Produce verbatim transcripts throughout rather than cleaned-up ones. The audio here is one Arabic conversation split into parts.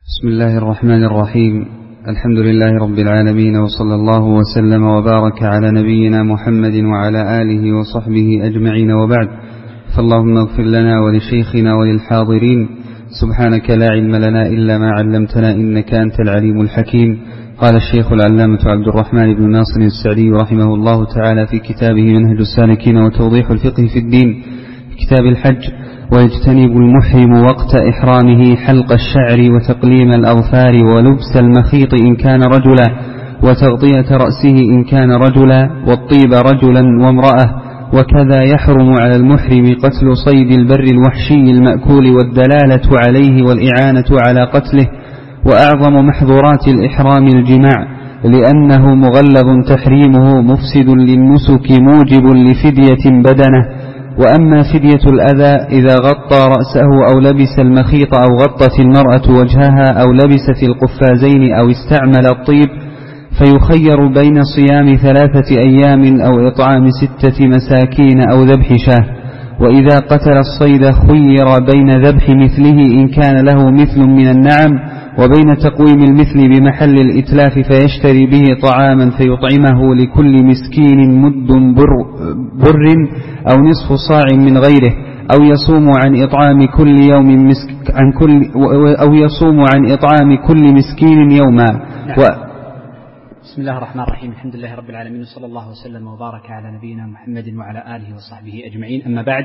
بسم الله الرحمن الرحيم. الحمد لله رب العالمين، وصلى الله وسلم وبارك على نبينا محمد وعلى آله وصحبه أجمعين، وبعد. فاللهم اغفر لنا ولشيخنا وللحاضرين. سبحانك لا علم لنا إلا ما علمتنا، إنك أنت العليم الحكيم. قال الشيخ العلامة عبد الرحمن بن ناصر السعدي رحمه الله تعالى في كتابه منهج السالكين وتوضيح الفقه في الدين، كتاب الحج: ويجتنب المحرم وقت إحرامه حلق الشعر وتقليم الأظفار ولبس المخيط إن كان رجلا، وتغطية رأسه إن كان رجلا، والطيب رجلا وامرأة. وكذا يحرم على المحرم قتل صيد البر الوحشي المأكول والدلالة عليه والإعانة على قتله. وأعظم محظورات الإحرام الجماع، لأنه مغلظ تحريمه مفسد للنسك موجب لفدية بدنه. وأما فدية الأذى إذا غطى رأسه أو لبس المخيط أو غطت المرأة وجهها أو لبست القفازين أو استعمل الطيب، فيخير بين صيام ثلاثة أيام أو إطعام ستة مساكين أو ذبح شاه. وإذا قتل الصيد خير بين ذبح مثله إن كان له مثل من النعم، وبين تقويم المثل بمحل الإتلاف فيشتري به طعاما فيطعمه لكل مسكين مد بر, بر أو نصف صاع من غيره، أو يصوم عن إطعام كل يوم مسك عن كل أو يصوم عن إطعام كل مسكين يوما. نعم. و... بسم الله الرحمن الرحيم. الحمد لله رب العالمين، وصلى الله وسلم وبارك على نبينا محمد وعلى آله وصحبه أجمعين. أما بعد،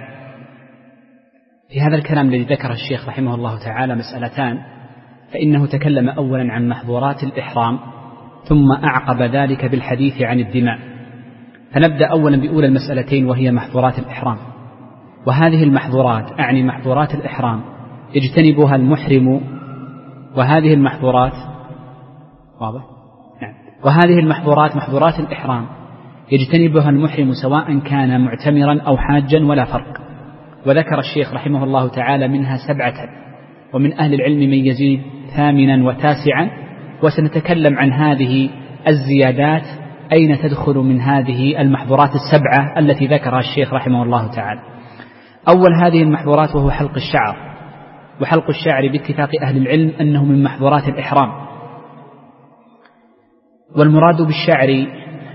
في هذا الكلام الذي ذكر الشيخ رحمه الله تعالى مسألتان. فإنه تكلم أولا عن محظورات الإحرام، ثم أعقب ذلك بالحديث عن الدماء. فنبدأ أولا بأولى المسألتين، وهي محظورات الإحرام. وهذه المحظورات، أعني محظورات الإحرام، يجتنبها المحرم. وهذه المحظورات واضح؟ نعم. وهذه المحظورات محظورات الإحرام يجتنبها المحرم سواء كان معتمرا أو حاجا ولا فرق. وذكر الشيخ رحمه الله تعالى منها سبعة، ومن أهل العلم من يزيد ثامنا وتاسعا. وسنتكلم عن هذه الزيادات، أين تدخل من هذه المحظورات السبعة التي ذكرها الشيخ رحمه الله تعالى. أول هذه المحظورات وهو حلق الشعر. وحلق الشعر باتفاق أهل العلم أنه من محظورات الإحرام. والمراد بالشعر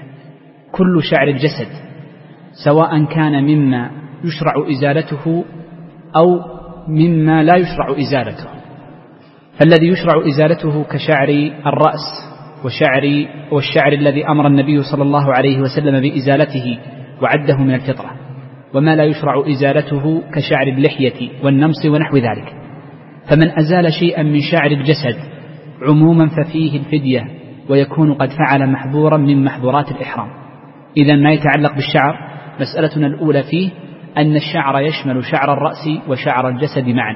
كل شعر الجسد، سواء كان مما يشرع إزالته أو مما لا يشرع إزالته. فالذي يشرع إزالته كشعر الرأس وشعر والشعر الذي أمر النبي صلى الله عليه وسلم بإزالته وعده من الفطرة. وما لا يشرع إزالته كشعر اللحية والنمص ونحو ذلك. فمن أزال شيئا من شعر الجسد عموما ففيه الفدية، ويكون قد فعل محظورا من محظورات الإحرام. إذن ما يتعلق بالشعر، مسألتنا الأولى فيه أن الشعر يشمل شعر الرأس وشعر الجسد معا.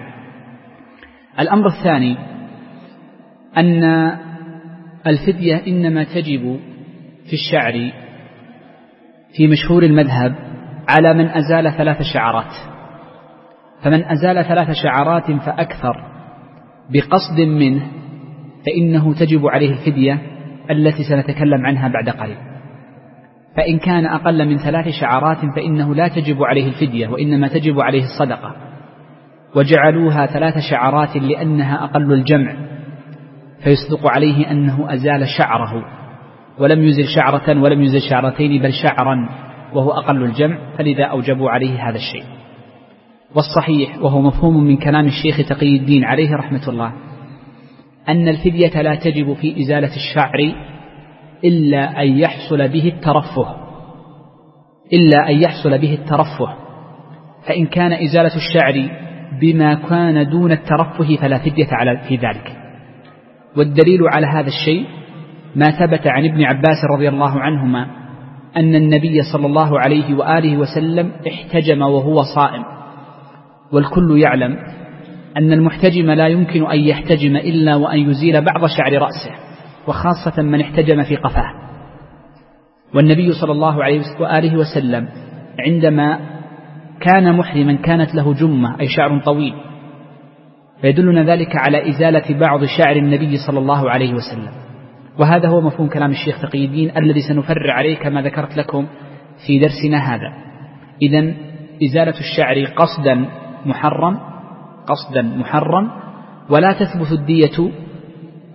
الأمر الثاني أن الفدية إنما تجب في الشعر في مشهور المذهب على من أزال ثلاث شعرات. فمن أزال ثلاث شعرات فأكثر بقصد منه فإنه تجب عليه الفدية التي سنتكلم عنها بعد قليل. فإن كان أقل من ثلاث شعرات فإنه لا تجب عليه الفدية، وإنما تجب عليه الصدقة. وجعلوها ثلاث شعرات لأنها أقل الجمع، فيصدق عليه أنه أزال شعره، ولم يزل شعرة ولم يزل شعرتين بل شعرا، وهو أقل الجمع، فلذا أوجبوا عليه هذا الشيء. والصحيح وهو مفهوم من كلام الشيخ تقي الدين عليه رحمة الله أن الفدية لا تجب في إزالة الشعر إلا أن يحصل به الترفه إلا أن يحصل به الترفه فإن كان إزالة الشعر بما كان دون الترفه فلا فدية على في ذلك. والدليل على هذا الشيء ما ثبت عن ابن عباس رضي الله عنهما أن النبي صلى الله عليه وآله وسلم احتجم وهو صائم. والكل يعلم أن المحتجم لا يمكن أن يحتجم إلا وأن يزيل بعض شعر رأسه، وخاصة من احتجم في قفاه. والنبي صلى الله عليه وآله وسلم عندما كان محرما كانت له جمة أي شعر طويل، فيدلنا ذلك على إزالة بعض شعر النبي صلى الله عليه وسلم. وهذا هو مفهوم كلام الشيخ تقي الدين الذي سنفرع عليه كما ذكرت لكم في درسنا هذا. إذن إزالة الشعر قصدا محرم قصدا محرم ولا تثبت الدية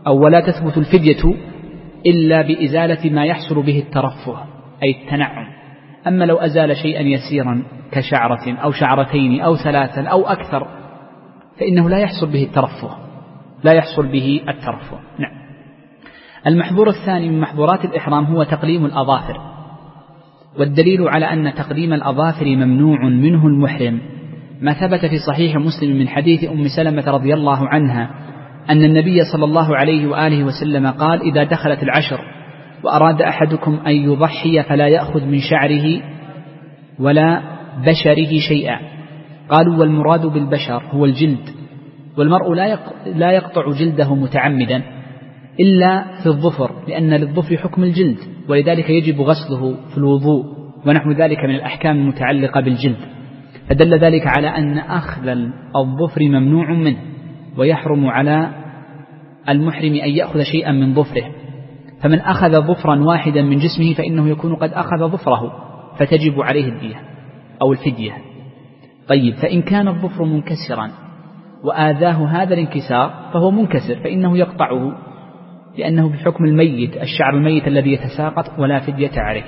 أو ولا تثبت الفدية إلا بإزالة ما يحصل به الترفه أي التنعم. أما لو أزال شيئا يسيرا كشعرة أو شعرتين أو ثلاثا أو أكثر فإنه لا يحصل به الترفه لا يحصل به الترفه. نعم. المحظور الثاني من محظورات الإحرام هو تقليم الأظافر، والدليل على أن تقليم الأظافر ممنوع منه المحرم ما ثبت في صحيح مسلم من حديث أم سلمة رضي الله عنها أن النبي صلى الله عليه وآله وسلم قال: إذا دخلت العشر وأراد أحدكم أن يضحي فلا يأخذ من شعره ولا بشره شيئا. قالوا: والمراد بالبشر هو الجلد، والمرء لا يقطع جلده متعمدا إلا في الظفر، لأن للظفر حكم الجلد، ولذلك يجب غسله في الوضوء ونحو ذلك من الأحكام المتعلقة بالجلد. فدل ذلك على أن أخذ الظفر ممنوع منه، ويحرم على المحرم أن يأخذ شيئا من ظفره. فمن أخذ ظفرا واحدا من جسمه فإنه يكون قد أخذ ظفره، فتجب عليه الدية أو الفدية. طيب، فإن كان الظفر منكسرا وآذاه هذا الانكسار فهو منكسر، فإنه يقطعه، لأنه بحكم الميت، الشعر الميت الذي يتساقط، ولا فدية عليه.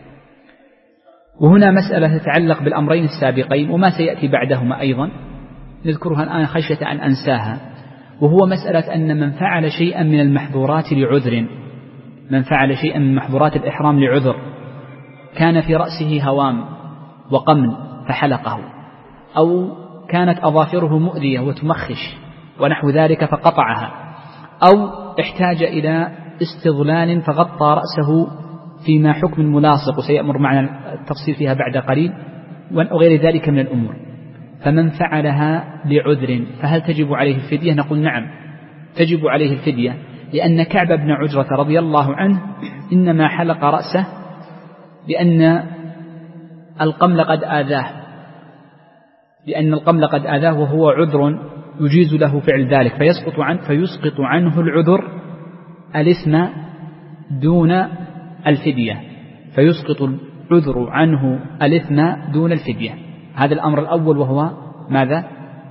وهنا مسألة تتعلق بالأمرين السابقين وما سيأتي بعدهما أيضا نذكرها الآن خشية أن أنساها، وهو مسألة أن من فعل شيئا من المحظورات لعذر، من فعل شيئا من محظورات الإحرام لعذر، كان في رأسه هوام وقمل فحلقه، أو كانت أظافره مؤذية وتمخش ونحو ذلك فقطعها، أو احتاج إلى استظلال فغطى رأسه فيما حكم ملاصق، وسيأمر معنا التفصيل فيها بعد قليل، وغير ذلك من الأمور. فمن فعلها لعذر فهل تجب عليه الفدية؟ نقول نعم، تجب عليه الفدية، لأن كعب بن عجرة رضي الله عنه إنما حلق رأسه لأن القمل قد آذاه، لأن القمل قد آذاه وهو عذر يجيز له فعل ذلك، فيسقط عنه, فيسقط عنه العذر الإثم دون الفدية، فيسقط العذر عنه الإثم دون الفدية. هذا الأمر الأول، وهو ماذا؟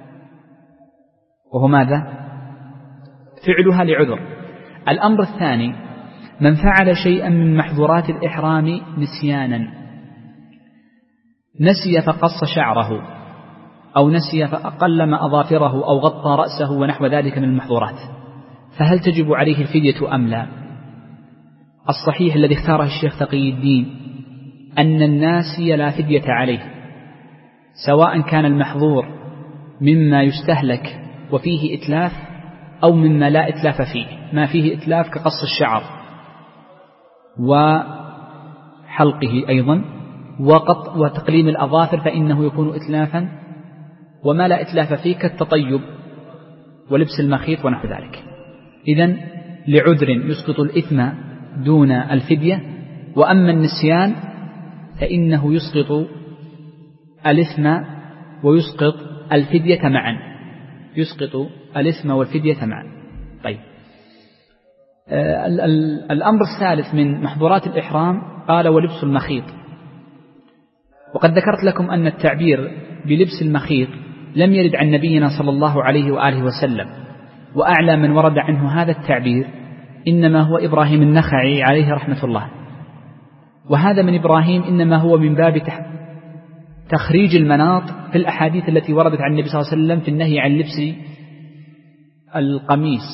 وهو ماذا؟ فعلها لعذر. الأمر الثاني: من فعل شيئا من محظورات الإحرام نسيانا، نسي فقص شعره، أو نسي فأقلم أظافره، أو غطى رأسه ونحو ذلك من المحظورات، فهل تجب عليه الفدية أم لا؟ الصحيح الذي اختاره الشيخ تقي الدين أن الناسي لا فدية عليه، سواء كان المحظور مما يستهلك وفيه إتلاف أو مما لا إتلاف فيه. ما فيه إتلاف كقص الشعر وحلقه أيضا وقط وتقليم الأظافر فإنه يكون إتلافا، وما لا إتلاف فيه كالتطيب ولبس المخيط ونحو ذلك. إذن لعذر يسقط الإثم دون الفدية. وأما النسيان فإنه يسقط الإثم ويسقط الفدية معا، يسقط الإثم والفدية معا. طيب، الأمر الثالث من محظورات الإحرام قال: ولبس المخيط. وقد ذكرت لكم أن التعبير بلبس المخيط لم يرد عن نبينا صلى الله عليه وآله وسلم، وأعلى من ورد عنه هذا التعبير إنما هو إبراهيم النخعي عليه رحمة الله، وهذا من إبراهيم إنما هو من باب تخريج المناط في الأحاديث التي وردت عن النبي صلى الله عليه وسلم في النهي عن لبس القميص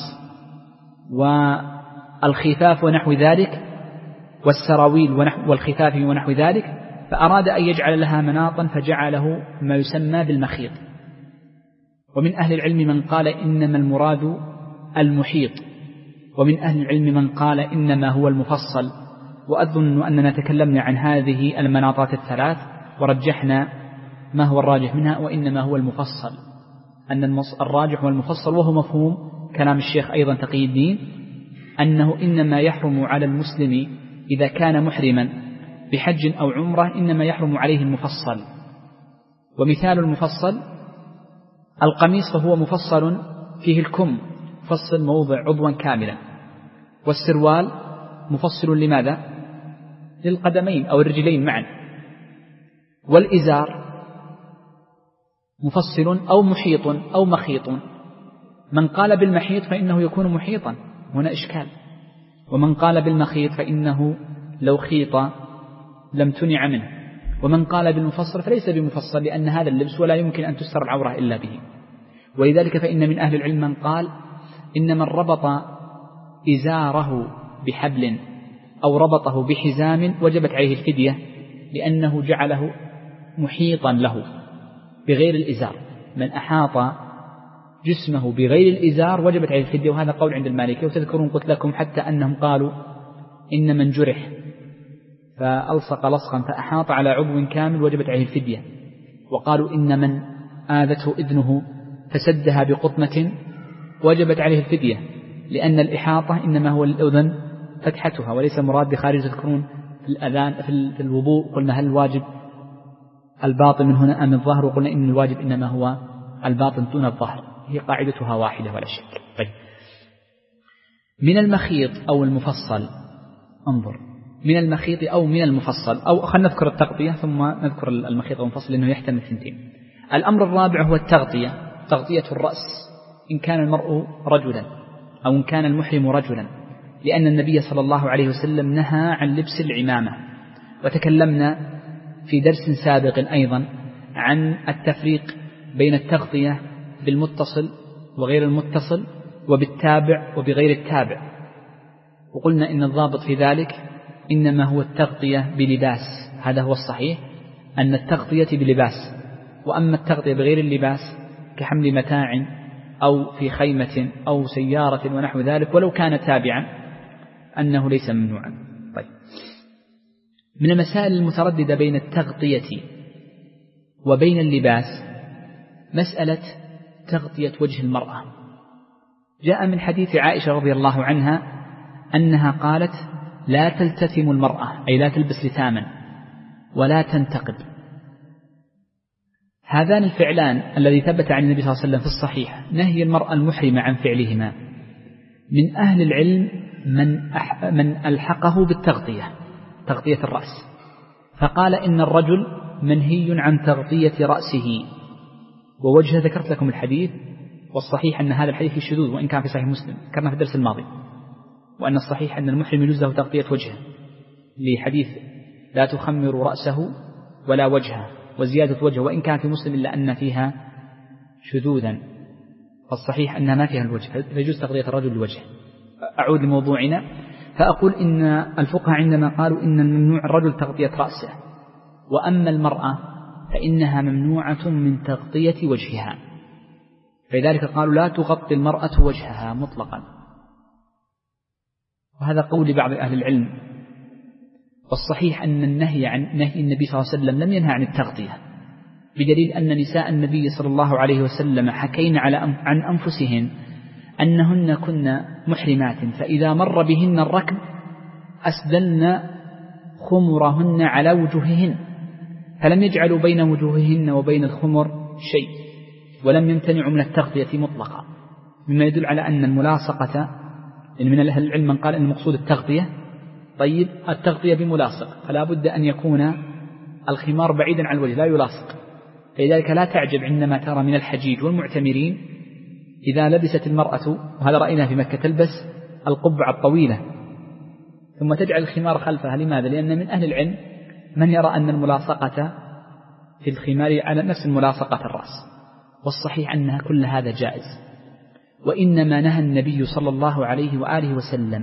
والخفاف ونحو ذلك، والسراويل والخفاف ونحو ذلك، فأراد أن يجعل لها مناطا فجعله ما يسمى بالمخيط. ومن أهل العلم من قال إنما المراد المحيط، ومن أهل العلم من قال إنما هو المفصل. وأظن أننا تكلمنا عن هذه المناطات الثلاث ورجحنا ما هو الراجح منها، وإنما هو المفصل، أن الراجح والمفصل، وهو مفهوم كلام الشيخ أيضا تقي الدين أنه إنما يحرم على المسلم إذا كان محرما بحج أو عمرة إنما يحرم عليه المفصل. ومثال المفصل القميص، فهو مفصل فيه الكم مفصل موضع عضوا كاملا، والسروال مفصل لماذا؟ للقدمين أو الرجلين معا، والإزار مفصل أو محيط أو مخيط. من قال بالمحيط فإنه يكون محيطا، هنا إشكال. ومن قال بالمخيط فإنه لو خيط لم تنع منه، ومن قال بالمفصل فليس بمفصل لأن هذا اللبس ولا يمكن أن تستر العورة إلا به. ولذلك فإن من أهل العلم من قال إن من ربط إزاره بحبل أو ربطه بحزام وجبت عليه الفدية لأنه جعله محيطا له بغير الإزار. من أحاط جسمه بغير الإزار وجبت عليه الفدية، وهذا قول عند المالكية. وتذكرون قلت لكم حتى أنهم قالوا إن من جرح فألصق لصقا فأحاط على عضو كامل وجبت عليه الفدية. وقالوا إن من آذته إذنه فسدها بقطمة وجبت عليه الفدية، لأن الإحاطة إنما هو الأذن فتحتها وليس مراد بخارج. تذكرون في الأذان في الوضوء قلنا هل الواجب الباطن من هنا أم الظهر، وقلنا إن الواجب إنما هو الباطن دون الظهر. هي قاعدتها واحدة ولا شك. طيب، من المخيط أو المفصل، انظر، من المخيط أو من المفصل، أو خلينا نذكر التغطية ثم نذكر المخيط أو المفصل لأنه يحتمل الثنتين. الأمر الرابع هو التغطية، تغطية الرأس إن كان المرء رجلا أو إن كان المحرم رجلا، لأن النبي صلى الله عليه وسلم نهى عن لبس العمامة. وتكلمنا في درس سابق أيضا عن التفريق بين التغطية بالمتصل وغير المتصل وبالتابع وبغير التابع، وقلنا إن الضابط في ذلك إنما هو التغطية بلباس. هذا هو الصحيح أن التغطية بلباس، وأما التغطية بغير اللباس كحمل متاع أو في خيمة أو سيارة ونحو ذلك ولو كان تابعا أنه ليس ممنوعا. طيب، من المسائل المترددة بين التغطية وبين اللباس مسألة تغطية وجه المرأة. جاء من حديث عائشة رضي الله عنها أنها قالت لا تلتثم المرأة، أي لا تلبس لثاما ولا تنتقب. هذان الفعلان الذي ثبت عن النبي صلى الله عليه وسلم في الصحيح نهي المرأة المحرمة عن فعلهما. من أهل العلم من, أح من ألحقه بالتغطية، تغطية الرأس، فقال إن الرجل منهي عن تغطية رأسه ووجهه. ذكرت لكم الحديث، والصحيح أن هذا الحديث شذوذ وإن كان في صحيح مسلم، ذكرنا في الدرس الماضي، وأن الصحيح أن المحرم يجوز له تغطية وجهه لحديث لا تخمر رأسه ولا وجهه، وزيادة وجهه وإن كان في مسلم إلا أن فيها شذوذا، فالصحيح أنها ما فيها الوجه، فيجوز تغطية الرجل الوجه. أعود لموضوعنا فأقول إن الفقهاء عندما قالوا إن الممنوع الرجل تغطية رأسه، وأما المرأة فإنها ممنوعة من تغطية وجهها، فلذلك قالوا لا تغطي المرأة وجهها مطلقا. وهذا قول بعض أهل العلم. والصحيح أن النهي عن نهي النبي صلى الله عليه وسلم لم ينهى عن التغطية، بدليل أن نساء النبي صلى الله عليه وسلم حكين على عن أنفسهن أنهن كن محرمات، فإذا مر بهن الركب أسدلن خمرهن على وجوههن، فلم يجعلوا بين وجوههن وبين الخمر شيء، ولم يمتنعوا من التغطية مطلقا، مما يدل على أن الملاصقة، إن من أهل العلم من قال أن المقصود التغطية. طيب، التغطية بملاصق، فلا بد أن يكون الخمار بعيدا عن الوجه لا يلاصق. فلذلك لا تعجب عندما ترى من الحجيج والمعتمرين إذا لبست المرأة، وهذا رأينا في مكة، تلبس القبعة الطويلة ثم تجعل الخمار خلفها. لماذا؟ لأن من أهل العلم من يرى أن الملاصقة في الخمار على نفس الملاصقة الرأس، والصحيح أنها كل هذا جائز. وإنما نهى النبي صلى الله عليه وآله وسلم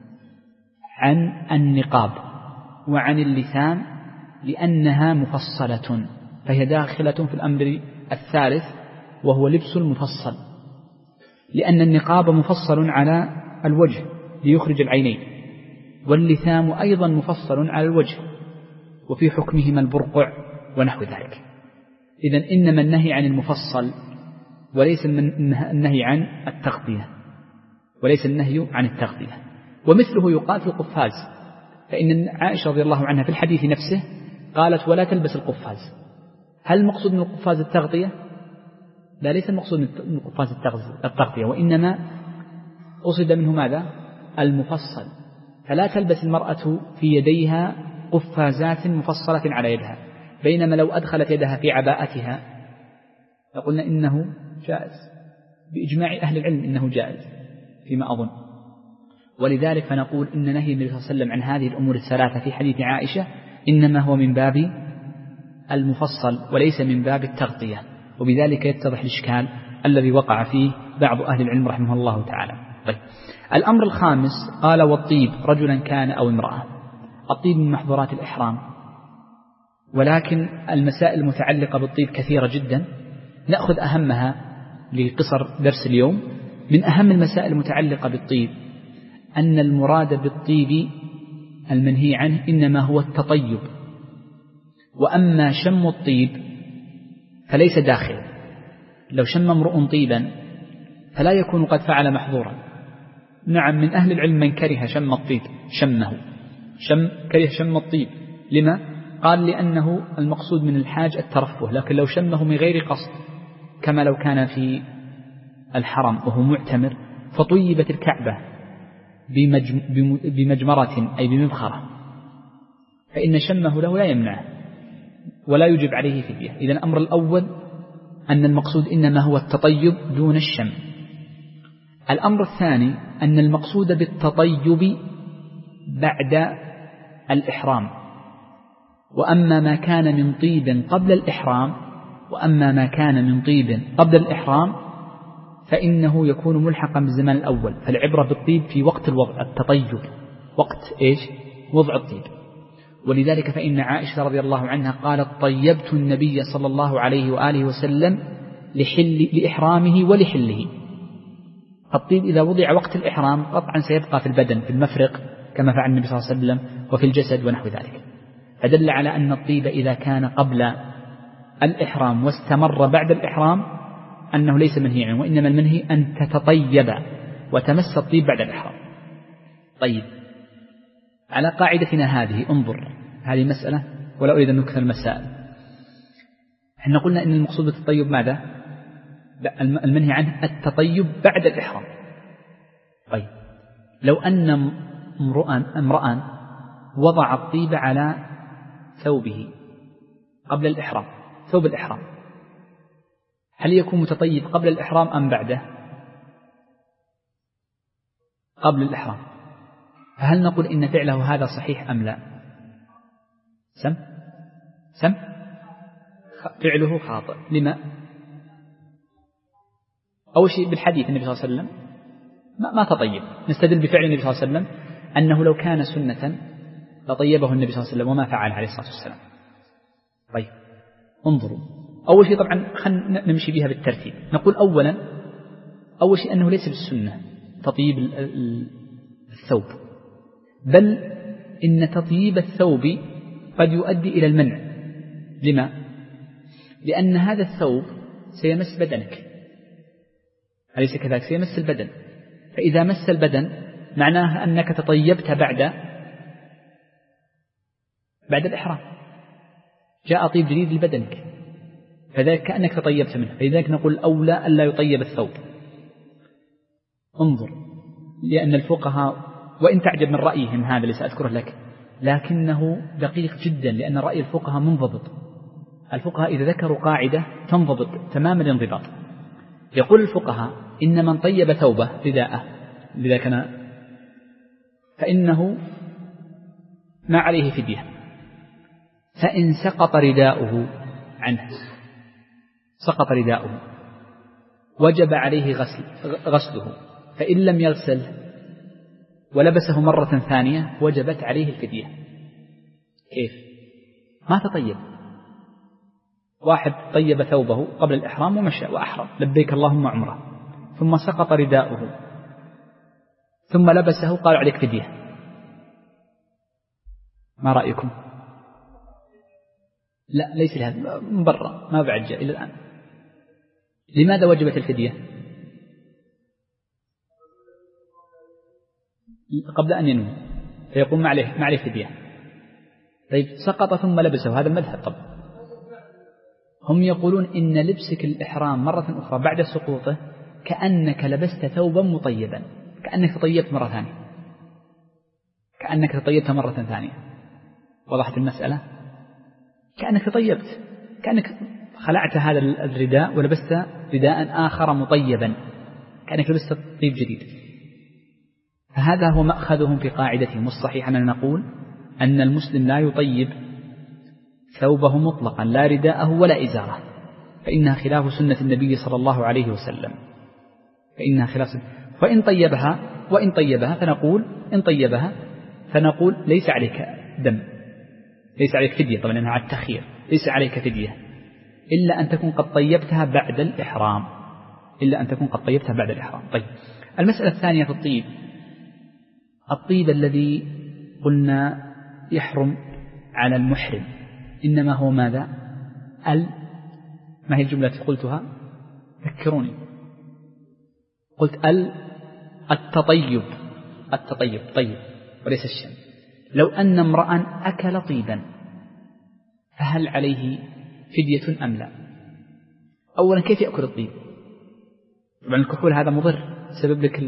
عن النقاب وعن اللثام لأنها مفصلة، فهي داخلة في الأمر الثالث وهو لبس المفصل، لأن النقاب مفصل على الوجه ليخرج العينين، واللثام أيضا مفصل على الوجه وفي حكمهما البرقع ونحو ذلك. إذن إنما النهي عن المفصل وليس النهي عن التغطية، وليس النهي عن التغطية. ومثله يقال في القفاز، فإن عائشة رضي الله عنها في الحديث نفسه قالت ولا تلبس القفاز. هل المقصود من القفاز التغطية؟ لا، ليس المقصود من القفاز التغطية، وإنما قصد منه ماذا؟ المفصل. فلا تلبس المرأة في يديها قفازات مفصلة على يدها، بينما لو أدخلت يدها في عباءتها فقلنا إنه جائز بإجماع أهل العلم، إنه جائز فيما أظن. ولذلك فنقول إن نهي النبي صلى الله عليه وسلم عن هذه الأمور الثلاثة في حديث عائشة إنما هو من باب المفصل وليس من باب التغطية، وبذلك يتضح الإشكال الذي وقع فيه بعض أهل العلم رحمه الله تعالى. طيب، الأمر الخامس قال والطيب رجلا كان أو امرأة. الطيب من محظورات الإحرام، ولكن المسائل المتعلقة بالطيب كثيرة جدا، نأخذ أهمها لقصر درس اليوم. من أهم المسائل المتعلقة بالطيب أن المراد بالطيب المنهي عنه إنما هو التطيب، وأما شم الطيب فليس داخل. لو شم امرؤ طيبا فلا يكون قد فعل محظورا. نعم، من أهل العلم من كره شم الطيب، شمه شم كره شم الطيب. لما؟ قال لأنه المقصود من الحاج الترفه، لكن لو شمه من غير قصد كما لو كان في الحرم وهو معتمر فطيبت الكعبة بمجمرة أي بمبخرة، فإن شمه له لا يمنعه ولا يجب عليه فدية. إذن الأمر الأول أن المقصود إنما هو التطيب دون الشم. الأمر الثاني أن المقصود بالتطيب بعد الإحرام، وأما ما كان من طيب قبل الإحرام وأما ما كان من طيب قبل الإحرام فإنه يكون ملحقا بالزمان الأول. فالعبرة بالطيب في وقت الوضع، التطيب وقت إيش؟ وضع الطيب. ولذلك فإن عائشة رضي الله عنها قالت طيبت النبي صلى الله عليه وآله وسلم لحل لإحرامه ولحله. الطيب إذا وضع وقت الإحرام قطعا سيبقى في البدن في المفرق كما فعل النبي صلى الله عليه وسلم وفي الجسد ونحو ذلك، فدل على أن الطيب إذا كان قبل الإحرام واستمر بعد الإحرام أنه ليس منهي عنه، وإنما المنهي أن تتطيب وتمس الطيب بعد الإحرام. طيب، على قاعدتنا هذه انظر، هذه مسألة ولا أريد أن نكثر المسائل. احنا قلنا إن المقصود بالتطيب ماذا؟ المنهي عنه التطيب بعد الإحرام. طيب، لو أن امرأ وضع الطيب على ثوبه قبل الإحرام، ثوب الإحرام، هل يكون متطيب قبل الإحرام أم بعده؟ قبل الإحرام. فهل نقول إن فعله هذا صحيح أم لا؟ سم سم فعله خاطئ. لما؟ أول شيء بالحديث النبي صلى الله عليه وسلم ما, ما تطيب، نستدل بفعل النبي صلى الله عليه وسلم أنه لو كان سنة لطيبه النبي صلى الله عليه وسلم وما فعل عليه الصلاة والسلام. طيب، انظروا، أول شيء طبعا خلينا نمشي بها بالترتيب. نقول أولا أول شيء أنه ليس بالسنة تطيب الثوب، بل إن تطيب الثوب قد يؤدي إلى المنع. لما؟ لأن هذا الثوب سيمس بدنك، أليس كذلك؟ سيمس البدن، فإذا مس البدن معناها أنك تطيبت بعد بعد الإحرام، جاء طيب جديد لبدنك، فذلك كأنك تطيبت منه. فلذلك نقول أولى ألا يطيب الثوب. انظر، لأن الفقهاء وإن تعجب من رأيهم هذا اللي سأذكره لك لكنه دقيق جدا، لأن رأي الفقهاء منضبط. الفقهاء إذا ذكروا قاعدة تنضبط تمام الانضباط. يقول الفقهاء إن من طيب ثوبه رداءه لذا كان فإنه ما عليه فدية، فإن سقط رداؤه عنه سقط رداؤه وجب عليه غسل غسله، فإن لم يغسل ولبسه مرة ثانية وجبت عليه الفدية. كيف؟ ما تطيب، واحد طيب ثوبه قبل الإحرام ومشى وأحرم لبيك اللهم عمره، ثم سقط رداؤه ثم لبسه قال عليك فدية. ما رأيكم؟ لا، ليس لهذا، من برا ما بعد جاء إلى الآن. لماذا وجبت الفدية؟ قبل أن ينوي فيقوم ما عليه ما عليه فدية. طيب، سقط ثم لبسه، هذا المذهب. طب هم يقولون إن لبسك الإحرام مرة أخرى بعد سقوطه كأنك لبست ثوبا مطيبا، كأنك تطيبت مرة ثانية، كأنك تطيبت مرة ثانية. وضحت المسألة؟ كأنك تطيبت، كأنك خلعت هذا الرداء ولبست رداء آخر مطيبا، كأنك لبست طيب جديد. هذا هو مأخذهم في قاعدتهم. والصحيح أننا نقول أن المسلم لا يطيب ثوبه مطلقا، لا رداءه ولا إزاره، فإنها خلاف سنة النبي صلى الله عليه وسلم، فإنها خلاف سنة. فإن طيبها وإن طيبها فنقول إن طيبها فنقول ليس عليك دم، ليس عليك فدية، طبعا أنها على التخيير، ليس عليك فدية إلا أن تكون قد طيبتها بعد الإحرام، إلا أن تكون قد طيبتها بعد الإحرام. طيب، المسألة الثانية في الطيب، الطيب الذي قلنا يحرم على المحرم إنما هو ماذا؟ ال ما هي الجملة التي قلتها؟ ذكروني. قلت ال التطيب، التطيب طيب وليس الشم. لو أن امرأ أكل طيبا فهل عليه فدية أم لا؟ أولا كيف يأكل الطيب؟ طبعا الكحول هذا مضر، سبب لك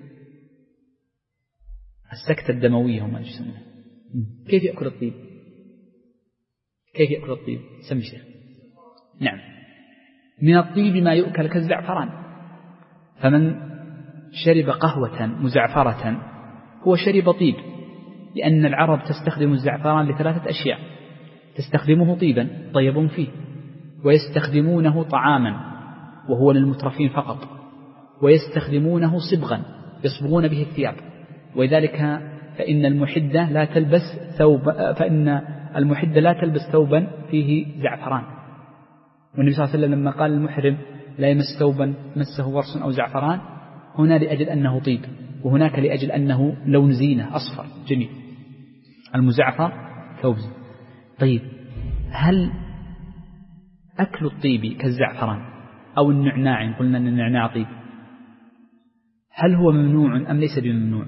السكتة الدموية وما يسمونه. كيف يأكل الطيب؟ كيف يأكل الطيب؟ سمي شيخ. نعم، من الطيب ما يؤكل كالزعفران، فمن شرب قهوة مزعفرة هو شرب طيب، لأن العرب تستخدم الزعفران لثلاثة أشياء: تستخدمه طيبا طيب فيه، ويستخدمونه طعاما وهو للمترفين فقط، ويستخدمونه صبغا يصبغون به الثياب. ولذلك فإن المحدة لا تلبس ثوب فإن المحدة لا تلبس ثوبا فيه زعفران. والنبي صلى الله عليه وسلم لما قال المحرم لا يمس ثوبا مسه ورس أو زعفران، هنا لأجل أنه طيب، وهناك لأجل أنه لون زينة أصفر جميل. المزعفر ثوب زين. طيب، هل أكل الطيب كالزعفران أو النعناع، قلنا أن النعناع طيب، هل هو ممنوع أم ليس بممنوع؟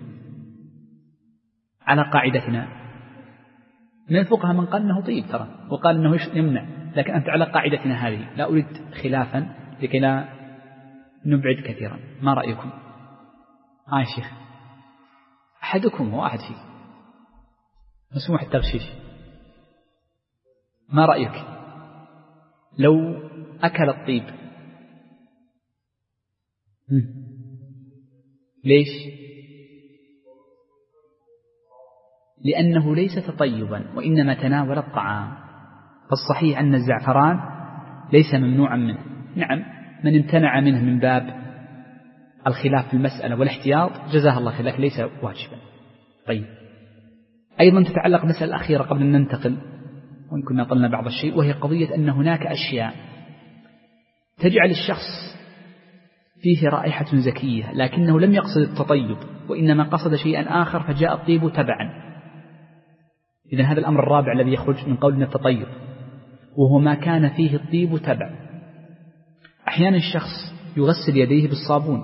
على قاعدتنا من الفقهاء من قال أنه طيب ترى، وقال أنه يمنع، لكن أنت على قاعدتنا هذه، لا أريد خلافا لكي لا نبعد كثيرا. ما رأيكم؟ آه يا شيخ، أحدكم هو أحد فيه مسموح التغشيش. ما رأيك لو أكل الطيب؟ ليش؟ لأنه ليس تطيبا وإنما تناول الطعام. فالصحيح أن الزعفران ليس ممنوعا منه. نعم، من امتنع منه من باب الخلاف في المسألة والاحتياط جزاه الله خير، لكن ليس واجبا. طيب، أيضا تتعلق مسألة الأخيرة قبل أن ننتقل، وإن كنا طلنا بعض الشيء، وهي قضية أن هناك أشياء تجعل الشخص فيه رائحة زكية لكنه لم يقصد التطيب وإنما قصد شيئا آخر فجاء الطيب تبعا. إذن هذا الأمر الرابع الذي يخرج من قولنا التطيب، وهو ما كان فيه الطيب تبع. أحيانا الشخص يغسل يديه بالصابون،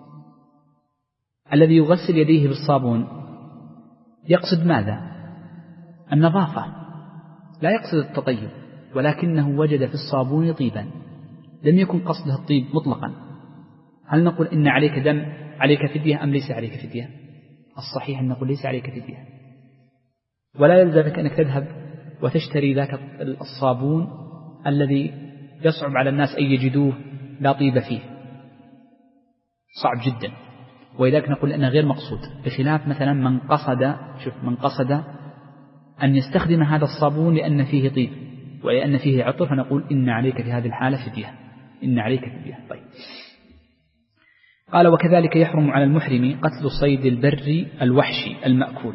الذي يغسل يديه بالصابون يقصد ماذا؟ النظافة، لا يقصد التطيب، ولكنه وجد في الصابون طيبا، لم يكن قصده الطيب مطلقا. هل نقول إن عليك دم عليك فدية أم ليس عليك فدية؟ الصحيح أن نقول ليس عليك فدية، ولا يلزمك أنك تذهب وتشتري ذاك الصابون الذي يصعب على الناس أن يجدوه لا طيب فيه، صعب جدا، ولذلك نقول أنه غير مقصود، بخلاف مثلا من قصد شوف من قصد أن يستخدم هذا الصابون لأن فيه طيب ولأن فيه عطر، فنقول إن عليك في هذه الحالة فدية، إن عليك فدية. طيب، قال وكذلك يحرم على المحرم قتل صيد البر الوحشي المأكول.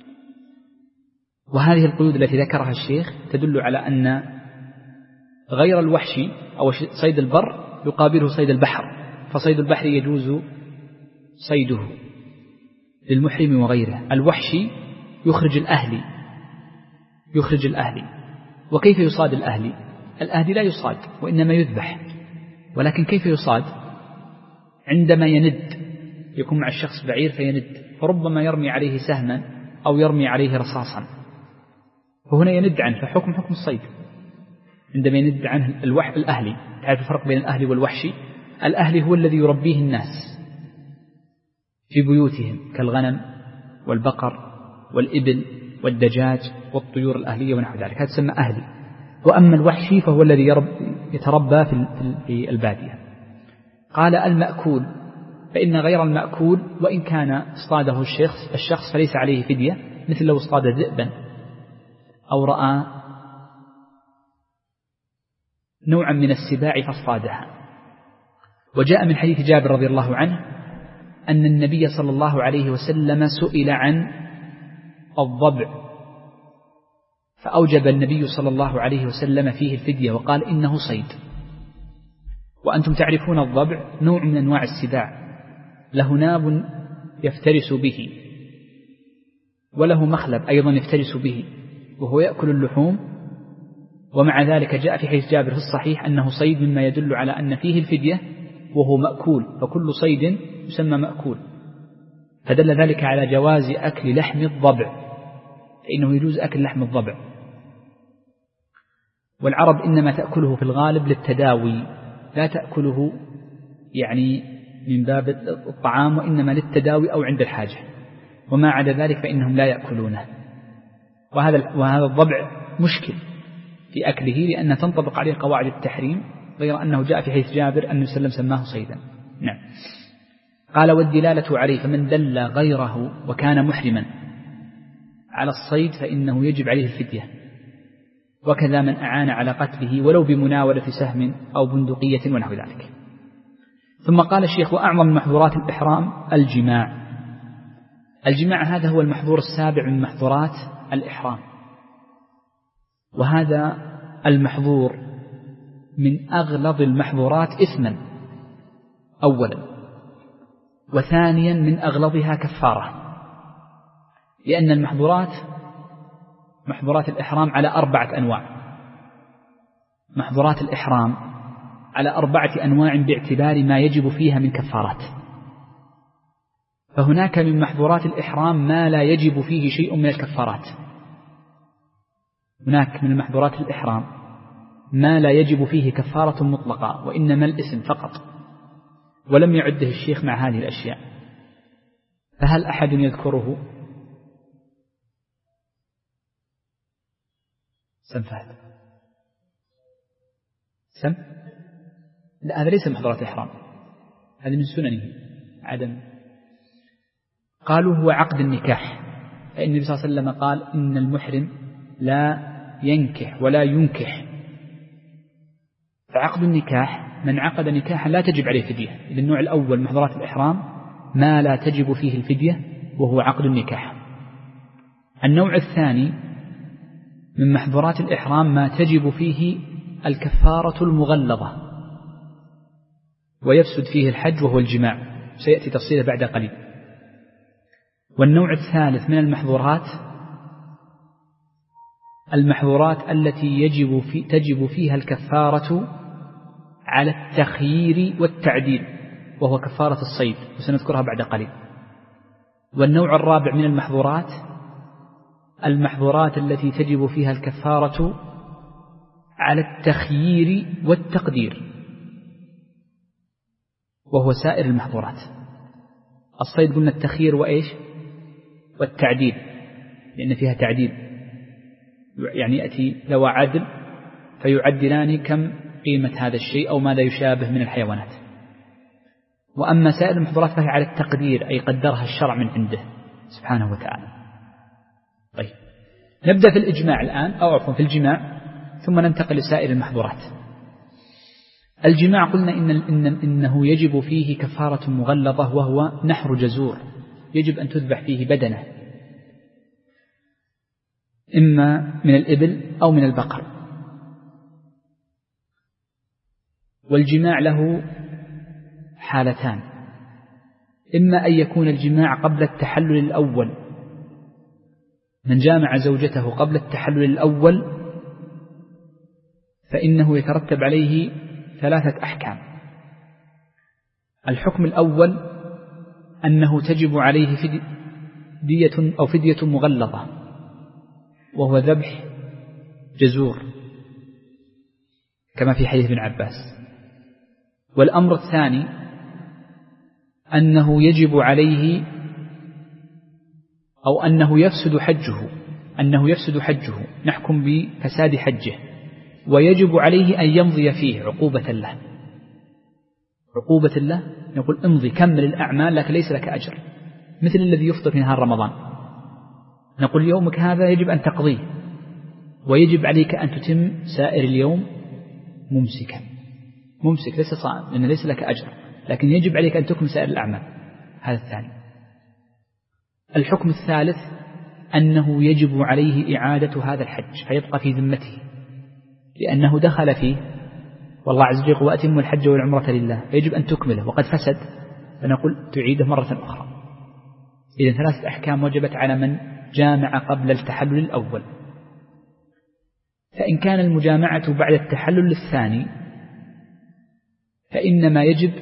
وهذه القيود التي ذكرها الشيخ تدل على أن غير الوحشي أو صيد البر يقابله صيد البحر، فصيد البحر يجوز صيده للمحرم وغيره. الوحشي يخرج الأهلي يخرج الأهلي وكيف يصاد الأهلي؟ الأهلي لا يصاد وإنما يذبح، ولكن كيف يصاد؟ عندما يند، يكون مع الشخص بعير فيند، فربما يرمي عليه سهما أو يرمي عليه رصاصا، فهنا يند عنه، فحكم حكم الصيد عندما يند عنه الوح الأهلي. تعرف الفرق بين الأهلي والوحشي؟ الأهلي هو الذي يربيه الناس في بيوتهم كالغنم والبقر والإبل والدجاج والطيور الأهلية ونحو ذلك، هذا تسمى أهلي. وأما الوحشي فهو الذي يتربى في البادية. قال المأكول فإن غير المأكول وإن كان اصطاده الشخص الشخص فليس عليه فدية، مثل لو اصطاد ذئبا أو رأى نوعا من السباع فاصطادها. وجاء من حديث جابر رضي الله عنه أن النبي صلى الله عليه وسلم سئل عن الضبع فأوجب النبي صلى الله عليه وسلم فيه الفدية وقال إنه صيد. وأنتم تعرفون الضبع نوع من أنواع السباع، له ناب يفترس به وله مخلب أيضا يفترس به وهو يأكل اللحوم، ومع ذلك جاء في حديث جابر في الصحيح أنه صيد، مما يدل على أن فيه الفدية وهو مأكول، فكل صيد يسمى مأكول، فدل ذلك على جواز أكل لحم الضبع، فإنه يجوز أكل لحم الضبع. والعرب إنما تأكله في الغالب للتداوي، لا تأكله يعني من باب الطعام، وإنما للتداوي أو عند الحاجة، وما عدا ذلك فإنهم لا يأكلونه. وهذا وهذا الضبع مشكل في أكله لأن تنطبق عليه قواعد التحريم، غير أنه جاء في حديث جابر أن وسلم سماه صيدا. نعم. قال والدلالة عليه، فمن دل غيره وكان محرما على الصيد فإنه يجب عليه الفدية، وكذا من أعان على قتله ولو بمناولة سهم أو بندقية ونحو ذلك. ثم قال الشيخ وأعظم محظورات الإحرام الجماع. الجماع هذا هو المحظور السابع من محظورات الإحرام، وهذا المحظور من أغلظ المحظورات إثما أولا، وثانيا من أغلظها كفارة، لأن المحظورات محظورات الإحرام على أربعة أنواع. محظورات الإحرام على أربعة أنواع باعتبار ما يجب فيها من كفارات. فهناك من محظورات الإحرام ما لا يجب فيه شيء من الكفارات، هناك من محظورات الإحرام ما لا يجب فيه كفارة مطلقة وإنما الاسم فقط، ولم يعده الشيخ مع هذه الأشياء. فهل أحد يذكره؟ سم فهد سم لا، هذا ليس محظورات إحرام، هذا من سننه عدم. قالوا هو عقد النكاح، فإن النبي صلى الله عليه وسلم قال إن المحرم لا ينكح ولا ينكح، فعقد النكاح من عقد نكاحا لا تجب عليه فدية. إذا النوع الأول محظورات الإحرام ما لا تجب فيه الفدية وهو عقد النكاح. النوع الثاني من محظورات الإحرام ما تجب فيه الكفارة المغلظة ويفسد فيه الحج وهو الجماع، سيأتي تفصيله بعد قليل. والنوع الثالث من المحظورات المحظورات التي يجب في تجب فيها الكفارة على التخيير والتعديل، وهو كفارة الصيد، وسنذكرها بعد قليل. والنوع الرابع من المحظورات المحظورات التي تجب فيها الكفارة على التخيير والتقدير، وهو سائر المحظورات. الصيد قلنا التخيير وإيش والتعديل، لأن فيها تعديل، يعني يأتي ذو عدل فيعدلان كم قيمة هذا الشيء أو ماذا يشابه من الحيوانات. وأما سائر المحظورات فهي على التقدير، أي قدرها الشرع من عنده سبحانه وتعالى. طيب نبدأ في الإجماع الآن، أو عفوا في الجماع، ثم ننتقل لسائر المحظورات. الجماع قلنا إن إن إنه يجب فيه كفارة مغلظة، وهو نحر جزور، يجب أن تذبح فيه بدنه، إما من الإبل أو من البقر. والجماع له حالتان، إما أن يكون الجماع قبل التحلل الأول، من جامع زوجته قبل التحلل الأول فإنه يترتب عليه ثلاثة أحكام. الحكم الأول أنه تجب عليه فدية أو فدية مغلظة، وهو ذبح جزور كما في حديث ابن عباس. والأمر الثاني أنه يجب عليه أو أنه يفسد حجه أنه يفسد حجه نحكم بفساد حجه، ويجب عليه أن يمضي فيه عقوبة له. عقوبة الله يقول امضي كمل الأعمال لكن ليس لك أجر، مثل الذي يفطر في نهار رمضان نقول يومك هذا يجب أن تقضيه ويجب عليك أن تتم سائر اليوم ممسكا، ممسك ليس صائم لأنه ليس لك أجر، لكن يجب عليك أن تكمل سائر الأعمال. هذا الثاني. الحكم الثالث أنه يجب عليه إعادة هذا الحج فيبقى في ذمته لأنه دخل فيه، والله عز وجل وأتم الحج والعمرة لله، فيجب أن تكمله وقد فسد، فنقول تعيده مرة أخرى. إذن ثلاثة أحكام وجبت على من جامع قبل التحلل الأول. فإن كان المجامعة بعد التحلل الثاني فإنما يجب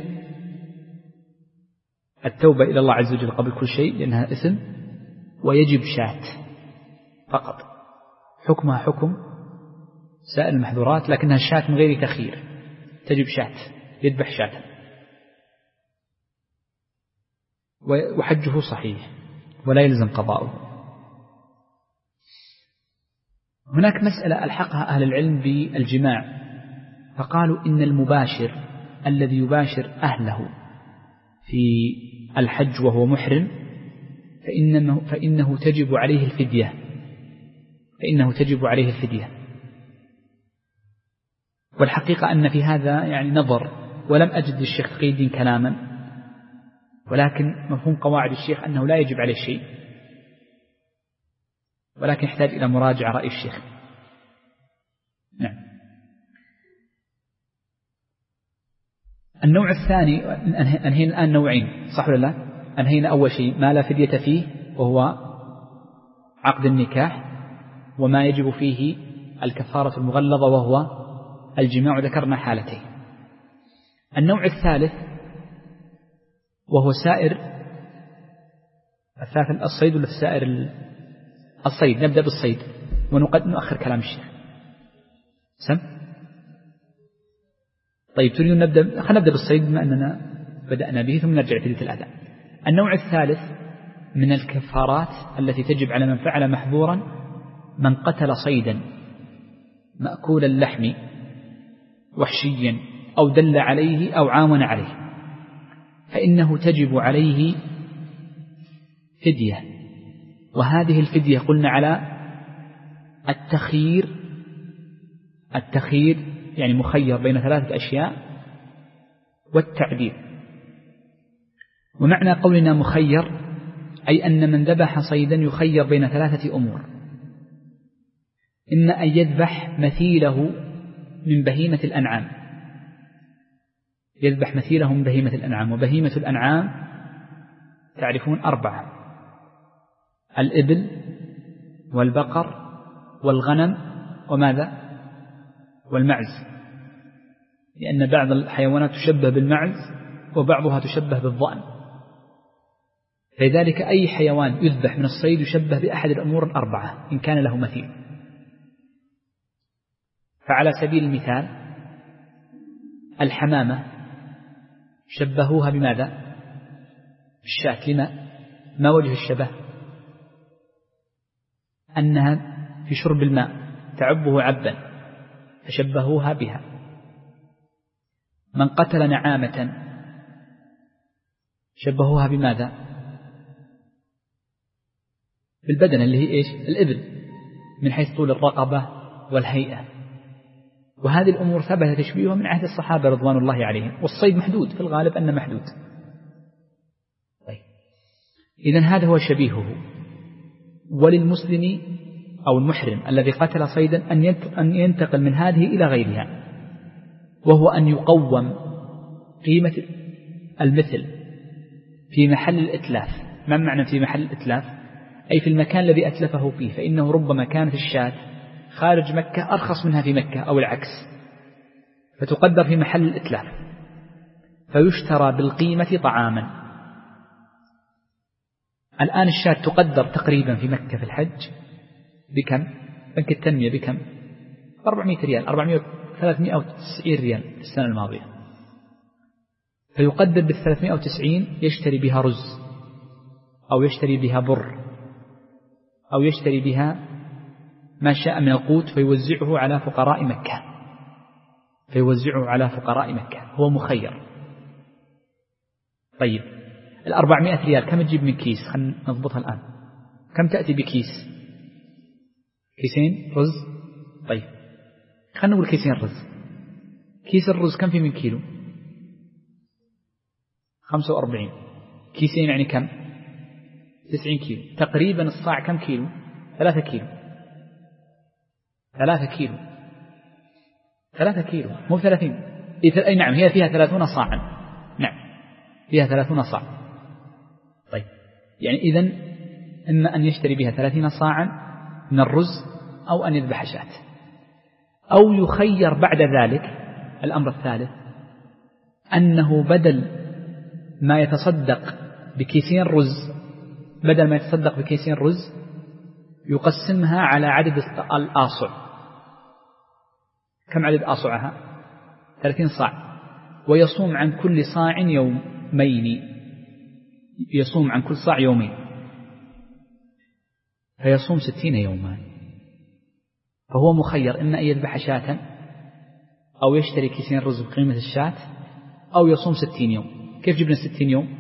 التوبة إلى الله عز وجل قبل كل شيء لأنها إثم، ويجب شاة فقط، حكمها حكم سائر المحظورات لكنها شاة من غير تخيير، تجب شاة، يذبح شاة، وحجه صحيح ولا يلزم قضاؤه. هناك مسألة ألحقها أهل العلم بالجماع، فقالوا إن المباشر الذي يباشر أهله في الحج وهو محرم فإنه, فإنه تجب عليه الفدية، فإنه تجب عليه الفدية. والحقيقة أن في هذا يعني نظر، ولم أجد للشيخ تقي الدين كلاما، ولكن مفهوم قواعد الشيخ أنه لا يجب عليه شيء، ولكن يحتاج إلى مراجعة رأي الشيخ. نعم. النوع الثاني، أنهينا الآن نوعين صح ولا لا؟ أنهينا أول شيء ما لا فدية فيه وهو عقد النكاح، وما يجب فيه الكفارة المغلظة وهو الجماع، ذكرنا حالتين. النوع الثالث وهو سائر الثالث الصيد ولا سائر الصيد؟ نبدأ بالصيد ونقد نؤخر كلام الشيخ. سم طيب تريد نبدأ، خلينا نبدأ بالصيد بما أننا بدأنا به ثم نرجع إلى الأذان. النوع الثالث من الكفارات التي تجب على من فعل محظورا من قتل صيدا مأكول اللحم وحشيا أو دل عليه أو عاون عليه، فإنه تجب عليه فدية، وهذه الفدية قلنا على التخيير، التخيير يعني مخير بين ثلاثة أشياء والتعديل. ومعنى قولنا مخير أي أن من ذبح صيدا يخير بين ثلاثة أمور: إما أن يذبح مثيله من بهيمة الأنعام، يذبح مثيله من بهيمة الأنعام، وبهيمة الأنعام تعرفون أربعة: الإبل والبقر والغنم وماذا؟ والمعز، لأن بعض الحيوانات تشبه بالمعز وبعضها تشبه بالضأن، فلذلك أي حيوان يذبح من الصيد يشبه بأحد الأمور الأربعة إن كان له مثيل. فعلى سبيل المثال الحمامة شبهوها بماذا؟ الشاة. لما؟ ما وجه الشبه؟ أنها في شرب الماء تعبه عبا فشبهوها بها. من قتل نعامة شبهوها بماذا؟ بالبدن اللي هي إيش؟ الإبل، من حيث طول الرقبة والهيئة. وهذه الأمور ثبت تشبيهها من عهد الصحابة رضوان الله عليهم، والصيد محدود في الغالب أنه محدود. طيب. إذن هذا هو شبيهه. وللمسلم أو المحرم الذي قتل صيدا أن ينتقل من هذه إلى غيرها، وهو أن يقوم قيمة المثل في محل الإتلاف. ما معنى في محل الإتلاف؟ أي في المكان الذي أتلفه فيه، فإنه ربما كانت الشاة خارج مكة أرخص منها في مكة أو العكس، فتقدر في محل الإتلاف فيشترى بالقيمة طعاما. الآن الشاة تقدر تقريبا في مكة في الحج بكم؟ بنك التنمية بكم؟ أربعمائة ريال، أربعمائة ثلاثمائة وتسعين ريال في السنة الماضية، فيقدر بالثلاثمائة وتسعين يشتري بها رز أو يشتري بها بر أو يشتري بها ما شاء من القوت فيوزعه على فقراء مكة، فيوزعه على فقراء مكة، هو مخير. طيب الأربعمائة ريال كم تجيب من كيس؟ خلينا نضبطها الآن. كم تأتي بكيس؟ كيسين رز. طيب خلينا نقول كيسين رز. كيس الرز كم فيه من كيلو؟ خمسة وأربعين. كيسين يعني كم؟ تسعين كيلو. تقريبا الصاع كم كيلو؟ ثلاثة كيلو. ثلاثة كيلو. ثلاثة كيلو مو ثلاثين. أي نعم هي فيها ثلاثون صاعا. نعم فيها ثلاثون صاع. طيب يعني إذن إما أن يشتري بها ثلاثين صاعا من الرز أو أن يذبح شاة، أو يخير بعد ذلك. الأمر الثالث أنه بدل ما يتصدق بكيسين رز بدل ما يتصدق بكيسين رز يقسمها على عدد الآصع. كم عدد آصعها؟ ثلاثين صاع. ويصوم عن كل صاع يومين. يصوم عن كل صاع يومين فيصوم ستين يوما. فهو مخير إما أن يذبح شاة أو يشتري كيسين رز بقيمة الشاة أو يصوم ستين يوم. كيف جبنا ستين يوم؟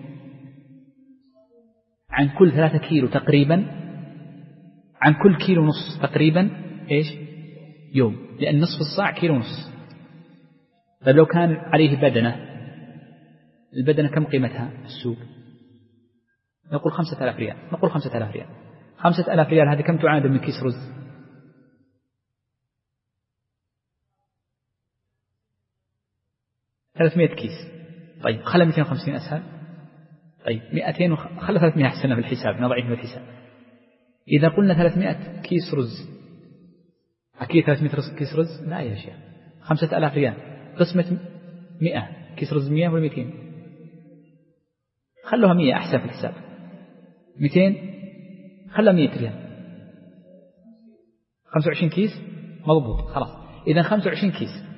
عن كل ثلاثة كيلو تقريبا، عن كل كيلو نص تقريبا إيش؟ يوم، لأن نصف الصاع كيلو نص. طيب لو كان عليه بدنة، البدنة كم قيمتها في السوق؟ نقول خمسة آلاف ريال. نقول خمسة آلاف ريال. خمسة آلاف ريال هذه كم تعادل من كيس رز؟ ثلاثمائة كيس. طيب خلى مئتين وخمسين أسهل. طيب مئتين وخ... خلى ثلاثمائة أحسن في الحساب، نضعيه في الحساب. إذا قلنا ثلاثمائة كيس رز، أكيد ثلاثمائة كيس رز؟ لا يا شيخ، خمسة آلاف ريال قسمة مئة كيس رز مئة ولا مئتين؟ خلوها مئة أحسن في الحساب. مئتين خلها مئة ريال. خمسة وعشرين كيس مضبوط خلاص. إذا خمسة وعشرين كيس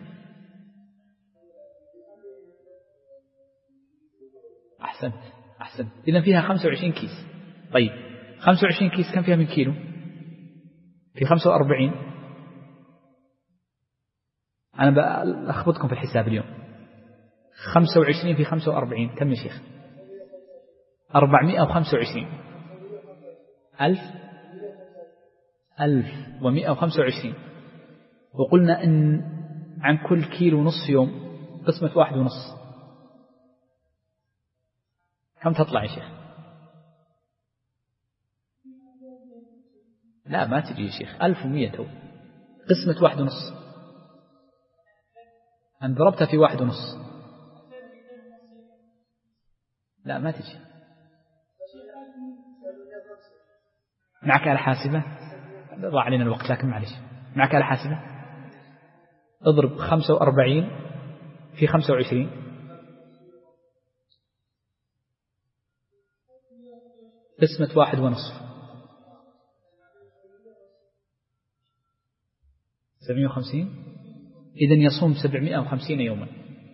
أحسنت أحسنت. إذا فيها خمسة وعشرين كيس. طيب خمسة وعشرين كيس كم فيها من كيلو؟ في خمسة وأربعين. أنا بأخبطكم في الحساب اليوم. خمسة وعشرين في خمسة وأربعين كم يا شيخ؟ أربعمائة وخمسة وعشرين. ألف ألف ومئة وخمسة وعشرين. وقلنا إن عن كل كيلو نصف يوم قسمة واحد ونص كم تطلع يا شيخ؟ لا ما تجي يا شيخ. ألف ومئة قسمة واحد ونص. أن ضربتها في واحد ونص. لا ما تجي. معك آلة حاسبة؟ ضاع علينا الوقت لكن معلش. معك آلة حاسبة؟ اضرب خمسة وأربعين في خمسة وعشرين. قسمة واحد ونصف. سبعمائة وخمسين. إذن يصوم سبعمائة وخمسين يوما.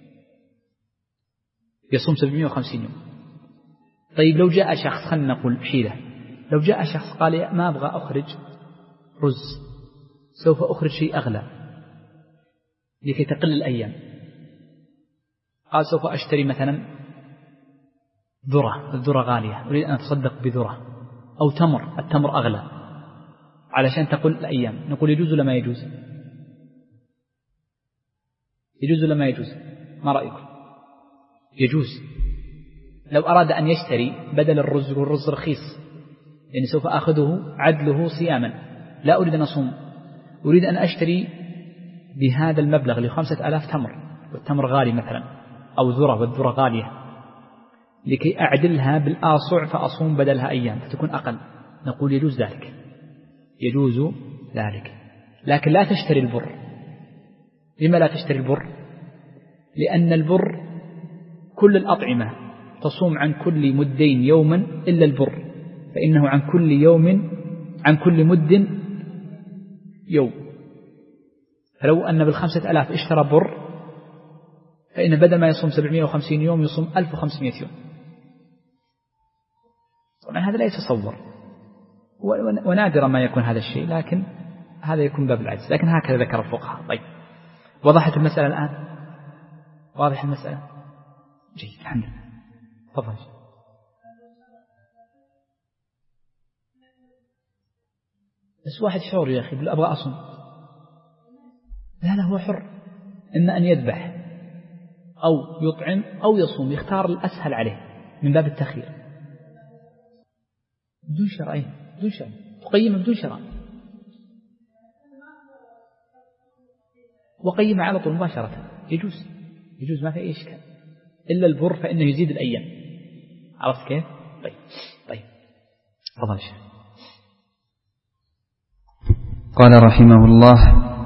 يصوم سبعمائة وخمسين يوم. طيب لو جاء شخص، خلنا نقول حيلة، لو جاء شخص قال ما أبغى أخرج رز، سوف أخرج شيء أغلى لكي تقل الأيام. قال سوف أشتري مثلا ذرة، الذرة غالية، أريد أن أتصدق بذرة، أو تمر، التمر أغلى علشان تقل الأيام. نقول يجوز ولا ما يجوز؟ يجوز ولا ما يجوز؟ ما رأيكم؟ يجوز. لو أراد أن يشتري بدل الرز، والرز رخيص يعني سوف أخذه عدله صياما، لا أريد أن أصوم، أريد أن أشتري بهذا المبلغ لخمسة آلاف تمر، والتمر غالي مثلا، أو ذرة والذرة غالية، لكي أعدلها بالآصع فأصوم بدلها أيام فتكون أقل. نقول يجوز ذلك، يجوز ذلك. لكن لا تشتري البر. لما لا تشتري البر؟ لأن البر كل الأطعمة تصوم عن كل مدين يوما إلا البر، فإنه عن كل يوم عن كل مد يوم. فلو أن بالخمسة ألاف اشترى بر، فإن بدل ما يصوم سبعمائة وخمسين يوم يصوم ألف وخمسمائة يوم. طبعا هذا لا يتصور، ونادرا ما يكون هذا الشيء، لكن هذا يكون باب العجز، لكن هكذا ذكر الفقهاء. طيب وضحت المسألة الآن؟ واضح المسألة؟ جيد الحمد لله. طبعا. بس واحد شعور يا أخي يقول أبغى أصوم، لا لا هو حر، إما أن يذبح أو يطعم أو يصوم، يختار الأسهل عليه من باب التخيير بدون شرع، بدون شرع تقيم بدون شرع، وقيم على طول مباشرة، يجوز يجوز ما في أي إشكال، إلا البر فإنه يزيد الأيام. عرفت كيف؟ طيب طيب تفضل. قال رحمه الله: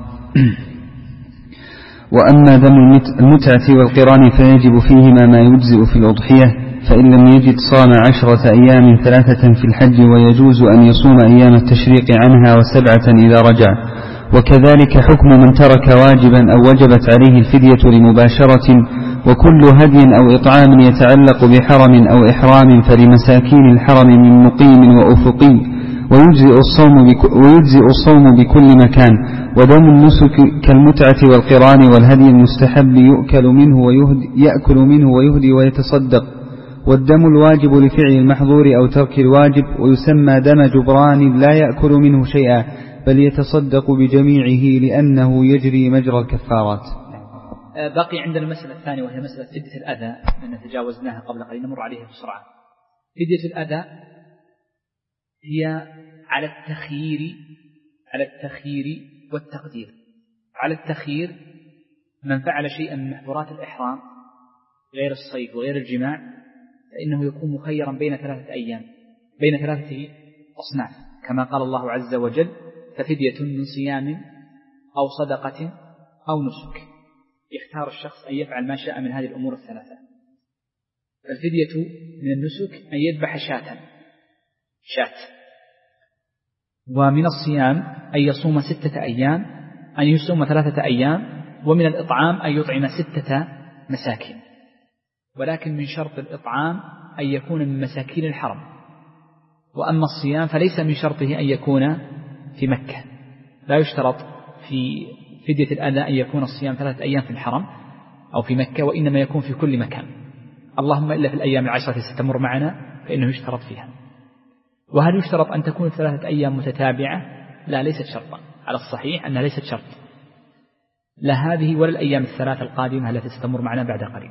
وأما دم المتعة والقران فيجب فيهما ما يجزئ في الأضحية، فإن لم يجد صام عشرة أيام ثلاثة في الحج، ويجوز أن يصوم أيام التشريق عنها وسبعة إذا رجع. وكذلك حكم من ترك واجبا أو وجبت عليه الفدية لمباشرة. وكل هدي أو إطعام يتعلق بحرم أو إحرام فلمساكين الحرم من مقيم وأفقي، ويجزئ الصوم, ويجزئ الصوم بكل مكان. ودم النسك كالمتعة والقران والهدي المستحب يؤكل منه ويهدي, يأكل منه ويهدي ويتصدق. والدم الواجب لفعل المحظور أو ترك الواجب، ويسمى دم جبران لا يأكل منه شيئا بل يتصدق بجميعه لأنه يجري مجرى الكفارات. باقي عندنا المسألة الثانية وهي مسألة فدية الأذى، أن تجاوزناها قبل قليل نمر عليها بسرعة. فدية الأذى هي على التخيير على التخيير والتقدير. على التخيير من فعل شيئا من محظورات الإحرام غير الصيد وغير الجماع فإنه يكون مخيرا بين ثلاثة أيام، بين ثلاثة أصناف، كما قال الله عز وجل: ففدية من صيام أو صدقة أو نسك. يختار الشخص أن يفعل ما شاء من هذه الأمور الثلاثة. فالفدية من النسك أن يذبح شاة شاة ومن الصيام أن يصوم ستة أيام أن يصوم ثلاثة أيام، ومن الإطعام أن يطعم ستة مساكين، ولكن من شرط الإطعام أن يكون من مساكين الحرم. وأما الصيام فليس من شرطه أن يكون في مكة، لا يشترط في فدية الأذى أن يكون الصيام ثلاثة أيام في الحرم أو في مكة، وإنما يكون في كل مكان، اللهم إلا في الأيام العشرة ستمر معنا فإنه يشترط فيها. وهل يشترط أن تكون ثلاثة أيام متتابعة؟ لا، ليست شرطا، على الصحيح أنها ليست شرط، لا هذه ولا الأيام الثلاثة القادمة التي ستمر معنا بعد قريب.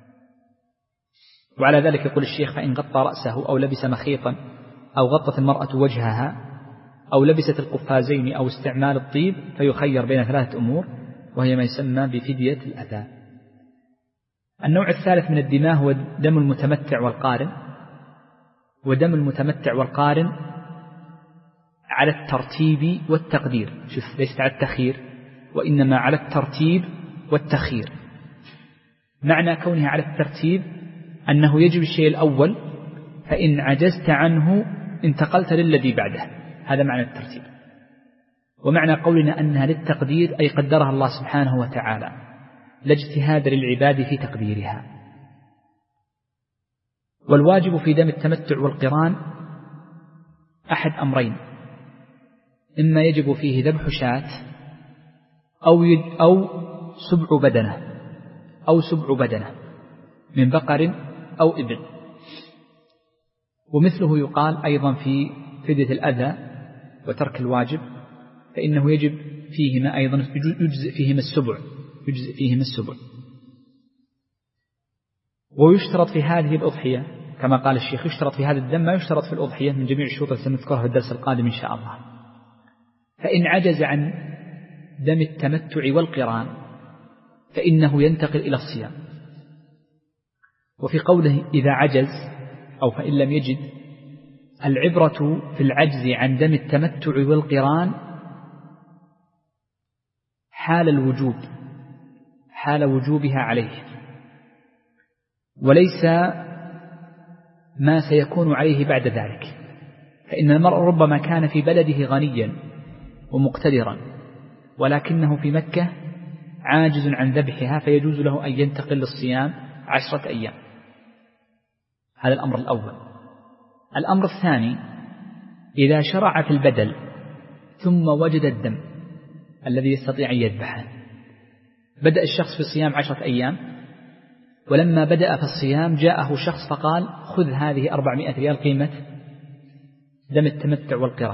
وعلى ذلك يقول الشيخ: فإن غطى رأسه أو لبس مخيطا أو غطت المرأة وجهها أو لبست القفازين أو استعمال الطيب فيخير بين ثلاثة أمور، وهي ما يسمى بفدية الأذى. النوع الثالث من الدماء هو دم المتمتع والقارن. ودم المتمتع والقارن على الترتيب والتقدير، شوف، ليست على التخيير وإنما على الترتيب والتخيير. معنى كونها على الترتيب أنه يجب الشيء الأول، فإن عجزت عنه انتقلت للذي بعده، هذا معنى الترتيب. ومعنى قولنا أنها للتقدير أي قدرها الله سبحانه وتعالى، لا اجتهاد للعباد في تقديرها. والواجب في دم التمتع والقران أحد أمرين: إما يجب فيه ذبح شاة أو أو سبع بدنة أو سبع بدنة من بقر أو إبل. ومثله يقال أيضا في فدية الأذى وترك الواجب، فإنه يجب فيهما أيضا يجزئ فيهما السبع يجزئ فيهما السبع. ويشترط في هذه الأضحية كما قال الشيخ: يشترط في هذا الدم ما يشترط في الأضحية من جميع الشروط التي سنذكرها في الدرس القادم إن شاء الله. فإن عجز عن دم التمتع والقران فإنه ينتقل إلى الصيام. وفي قوله إذا عجز أو فإن لم يجد، العبرة في العجز عن دم التمتع والقران حال الوجوب حال وجوبها عليه، وليس ما سيكون عليه بعد ذلك. فإن المرء ربما كان في بلده غنيا ومقتدرا، ولكنه في مكة عاجز عن ذبحها، فيجوز له أن ينتقل للصيام عشرة أيام. هذا الأمر الأول. الأمر الثاني: إذا شرع في البدل ثم وجد الدم الذي يستطيع أن يذبحه، بدأ الشخص في صيام عشرة أيام ولما بدأ في الصيام جاءه شخص فقال خذ هذه أربعمائة ريال قيمة دم التمتع والقران،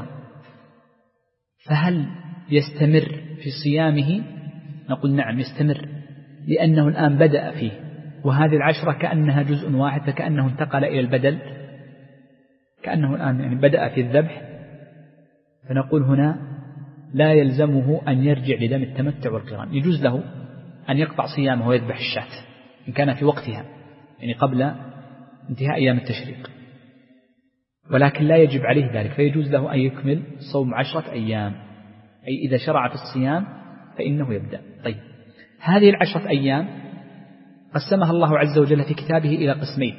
فهل يستمر في صيامه؟ نقول نعم يستمر، لأنه الآن بدأ فيه، وهذه العشرة كأنها جزء واحد، فكأنه انتقل إلى البدل، كأنه الآن يعني بدأ في الذبح، فنقول هنا لا يلزمه أن يرجع لدم التمتع والقران، يجوز له أن يقطع صيامه ويذبح الشاة إن كان في وقتها، يعني قبل انتهاء أيام التشريق، ولكن لا يجب عليه ذلك، فيجوز له أن يكمل صوم عشرة أيام، أي إذا شرع في الصيام فإنه يبدأ. طيب، هذه العشرة أيام قسمها الله عز وجل في كتابه إلى قسمين.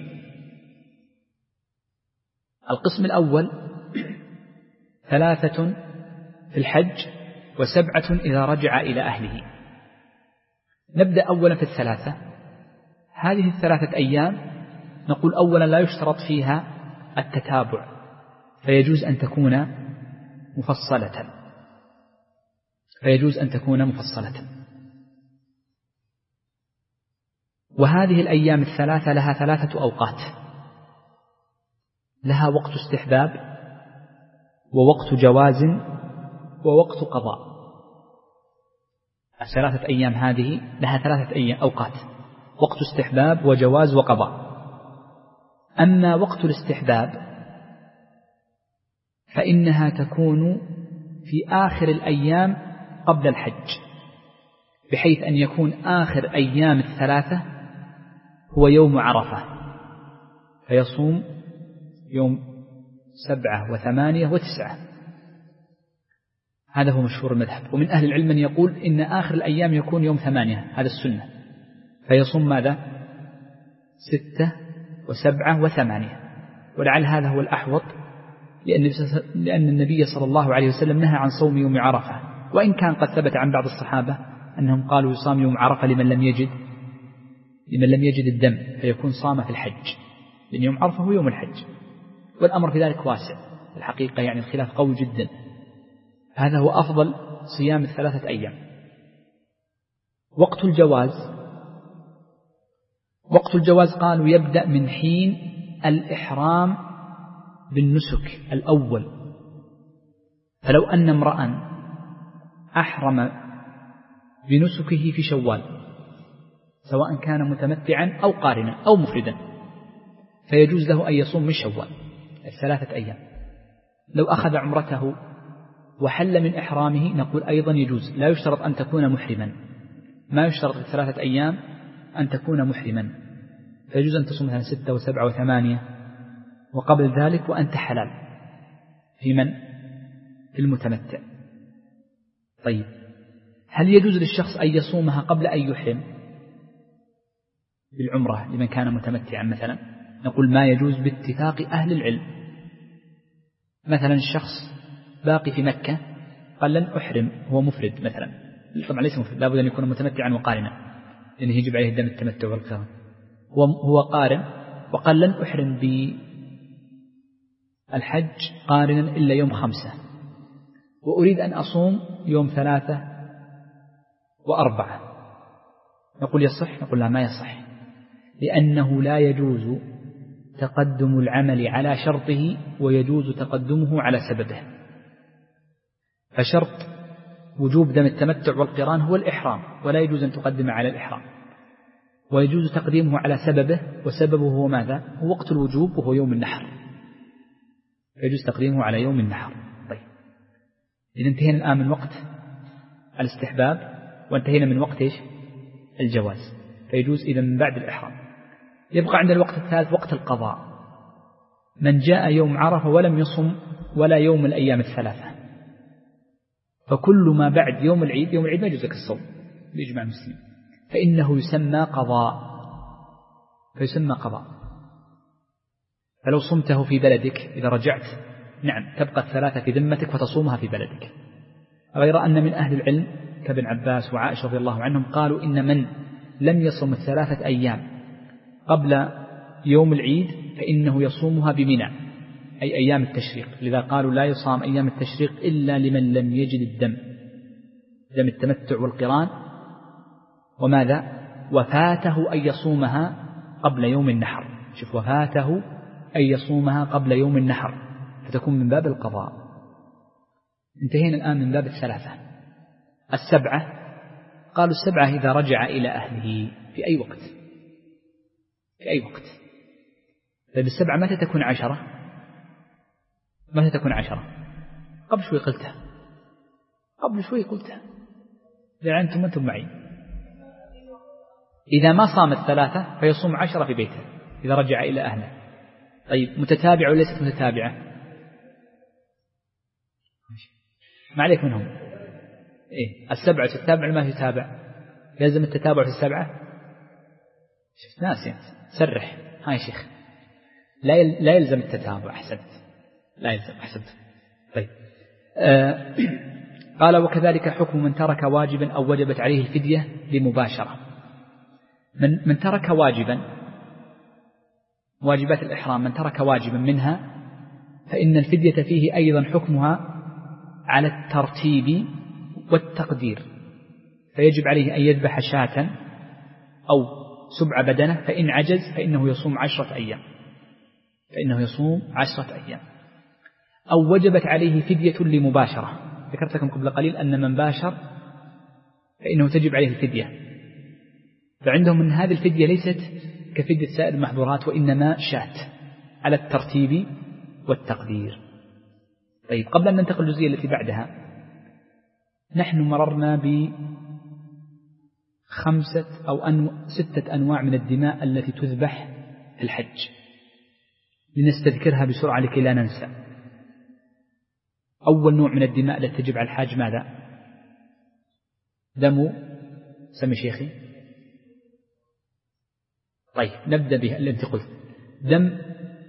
القسم الأول ثلاثة في الحج وسبعة إذا رجع إلى أهله. نبدأ أولا في الثلاثة. هذه الثلاثة أيام نقول أولا لا يشترط فيها التتابع، فيجوز أن تكون مفصلة فيجوز أن تكون مفصلة وهذه الأيام الثلاثة لها ثلاثة أوقات، لها وقت استحباب ووقت جواز ووقت قضاء. الثلاثة أيام هذه لها ثلاثة أيام أوقات، وقت استحباب وجواز وقضاء. أما وقت الاستحباب فإنها تكون في آخر الأيام قبل الحج، بحيث أن يكون آخر أيام الثلاثة هو يوم عرفة، فيصوم يوم سبعة وثمانية وتسعة. هذا هو مشهور المذهب. ومن أهل العلم من يقول إن آخر الأيام يكون يوم ثمانية، هذا السنة، فيصوم ماذا؟ ستة وسبعة وثمانية. ولعل هذا هو الأحوط، لأن النبي صلى الله عليه وسلم نهى عن صوم يوم عرفة، وإن كان قد ثبت عن بعض الصحابة أنهم قالوا يصام يوم عرفة لمن لم يجد لمن لم يجد الدم، فيكون صام في الحج، لأن يوم عرفة هو يوم الحج، والأمر في ذلك واسع الحقيقة، يعني الخلاف قوي جدا. هذا هو أفضل صيام الثلاثة أيام. وقت الجواز وقت الجواز قالوا يبدأ من حين الإحرام بالنسك الأول. فلو أن امرأ أحرم بنسكه في شوال، سواء كان متمتعا أو قارنا أو مفردا، فيجوز له أن يصوم من شوال الثلاثة أيام. لو أخذ عمرته وحل من إحرامه نقول أيضا يجوز، لا يشترط أن تكون محرما، ما يشترط في الثلاثة أيام أن تكون محرما، فيجوز أن تصوم مثلا ستة وسبعة وثمانية وقبل ذلك وأنت حلال في من؟ في المتمتع. طيب، هل يجوز للشخص أن يصومها قبل أن يحرم بالعمرة لمن كان متمتعا مثلا؟ نقول ما يجوز باتفاق أهل العلم. مثلا الشخص باقي في مكة قال لن أحرم، هو مفرد مثلا، طبعا ليس مفرد، لابد أن يكون متمتعا وقارنا، لأنه يجب عليه دم التمتع والقران. هو قارن وقال لن أحرم بالحج قارنا إلا يوم خمسة، وأريد أن أصوم يوم ثلاثة وأربعة، نقول يصح؟ نقول لا، ما يصح، لأنه لا يجوز تقدم العمل على شرطه ويجوز تقدمه على سببه. فشرط وجوب دم التمتع والقران هو الإحرام، ولا يجوز أن تقدم على الإحرام، ويجوز تقديمه على سببه، وسببه هو ماذا؟ هو وقت الوجوب وهو يوم النحر، فيجوز تقديمه على يوم النحر. طيب، إذا انتهينا الآن من وقت الاستحباب وانتهينا من وقت إيش؟ الجواز، فيجوز إذا من بعد الإحرام. يبقى عند الوقت الثالث وقت القضاء. من جاء يوم عرفة ولم يصم ولا يوم الأيام الثلاثة، فكل ما بعد يوم العيد، يوم العيد ما يجوز لك الصوم بإجماع المسلمين، فإنه يسمى قضاء فيسمى قضاء فلو صمته في بلدك إذا رجعت نعم تبقى الثلاثة في ذمتك فتصومها في بلدك. غير أن من أهل العلم كابن عباس وعائشة رضي الله عنهم قالوا إن من لم يصم الثلاثة أيام قبل يوم العيد فإنه يصومها بمنى، أي أيام التشريق، لذا قالوا لا يصام أيام التشريق إلا لمن لم يجد الدم، دم التمتع والقران، وماذا؟ وفاته أن يصومها قبل يوم النحر. شوف وفاته أن يصومها قبل يوم النحر فتكون من باب القضاء. انتهينا الآن من باب الثلاثة. السبعة قالوا السبعة إذا رجع إلى أهله في أي وقت في أي وقت. طيب السبعة متى تكون عشرة؟ متى تكون عشرة؟ قبل شوي قلتها قبل شوي قلتها لعنتم أنتم معي. إذا ما صام الثلاثة فيصوم عشرة في بيته إذا رجع إلى أهله. طيب متتابعة وليست متتابعة؟ ما عليك منهم. إيه السبعة تتابع ما تتابع؟ لازم التتابع في السبعة. شفت ناسي سرح هاي يا شيخ لا لا يلزم التتابع. أحسنت لا يلزم. أحسنت. طيب آه قال وكذلك حكم من ترك واجبا أو وجبت عليه الفدية لمباشرة. من من ترك واجبا واجبات الإحرام من ترك واجبا منها فإن الفدية فيه أيضا حكمها على الترتيب والتقدير. فيجب عليه أن يذبح شاة أو سبع بدنة فإن عجز فإنه يصوم عشرة أيام فإنه يصوم عشرة أيام. أو وجبت عليه فدية لمباشرة. ذكرت لكم قبل قليل أن من باشر فإنه تجب عليه الفدية. فعندهم من هذه الفدية ليست كفدية سائر المحظورات وإنما شاة على الترتيب والتقدير. طيب قبل أن ننتقل للجزئية التي بعدها نحن مررنا بخمسة أو أنو ستة أنواع من الدماء التي تذبح في الحج لنستذكرها بسرعة لكي لا ننسى. أول نوع من الدماء التي تجب على الحاج ماذا؟ دم سمي شيخي. طيب نبدأ بها اللي أنت قلت دم.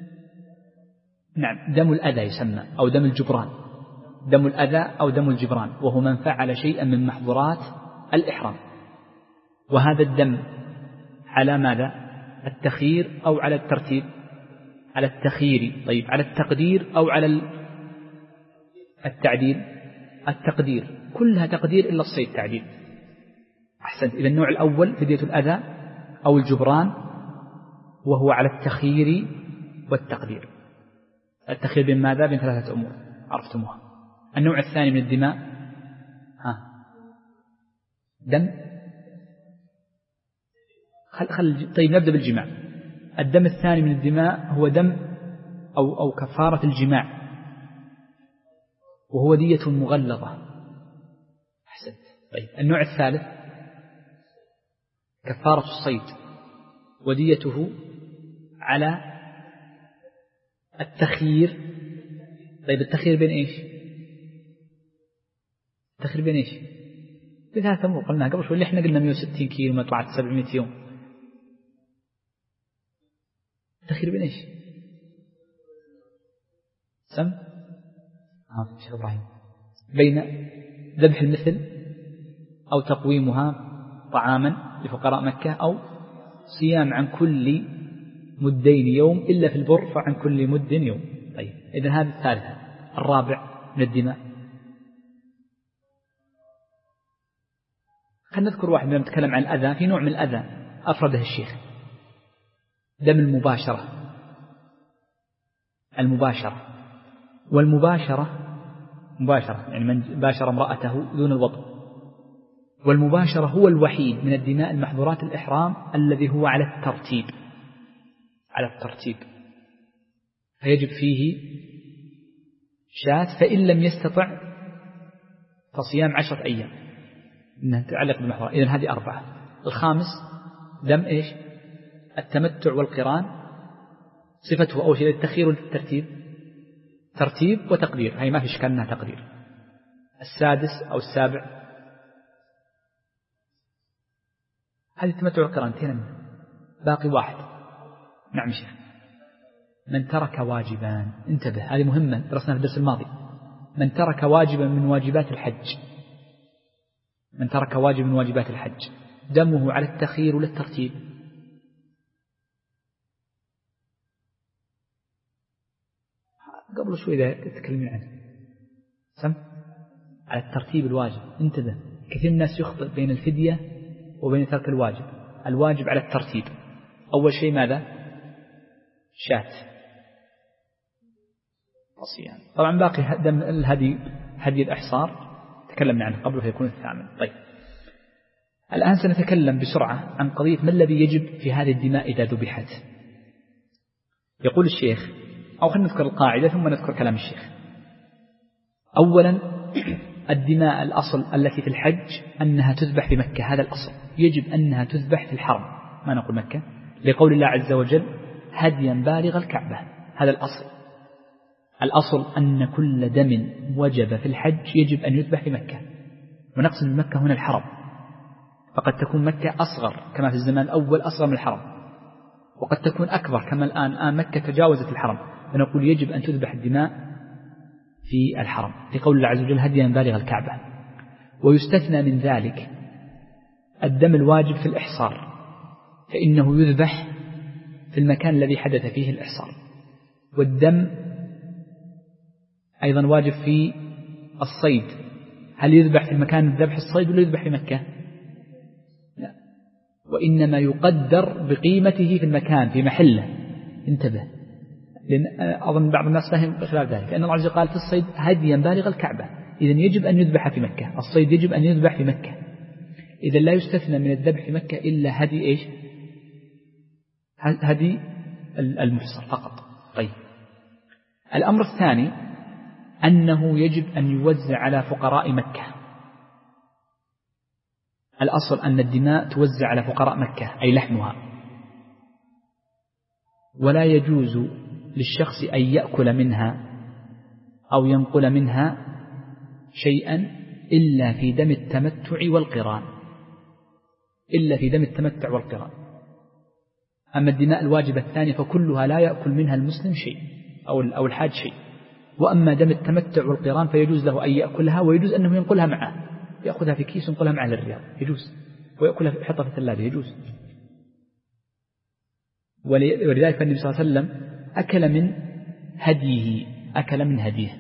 نعم دم الأذى يسمى أو دم الجبران. دم الأذى أو دم الجبران وهو من فعل شيئا من محظورات الإحرام. وهذا الدم على ماذا؟ التخيير أو على الترتيب؟ على التخيير. طيب على التقدير أو على التعديل؟ التقدير. كلها تقدير إلا الصيد تعديل. أحسنت. إذا النوع الأول فدية الأذى أو الجبران وهو على التخيير والتقدير. التخيير بين ماذا؟ بين ثلاثة أمور عرفتموها. النوع الثاني من الدماء ها دم خل خل طيب نبدأ بالجماع. الدم الثاني من الدماء هو دم أو أو كفارة الجماع وهو دية مغلظة. أحسنت. طيب النوع الثالث كفارة الصيد وديته على التخيير. طيب التخيير بين إيش؟ التخيير بين إيش؟ بثلاثة أمور قلنا قبل شوي اللي إحنا قلنا مئة وستين كيلو ما طلعت سبعمائة يوم. التخيير بين إيش؟ سم ها شيخ إبراهيم بين ذبح المثل أو تقويمها طعاما لفقراء مكة أو صيام عن كل مدين يوم إلا في البر فعن كل مد يوم. طيب إذن هذا الثالثة. الرابع من الدماء خلينا نذكر واحد لما نتكلم عن الأذى. في نوع من الأذى أفرده الشيخ دم المباشرة. المباشرة والمباشرة مباشرة يعني من باشر امرأته دون الوطء. والمباشرة هو الوحيد من الدماء المحظورات الإحرام الذي هو على الترتيب على الترتيب فيجب فيه شاة فإن لم يستطع فصيام عشرة أيام إنها تتعلق بالمحظورات. إذن هذه أربعة. الخامس دم إيش؟ التمتع والقران. صفته أول شيء التخيير والترتيب ترتيب وتقدير. هي ما في إشكال أنها تقدير. السادس أو السابع هذه التمتع والقران انتهينا منه. باقي واحد. نعم شيخ. من ترك واجبان. انتبه هذه مهمة درسنا في الدرس الماضي. من ترك واجبا من واجبات الحج من ترك واجب من واجبات الحج دمه على التخيير ولا الترتيب؟ قبل شوي تتكلمين عنه سم على الترتيب الواجب. انتبه كثير من الناس يخطئ بين الفدية وبين ترك الواجب. الواجب على الترتيب أول شيء ماذا؟ شاة الصيام. طبعا باقي دم الهدي هدي الإحصار تكلمنا عنه قبل فيكون الثامن. طيب الآن سنتكلم بسرعة عن قضية ما الذي يجب في هذه الدماء إذا ذبحت. يقول الشيخ، أو خلينا نذكر القاعدة ثم نذكر كلام الشيخ. أولا الدماء الأصل التي في الحج أنها تذبح في مكة، هذا الأصل، يجب أنها تذبح في الحرم، ما نقول مكة، لقول الله عز وجل هديا بالغ الكعبة، هذا الأصل. الأصل أن كل دم وجب في الحج يجب أن يذبح في مكة، ونقصد من مكة هنا الحرم، فقد تكون مكة أصغر كما في الزمان الأول أصغر من الحرم، وقد تكون أكبر كما الآن الآن مكة تجاوزت الحرم، فنقول يجب أن تذبح الدماء في الحرم لقول الله عز وجل هديا بالغ الكعبة. ويستثنى من ذلك الدم الواجب في الإحصار، فإنه يذبح في المكان الذي حدث فيه الإحصار. والدم أيضا واجب في الصيد، هل يذبح في المكان الذبح الصيد ولا يذبح في مكة؟ لا، وإنما يقدر بقيمته في المكان في محله. انتبه، لأن أظن بعض الناس فهم خلال ذلك، لأن الله عز وجل قال في الصيد هديا بالغ الكعبة، إذن يجب أن يذبح في مكة، الصيد يجب أن يذبح في مكة، إذن لا يستثنى من الذبح في مكة إلا هدي إيش؟ هدي المحصر فقط. طيب الأمر الثاني أنه يجب أن يوزع على فقراء مكة. الأصل أن الدماء توزع على فقراء مكة أي لحمها، ولا يجوز للشخص أن يأكل منها أو ينقل منها شيئا إلا في دم التمتع والقران، إلا في دم التمتع والقران. أما الدماء الواجبة الثانية فكلها لا يأكل منها المسلم شيء أو الحاج شيء، وأما دم التمتع والقران فيجوز له أن يأكلها، ويجوز أنه ينقلها معه، يأخذها في كيس وينقلها معه للرياض، يجوز، ويأكلها يحطها في الثلاجة، يجوز. ولذلك النبي صلى الله عليه وسلم أكل من هديه، أكل من هديه.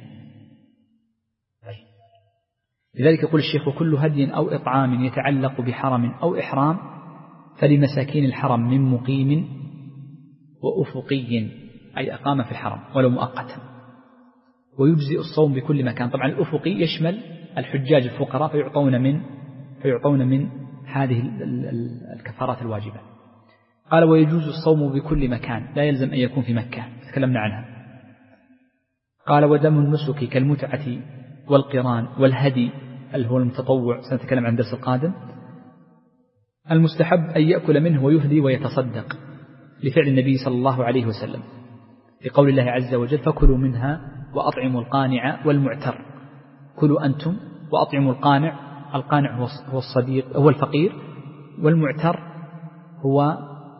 لذلك يقول الشيخ وكل هدي أو إطعام يتعلق بحرم أو إحرام فلمساكين الحرم من مقيم وأفقي، أي أقام في الحرم ولو مؤقتا. ويجزئ الصوم بكل مكان. طبعا الأفقي يشمل الحجاج الفقراء فيعطون من فيعطون من هذه الكفارات الواجبة. قال ويجوز الصوم بكل مكان، لا يلزم أن يكون في مكة، تكلمنا عنها. قال ودم النسك كالمتعة والقران والهدي اللي هو المتطوع، سنتكلم عن الدرس القادم. المستحب أن يأكل منه ويهدي ويتصدق لفعل النبي صلى الله عليه وسلم لقول الله عز وجل فكلوا منها وأطعموا القانع والمعتر. كلوا أنتم وأطعموا القانع، القانع هو الصديق هو الفقير، والمعتر هو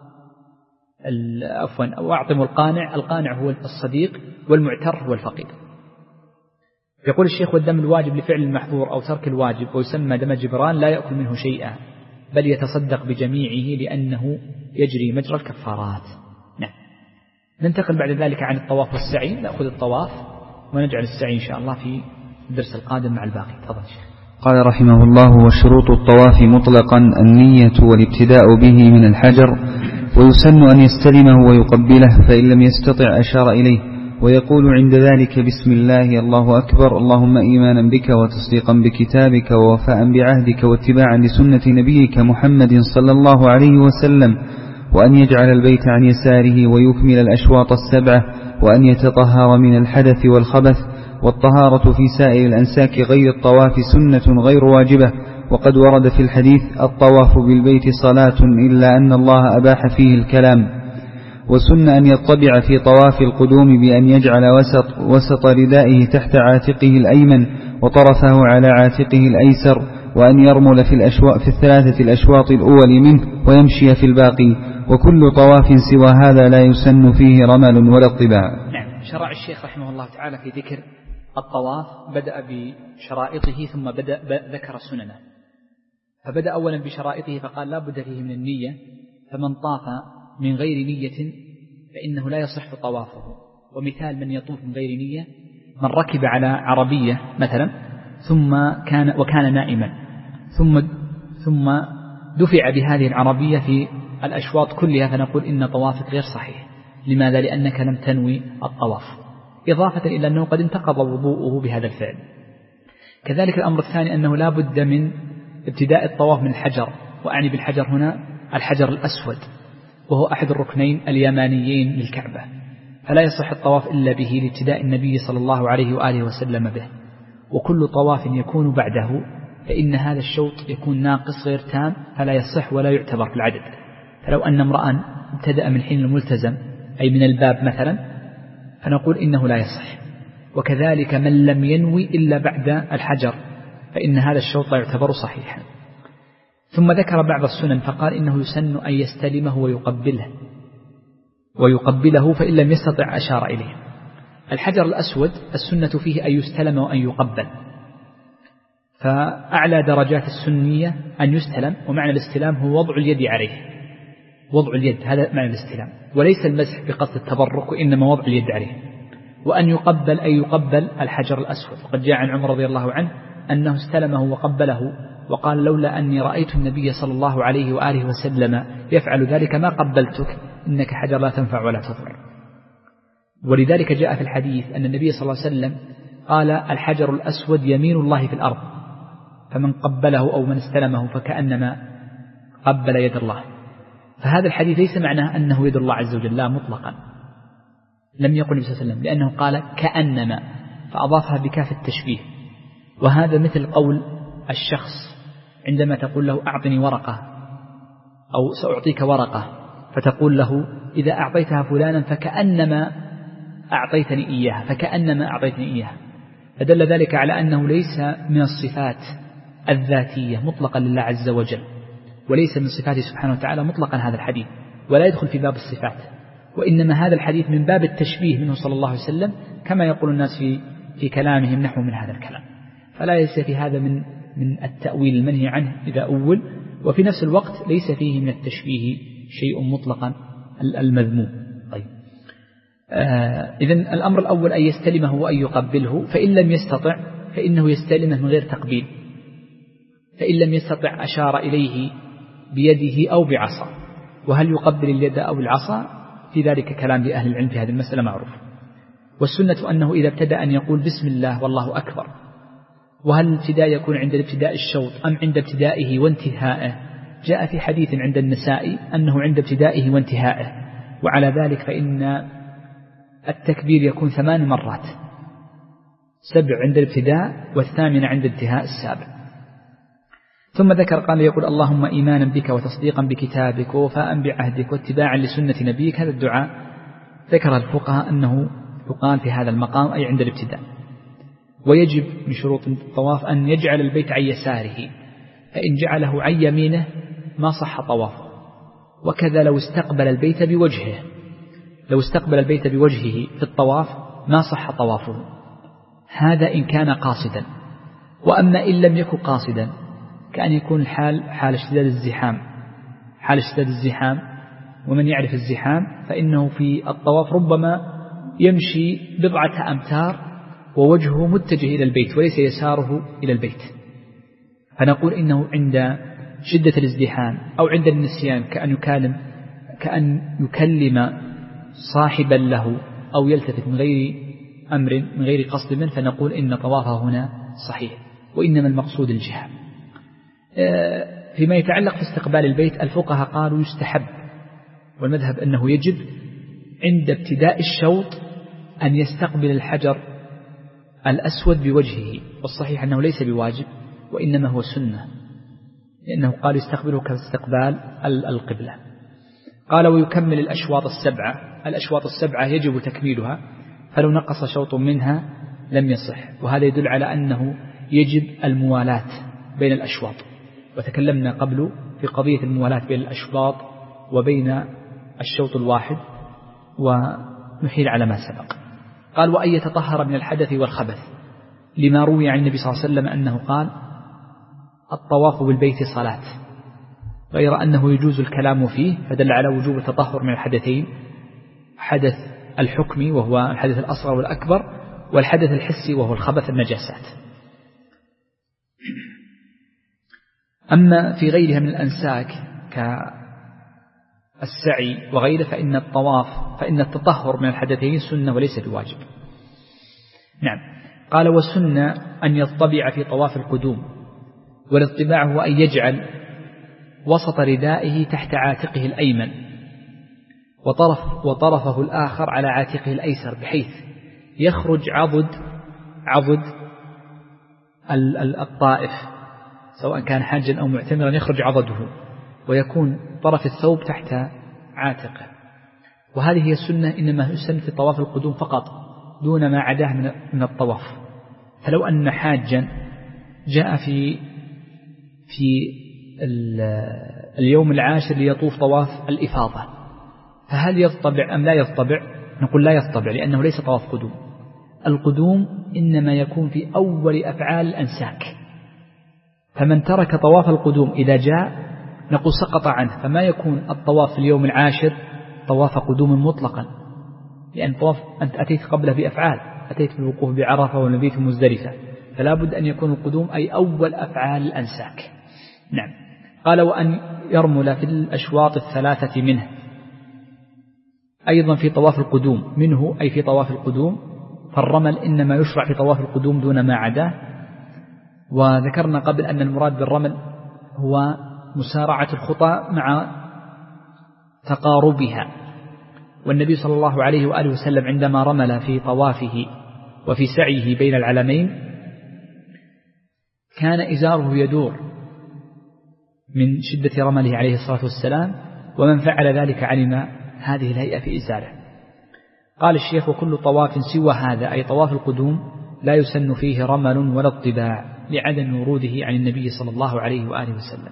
عفوا وأعطموا القانع، القانع هو الصديق والمعتر هو الفقير. يقول الشيخ والدم الواجب لفعل المحظور أو ترك الواجب ويسمى دم جبران لا يأكل منه شيئا بل يتصدق بجميعه لأنه يجري مجرى الكفارات. نعم. ننتقل بعد ذلك عن الطواف والسعي، نأخذ الطواف ونجعل السعي إن شاء الله في الدرس القادم مع الباقي. تفضل شيخ. قال رحمه الله وشروط الطواف مطلقا النية والابتداء به من الحجر، ويسن أن يستلمه ويقبله فإن لم يستطع أشار إليه، ويقول عند ذلك بسم الله الله أكبر اللهم إيمانا بك وتصديقا بكتابك ووفاء بعهدك واتباعا لسنة نبيك محمد صلى الله عليه وسلم، وأن يجعل البيت عن يساره ويكمل الأشواط السبعة، وأن يتطهر من الحدث والخبث. والطهارة في سائر الأنساك غير الطواف سنة غير واجبة، وقد ورد في الحديث الطواف بالبيت صلاة إلا أن الله أباح فيه الكلام. وسن أن يطبع في طواف القدوم بأن يجعل وسط, وسط ردائه تحت عاتقه الأيمن وطرفه على عاتقه الأيسر، وأن يرمل في, الأشواط في الثلاثة الأشواط الأول منه ويمشي في الباقي، وكل طواف سوى هذا لا يسن فيه رمل ولا اطباع. نعم. شرع الشيخ رحمه الله تعالى في ذكر الطواف، بدأ بشرائطه ثم بدأ ذكر سننه. فبدأ أولا بشرائطه فقال لا بد فيه من النية، فمن طاف من غير نية فإنه لا يصح طوافه. ومثال من يطوف من غير نية من ركب على عربية مثلا ثم كان وكان نائما ثم ثم دفع بهذه العربية في الأشواط كلها فنقول إن طوافك غير صحيح. لماذا؟ لأنك لم تنوي الطواف، إضافة إلى أنه قد انتقض وضوءه بهذا الفعل. كذلك الأمر الثاني أنه لا بد من ابتداء الطواف من الحجر، وأعني بالحجر هنا الحجر الأسود، وهو أحد الركنين اليمانيين للكعبة، فلا يصح الطواف إلا به لابتداء النبي صلى الله عليه وآله وسلم به. وكل طواف يكون بعده فإن هذا الشوط يكون ناقص غير تام، فلا يصح ولا يعتبر في العدد. فلو أن امرأ ابتدأ من حين الملتزم أي من الباب مثلا فنقول إنه لا يصح. وكذلك من لم ينوي إلا بعد الحجر فإن هذا الشوط لا يعتبر صحيحا. ثم ذكر بعض السنن فقال إنه يسن أن يستلمه ويقبله ويقبله فإن لم يستطع أشار إليه. الحجر الأسود السنة فيه أن يستلم وأن يقبل، فأعلى درجات السنية أن يستلم، ومعنى الاستلام هو وضع اليد عليه، وضع اليد هذا معنى الاستلام، وليس المسح بقصد التبرك وإنما وضع اليد عليه. وأن يقبل أي يقبل الحجر الأسود، وقد جاء عن عمر رضي الله عنه أنه استلمه وقبله وقال لولا أني رأيت النبي صلى الله عليه وآله وسلم يفعل ذلك ما قبلتك، إنك حجر لا تنفع ولا تضر. ولذلك جاء في الحديث أن النبي صلى الله عليه وسلم قال الحجر الأسود يمين الله في الأرض، فمن قبله أو من استلمه فكأنما قبل يد الله. فهذا الحديث ليس معناه أنه يد الله عز وجل، لا مطلقا، لم يقل النبي صلى الله عليه وسلم، لأنه قال كأنما فأضافها بكاف التشبيه. وهذا مثل قول الشخص عندما تقول له أعطني ورقة أو سأعطيك ورقة، فتقول له إذا أعطيتها فلانا فكأنما أعطيتني إياها، فكأنما أعطيتني إياها. فدل ذلك على أنه ليس من الصفات الذاتية مطلقا لله عز وجل، وليس من صفاته سبحانه وتعالى مطلقا هذا الحديث، ولا يدخل في باب الصفات، وإنما هذا الحديث من باب التشبيه منه صلى الله عليه وسلم، كما يقول الناس في في كلامهم نحو من هذا الكلام. فلا ليس في هذا من من التأويل المنهي عنه إذا أول، وفي نفس الوقت ليس فيه من التشبيه شيء مطلقا المذموم. طيب، آه إذن الأمر الأول أن يستلمه وأن يقبله، فإن لم يستطع فإنه يستلمه من غير تقبيل، فإن لم يستطع أشار إليه بيده أو بعصا. وهل يقبل اليد أو العصا؟ في ذلك كلام لأهل العلم في هذه المسألة معروف. والسنة أنه إذا ابتدأ أن يقول بسم الله والله أكبر. وهل الابتداء يكون عند ابتداء الشوط أم عند ابتدائه وانتهائه؟ جاء في حديث عند النسائي أنه عند ابتدائه وانتهائه، وعلى ذلك فإن التكبير يكون ثمان مرات، سبع عند الابتداء والثامنة عند انتهاء السابع. ثم ذكر قال يقول اللهم إيمانا بك وتصديقا بكتابك ووفاء بعهدك واتباعا لسنة نبيك. هذا الدعاء ذكر الفقهاء أنه يقال في هذا المقام أي عند الابتداء. ويجب من شروط الطواف أن يجعل البيت عن يساره، فإن جعله عن يمينه ما صح طوافه. وكذا لو استقبل البيت بوجهه، لو استقبل البيت بوجهه في الطواف ما صح طوافه، هذا إن كان قاصدا. وأما إن لم يكن قاصدا كأن يكون الحال حال اشتداد الزحام، حال اشتداد الزحام، ومن يعرف الزحام فإنه في الطواف ربما يمشي بضعة أمتار ووجهه متجه إلى البيت وليس يساره إلى البيت، فنقول إنه عند شدة الازدحام أو عند النسيان كأن يكلم كأن يكلم صاحبا له أو يلتفت من غير أمر من غير قصد منه، فنقول إن طوافه هنا صحيح، وإنما المقصود الجهة. فيما يتعلق في استقبال البيت الفقهاء قالوا يستحب، والمذهب أنه يجب عند ابتداء الشوط أن يستقبل الحجر الأسود بوجهه، والصحيح أنه ليس بواجب وإنما هو سنة، لأنه قال يستقبله كاستقبال القبلة. قال ويكمل الأشواط السبعة. الأشواط السبعة يجب تكميلها، فلو نقص شوط منها لم يصح، وهذا يدل على أنه يجب الموالاة بين الأشواط، وتكلمنا قبل في قضية الموالاة بين الأشواط وبين الشوط الواحد ونحيل على ما سبق. قال وأن يتطهر من الحدث والخبث، لما روي عن النبي صلى الله عليه وسلم أنه قال الطواف بالبيت صلاة، غير أنه يجوز الكلام فيه، فدل على وجوب التطهر من الحدثين، حدث الحكمي وهو الحدث الأصغر والأكبر، والحدث الحسي وهو الخبث النجاسات. أما في غيرها من الأنساك السعي وغيره فإن الطواف فإن التطهر من الحدثين سنة وليس بواجب. نعم. قال وسنة أن يطبع في طواف القدوم، والاطباع هو أن يجعل وسط ردائه تحت عاتقه الأيمن وطرف وطرفه الآخر على عاتقه الأيسر، بحيث يخرج عضد عضد الطائف سواء كان حاجا أو معتمرا، يخرج عضده ويكون طرف الثوب تحت عاتقه. وهذه هي السنة، إنما يسن في طواف القدوم فقط دون ما عداه من الطواف. فلو أن حاجا جاء في في اليوم العاشر ليطوف طواف الإفاضة، فهل يطبع أم لا يطبع؟ نقول لا يطبع، لأنه ليس طواف قدوم. القدوم إنما يكون في أول أفعال الأنساك، فمن ترك طواف القدوم إذا جاء نقول سقط عنه، فما يكون الطواف في اليوم العاشر طواف قدوم مطلقا، لأن طواف أنت أتيت قبله بأفعال، أتيت بالوقوف بعرفة والمبيت مزدلفة، فلا بد أن يكون القدوم أي أول أفعال الأنساك. نعم. قال وأن يرمل في الأشواط الثلاثة منه، أيضا في طواف القدوم منه أي في طواف القدوم، فالرمل إنما يشرع في طواف القدوم دون ما عداه. وذكرنا قبل أن المراد بالرمل هو مسارعة الخطى مع تقاربها، والنبي صلى الله عليه وآله وسلم عندما رمل في طوافه وفي سعيه بين العلمين كان إزاره يدور من شدة رمله عليه الصلاة والسلام، ومن فعل ذلك علم هذه الهيئة في إزاره. قال الشيخ وكل طواف سوى هذا أي طواف القدوم لا يسن فيه رمل ولا اطباع لعدم وروده عن النبي صلى الله عليه وآله وسلم.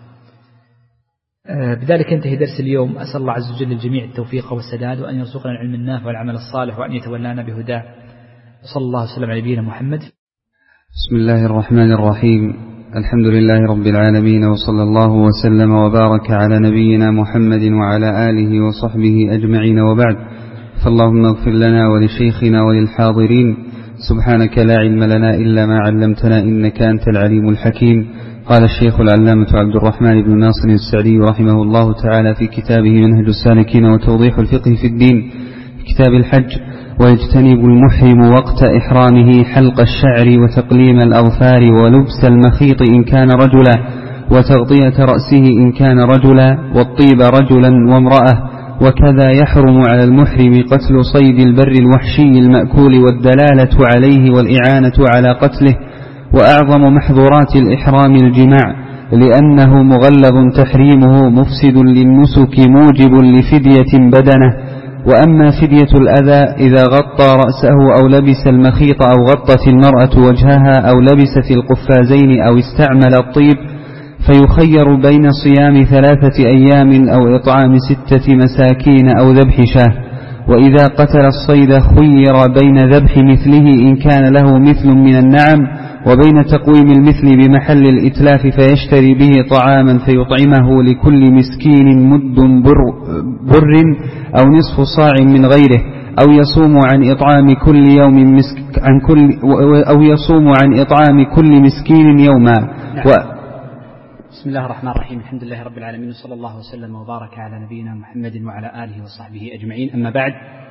بذلك انتهي درس اليوم. أسأل الله عز وجل للجميع التوفيق والسداد، وأن يرزقنا العلم النافع والعمل الصالح، وأن يتولانا بهداه. صلى الله وسلم على نبينا محمد. بسم الله الرحمن الرحيم. الحمد لله رب العالمين، وصلى الله وسلم وبارك على نبينا محمد وعلى آله وصحبه أجمعين، وبعد. فاللهم اغفر لنا ولشيخنا وللحاضرين، سبحانك لا علم لنا إلا ما علمتنا إنك أنت العليم الحكيم. قال الشيخ العلامة عبد الرحمن بن ناصر السعدي رحمه الله تعالى في كتابه منهج السالكين وتوضيح الفقه في الدين كتاب الحج: ويجتنب المحرم وقت إحرامه حلق الشعر وتقليم الأظفار ولبس المخيط إن كان رجلا، وتغطية رأسه إن كان رجلا، والطيب رجلا وامرأة. وكذا يحرم على المحرم قتل صيد البر الوحشي المأكول والدلالة عليه والإعانة على قتله. وأعظم محظورات الإحرام الجماع، لأنه مغلظ تحريمه مفسد للنسك موجب لفدية بدنه. وأما فدية الأذى إذا غطى رأسه أو لبس المخيط أو غطت المرأة وجهها أو لبست القفازين أو استعمل الطيب، فيخير بين صيام ثلاثة أيام أو إطعام ستة مساكين أو ذبح شاه. وإذا قتل الصيد خير بين ذبح مثله إن كان له مثل من النعم، وبين تقويم المثل بمحل الإتلاف فيشتري به طعاما فيطعمه لكل مسكين مد بر, بر أو نصف صاع من غيره، أو يصوم عن إطعام كل يوم مسك عن كل أو يصوم عن إطعام كل مسكين يوما. نعم. و بسم الله الرحمن الرحيم. الحمد لله رب العالمين، وصلى الله وسلم وبارك على نبينا محمد وعلى آله وصحبه أجمعين. أما بعد،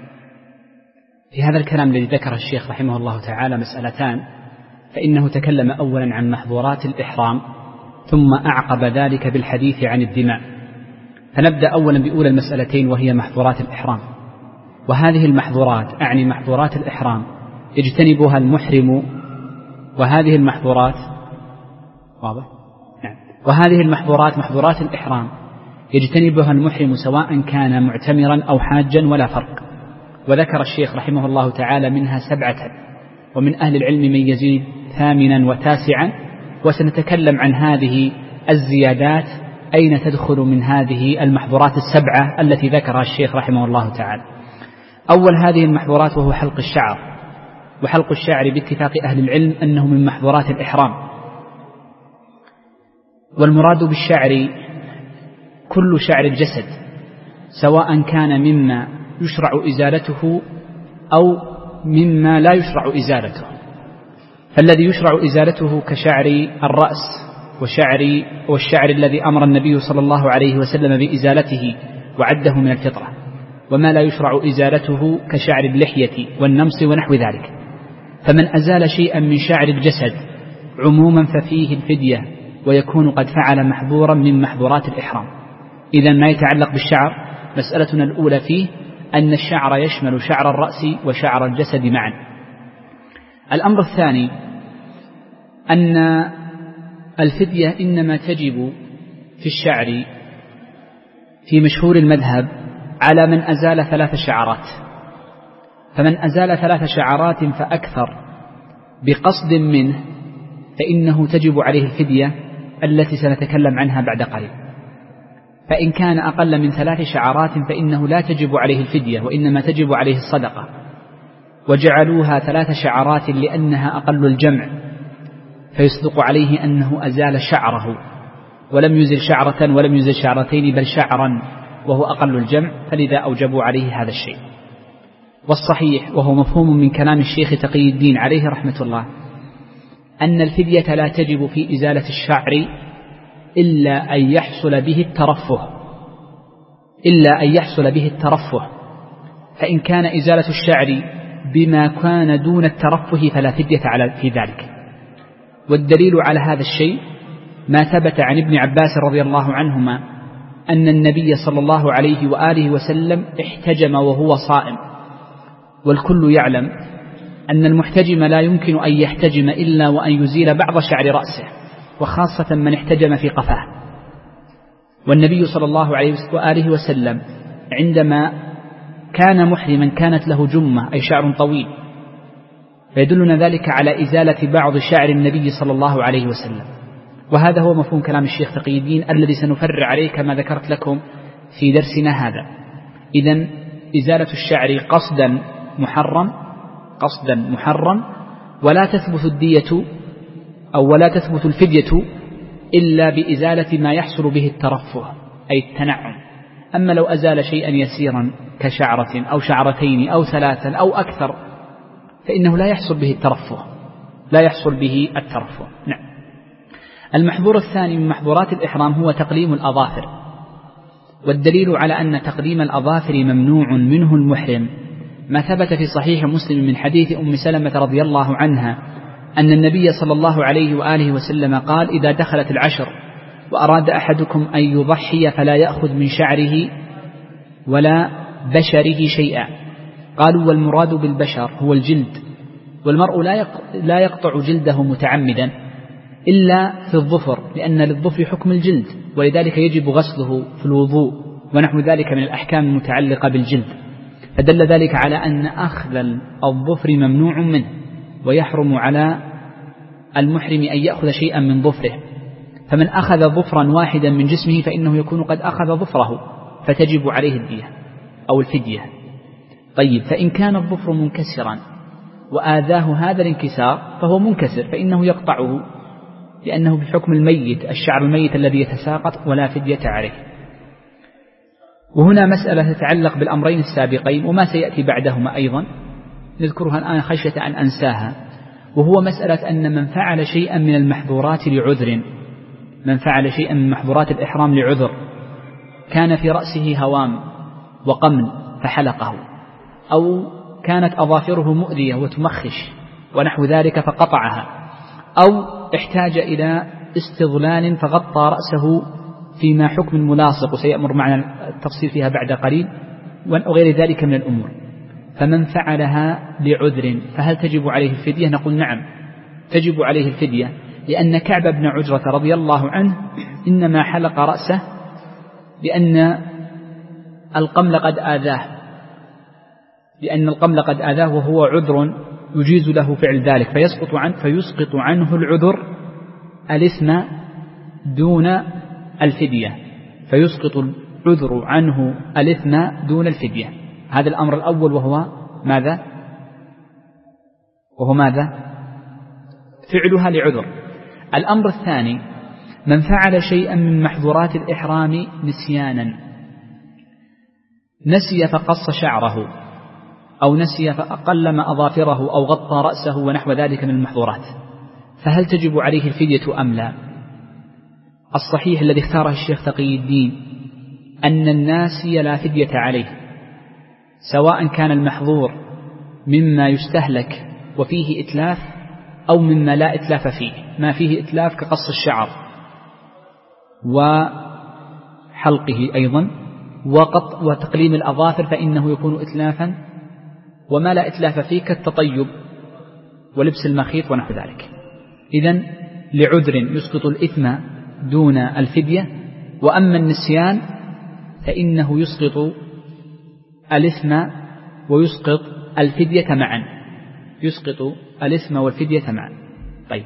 في هذا الكلام الذي ذكر الشيخ رحمه الله تعالى مسألتان، فإنه تكلم أولا عن محظورات الإحرام، ثم أعقب ذلك بالحديث عن الدماء. فنبدأ أولا بأولى المسألتين، وهي محظورات الإحرام. وهذه المحظورات أعني محظورات الإحرام يجتنبها المحرم، وهذه المحظورات واضح؟ نعم. وهذه المحظورات محظورات الإحرام يجتنبها المحرم سواء كان معتمرا أو حاجا ولا فرق. وذكر الشيخ رحمه الله تعالى منها سبعة، ومن أهل العلم من يزيد ثامنا وتاسعا، وسنتكلم عن هذه الزيادات أين تدخل من هذه المحظورات السبعة التي ذكرها الشيخ رحمه الله تعالى. أول هذه المحظورات وهو حلق الشعر. وحلق الشعر باتفاق أهل العلم أنه من محظورات الإحرام. والمراد بالشعر كل شعر الجسد، سواء كان مما يشرع إزالته أو مما لا يشرع إزالته. فالذي يشرع إزالته كشعر الرأس وشعر والشعر الذي أمر النبي صلى الله عليه وسلم بإزالته وعده من الفطرة، وما لا يشرع إزالته كشعر اللحية والنمص ونحو ذلك. فمن أزال شيئا من شعر الجسد عموما ففيه الفدية، ويكون قد فعل محظورا من محظورات الإحرام. إذن ما يتعلق بالشعر مسألتنا الأولى فيه أن الشعر يشمل شعر الرأس وشعر الجسد معا. الأمر الثاني أن الفدية إنما تجب في الشعر في مشهور المذهب على من أزال ثلاث شعرات، فمن أزال ثلاث شعرات فأكثر بقصد منه فإنه تجب عليه الفدية التي سنتكلم عنها بعد قليل. فإن كان أقل من ثلاث شعرات فإنه لا تجب عليه الفدية، وإنما تجب عليه الصدقة. وجعلوها ثلاث شعرات لأنها أقل الجمع، فيصدق عليه أنه أزال شعره ولم يزل شعرة ولم يزل شعرتين بل شعرا، وهو أقل الجمع، فلذا أوجبوا عليه هذا الشيء. والصحيح وهو مفهوم من كلام الشيخ تقي الدين عليه رحمة الله أن الفدية لا تجب في إزالة الشعر إلا أن يحصل به الترفه إلا أن يحصل به الترفه فإن كان إزالة الشعر بما كان دون الترفه فلا فدية على في ذلك. والدليل على هذا الشيء ما ثبت عن ابن عباس رضي الله عنهما أن النبي صلى الله عليه وآله وسلم احتجم وهو صائم. والكل يعلم أن المحتجم لا يمكن أن يحتجم إلا وأن يزيل بعض شعر رأسه، وخاصة من احتجم في قفاه. والنبي صلى الله عليه وآله وسلم عندما كان محرما كانت له جمة أي شعر طويل، فيدلنا ذلك على إزالة بعض شعر النبي صلى الله عليه وسلم. وهذا هو مفهوم كلام الشيخ تقي الدين الذي سنفرع عليه كما ذكرت لكم في درسنا هذا. إذن إزالة الشعر قصدا محرم قصدا محرم ولا تثبت الدية أو ولا تثبت الفدية إلا بإزالة ما يحصل به الترفه أي التنعم. أما لو أزال شيئا يسيرا كشعرة أو شعرتين أو ثلاثا أو أكثر فإنه لا يحصل به الترفه لا يحصل به الترفه نعم. المحظور الثاني من محظورات الإحرام هو تقليم الأظافر. والدليل على أن تقليم الأظافر ممنوع منه المحرم ما ثبت في صحيح مسلم من حديث أم سلمة رضي الله عنها أن النبي صلى الله عليه وآله وسلم قال: إذا دخلت العشر وأراد أحدكم أن يضحي فلا يأخذ من شعره ولا بشره شيئا. قالوا: والمراد بالبشر هو الجلد، والمرء لا يقطع جلده متعمدا إلا في الظفر، لأن للظفر حكم الجلد، ولذلك يجب غسله في الوضوء ونحو ذلك من الأحكام المتعلقة بالجلد. فدل ذلك على أن أخذ الظفر ممنوع منه، ويحرم على المحرم أن يأخذ شيئا من ظفره. فمن أخذ ظفرا واحدا من جسمه فإنه يكون قد أخذ ظفره، فتجب عليه الدية أو الفدية. طيب، فإن كان الظفر منكسرا وآذاه هذا الانكسار فهو منكسر، فإنه يقطعه لأنه بحكم الميت، الشعر الميت الذي يتساقط، ولا فدية عليه. وهنا مسألة تتعلق بالأمرين السابقين وما سيأتي بعدهما أيضا نذكرها الآن خشية أن أنساها، وهو مسألة أن من فعل شيئا من المحظورات لعذر من فعل شيئا من محظورات الإحرام لعذر كان في رأسه هوام وقمل فحلقه، أو كانت أظافره مؤذية وتمخش ونحو ذلك فقطعها، أو احتاج إلى استظلال فغطى رأسه فيما حكم ملاصق وسيأمر معنا التفصيل فيها بعد قليل، وغير ذلك من الأمور. فمن فعلها لعذر فهل تجب عليه الفدية؟ نقول نعم تجب عليه الفدية، لأن كعب بن عجرة رضي الله عنه إنما حلق رأسه لأن القمل قد آذاه لأن القمل قد آذاه وهو عذر يجيز له فعل ذلك، فيسقط عنه فيسقط عنه العذر الإثم دون الفدية فيسقط العذر عنه الإثم دون الفدية. هذا الأمر الأول، وهو ماذا؟ وهو ماذا؟ فعلها لعذر. الأمر الثاني: من فعل شيئا من محظورات الإحرام نسيانا، نسي فقص شعره أو نسي فأقلم أظافره أو غطى رأسه ونحو ذلك من المحظورات، فهل تجب عليه الفدية أم لا؟ الصحيح الذي اختاره الشيخ تقي الدين أن الناسي لا فدية عليه، سواء كان المحظور مما يستهلك وفيه إتلاف أو مما لا إتلاف فيه. ما فيه إتلاف كقص الشعر وحلقه أيضا وقط وتقليم الأظافر فإنه يكون إتلافا، وما لا إتلاف فيه كالتطيب ولبس المخيط ونحو ذلك. إذن لعذر يسقط الإثم دون الفدية. وأما النسيان فإنه يسقط الإثم ويسقط الفدية معا، يسقط الإثم والفدية معا. طيب،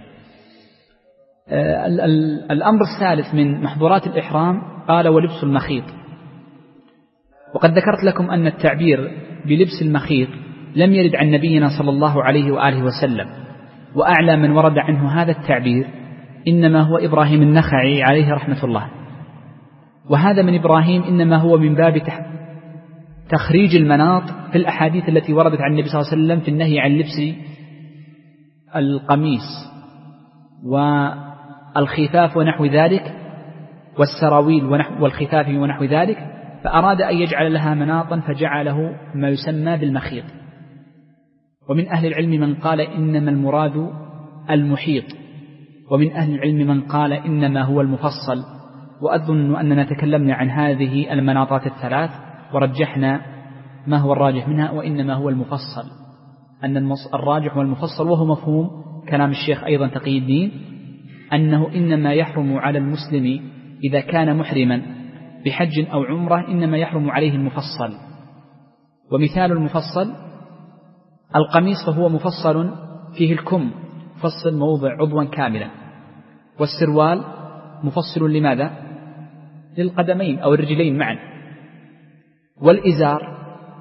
الأمر الثالث من محظورات الإحرام قال ولبس المخيط. وقد ذكرت لكم أن التعبير بلبس المخيط لم يرد عن نبينا صلى الله عليه وآله وسلم، وأعلى من ورد عنه هذا التعبير إنما هو إبراهيم النخعي عليه رحمة الله. وهذا من إبراهيم إنما هو من باب تخريج المناط في الأحاديث التي وردت عن النبي صلى الله عليه وسلم في النهي عن لبس القميص والخفاف ونحو ذلك والسراويل والخفاف ونحو ذلك، فأراد أن يجعل لها مناطا فجعله ما يسمى بالمخيط. ومن أهل العلم من قال إنما المراد المحيط، ومن أهل العلم من قال إنما هو المفصل. وأظن أننا تكلمنا عن هذه المناطات الثلاث ورجحنا ما هو الراجح منها، وإنما هو المفصل، أن الراجح والمفصل، وهو مفهوم كلام الشيخ أيضا تقي الدين، أنه إنما يحرم على المسلم إذا كان محرما بحج أو عمرة إنما يحرم عليه المفصل. ومثال المفصل القميص، فهو مفصل فيه الكم مفصل موضع عضوا كاملا، والسروال مفصل لماذا؟ للقدمين أو الرجلين معا، والإزار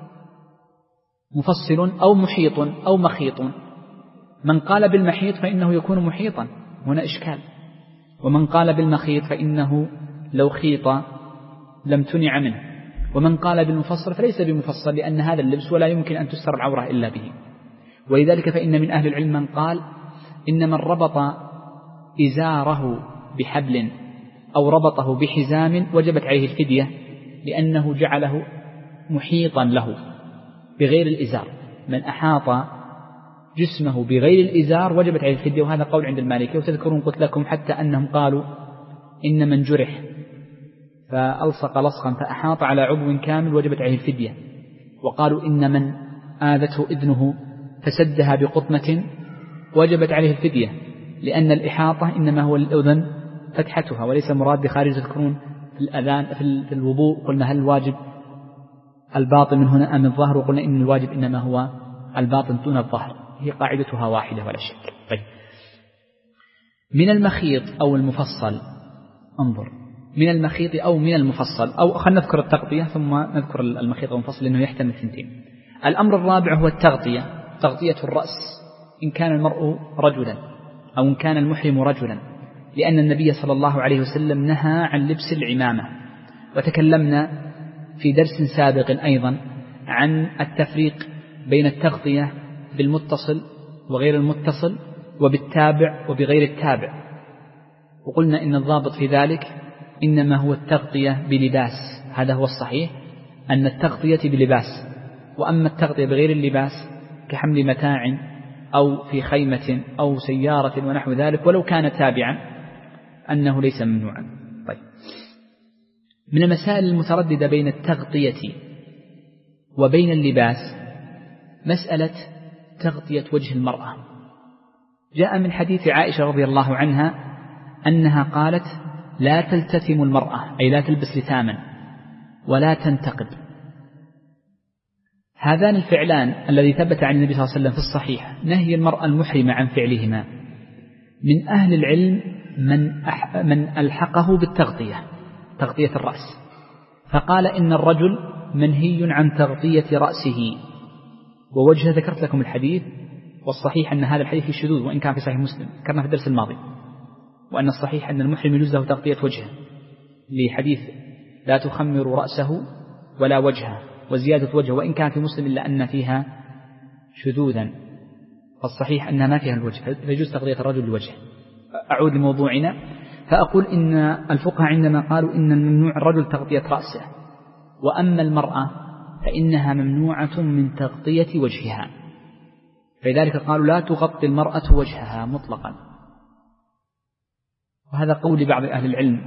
مفصل أو محيط أو مخيط. من قال بالمحيط فإنه يكون محيطا، هنا إشكال. ومن قال بالمخيط فإنه لو خيط لم تنع منه. ومن قال بالمفصل فليس بمفصل، لأن هذا اللبس ولا يمكن أن تستر العورة إلا به. ولذلك فإن من أهل العلم من قال إن من ربط إزاره بحبل أو ربطه بحزام وجبت عليه الفدية، لأنه جعله محيطا له بغير الإزار. من أحاط جسمه بغير الإزار وجبت عليه الفدية، وهذا قول عند المالكية. وتذكرون قلت لكم حتى أنهم قالوا إن من جرح فألصق لصقا فأحاط على عضو كامل وجبت عليه الفدية. وقالوا إن من آذته إذنه فسدها بقطمة وجبت عليه الفدية، لأن الإحاطة إنما هو الأذن فتحتها وليس مراد بخارج. تذكرون في الأذان في الوضوء قلنا هل الواجب الباطن من هنا أم الظهر، وقلنا إن الواجب إنما هو الباطن دون الظهر، هي قاعدتها واحدة ولا شك. طيب، من المخيط أو المفصل، انظر، من المخيط أو من المفصل، أو خلينا نذكر التغطية ثم نذكر المخيط أو المفصل لأنه يحتمل اثنتين. الأمر الرابع هو التغطية، تغطية الرأس إن كان المرء رجلا أو إن كان المحرم رجلا، لأن النبي صلى الله عليه وسلم نهى عن لبس العمامة. وتكلمنا في درس سابق أيضا عن التفريق بين التغطية بالمتصل وغير المتصل، وبالتابع وبغير التابع. وقلنا إن الضابط في ذلك إنما هو التغطية بلباس، هذا هو الصحيح أن التغطية بلباس. وأما التغطية بغير اللباس كحمل متاع أو في خيمة أو سيارة ونحو ذلك ولو كان تابعا أنه ليس ممنوعا. طيب، من المسائل المترددة بين التغطية وبين اللباس مسألة تغطية وجه المرأة. جاء من حديث عائشة رضي الله عنها أنها قالت لا تلتثم المرأة، أي لا تلبس لثاما ولا تنتقب. هذان الفعلان الذي ثبت عن النبي صلى الله عليه وسلم في الصحيح نهي المرأة المحرمة عن فعلهما. من أهل العلم من, أح من ألحقه بالتغطية، تغطية الرأس، فقال إن الرجل منهي عن تغطية رأسه ووجهه. ذكرت لكم الحديث، والصحيح أن هذا الحديث شذوذ وإن كان في صحيح مسلم، ذكرنا في الدرس الماضي. وأن الصحيح أن المحرم يجوز له تغطية وجهه لحديث لا تخمر رأسه ولا وجهه، وزيادة وجهه وإن كان في مسلم إلا أن فيها شذوذا، فالصحيح أنها ما فيها الوجه، فيجوز تغطية الرجل الوجه. أعود لموضوعنا، فأقول إن الفقهاء عندما قالوا إن الممنوع الرجل تغطية رأسه وأما المرأة فإنها ممنوعة من تغطية وجهها، فلذلك قالوا لا تغطي المرأة وجهها مطلقا. وهذا قول بعض أهل العلم.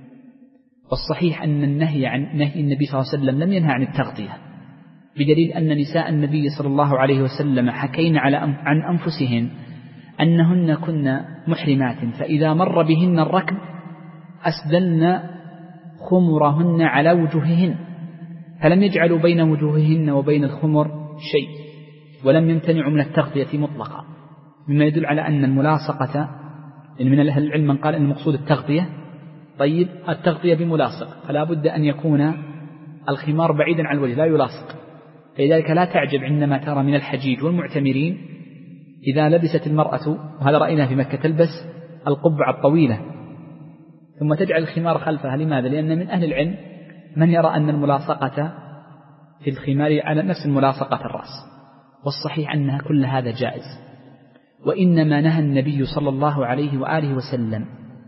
والصحيح أن النهي عن نهي النبي صلى الله عليه وسلم لم ينهى عن التغطية، بدليل أن نساء النبي صلى الله عليه وسلم حكين على عن أنفسهن أنهن كن محرمات، فإذا مر بهن الركب أسدلن خمرهن على وجوههن، فلم يجعلوا بين وجوههن وبين الخمر شيء، ولم يمتنعوا من التغطية مطلقا، مما يدل على أن الملاصقة، يعني من أهل العلم من قال أن المقصود التغطية. طيب التغطية بملاصق، فلا بد أن يكون الخمار بعيدا عن الوجه لا يلاصق، فلذلك لا تعجب عندما ترى من الحجيج والمعتمرين إذا لبست المرأة، وهذا رأينا في مكة، تلبس القبعة الطويلة ثم تجعل الخمار خلفها. لماذا؟ لأن من أهل العلم من يرى أن الملاصقة في الخمار على نفس الملاصقة الرأس، والصحيح أنها كل هذا جائز. وإنما نهى النبي صلى الله عليه وآله وسلم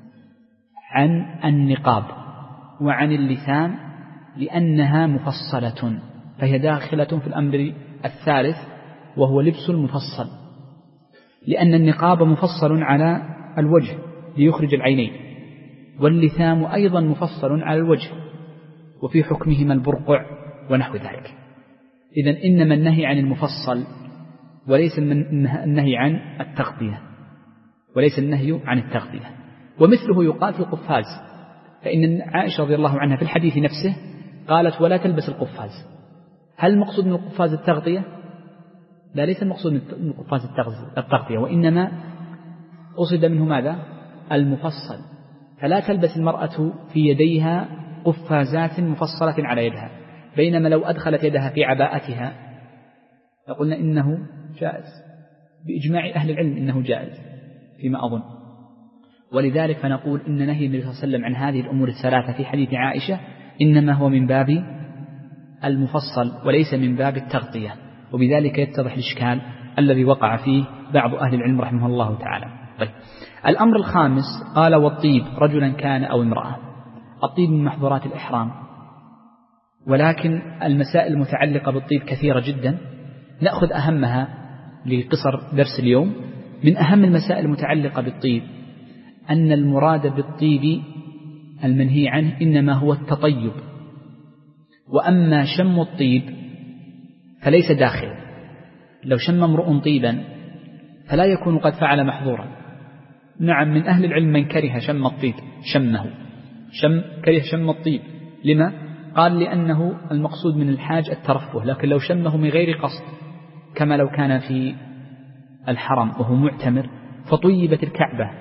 عن النقاب وعن اللثام لأنها مفصلة، فهي داخلة في الأمر الثالث وهو لبس المفصل، لأن النقاب مفصل على الوجه ليخرج العينين، واللثام أيضا مفصل على الوجه وفي حكمهما البرقع ونحو ذلك. إذن إنما النهي عن المفصل وليس النهي عن التغطية، وليس النهي عن التغطية. ومثله يقال في القفاز، فإن عائشة رضي الله عنها في الحديث نفسه قالت ولا تلبس القفاز. هل المقصود من القفاز التغطية؟ لا، ليس المقصود من القفاز التغطية، وإنما قصد منه ماذا؟ المفصل. فلا تلبس المرأة في يديها قفازات مفصلة على يدها، بينما لو أدخلت يدها في عباءتها فقلنا إنه جائز بإجماع أهل العلم، إنه جائز فيما أظن. ولذلك فنقول إن نهي النبي صلى الله عليه وسلم عن هذه الأمور الثلاثة في حديث عائشة إنما هو من باب المفصل وليس من باب التغطية، وبذلك يتضح الإشكال الذي وقع فيه بعض أهل العلم رحمه الله تعالى. طيب، الأمر الخامس قال والطيب رجلا كان أو امرأة. الطيب من محظورات الإحرام، ولكن المسائل المتعلقة بالطيب كثيرة جدا، نأخذ أهمها لقصر درس اليوم. من أهم المسائل المتعلقة بالطيب أن المراد بالطيب المنهي عنه إنما هو التطيب، وأما شم الطيب فليس داخل. لو شم امرؤ طيبا فلا يكون قد فعل محظورا. نعم، من أهل العلم من كره شم الطيب، شمه شم كره شم الطيب. لما؟ قال لأنه المقصود من الحاج الترفه، لكن لو شمه من غير قصد كما لو كان في الحرم وهو معتمر فطيبت الكعبة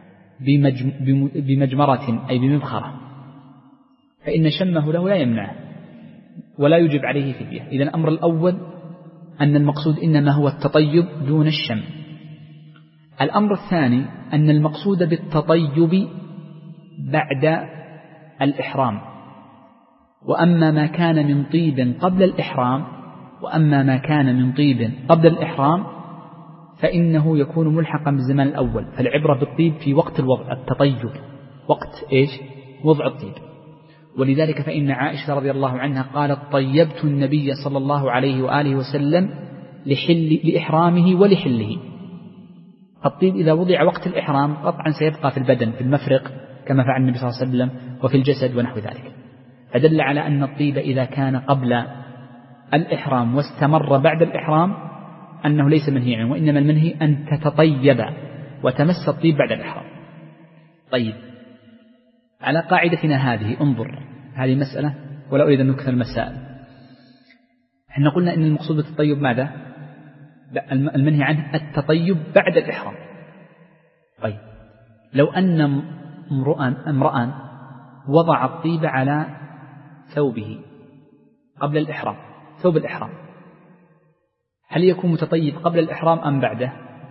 بمجمرة أي بمبخرة، فإن شمه له لا يمنعه ولا يجب عليه فدية. إذن الأمر الأول أن المقصود إنما هو التطيب دون الشم. الأمر الثاني أن المقصود بالتطيب بعد الإحرام، وأما ما كان من طيب قبل الإحرام وأما ما كان من طيب قبل الإحرام فإنه يكون ملحقا بالزمان الأول. فالعبرة بالطيب في وقت الوضع، التطيب وقت إيش؟ وضع الطيب. ولذلك فإن عائشة رضي الله عنها قالت طيبت النبي صلى الله عليه وآله وسلم لحل لإحرامه ولحله. الطيب إذا وضع وقت الإحرام قطعا سيبقى في البدن في المفرق كما فعل النبي صلى الله عليه وسلم وفي الجسد ونحو ذلك، فدل على أن الطيب إذا كان قبل الإحرام واستمر بعد الإحرام أنه ليس منهي عنه، وإنما المنهي أن تتطيب وتمس الطيب بعد الإحرام. طيب، على قاعدتنا هذه انظر، هذه مسألة ولا أريد أن نكثر المسائل. احنا قلنا إن المقصود بالتطيب ماذا؟ المنهي عنه التطيب بعد الإحرام. طيب، لو أن امرأ وضع الطيب على ثوبه قبل الإحرام، ثوب الإحرام، هل يكون متطيب قبل الإحرام أم بعده؟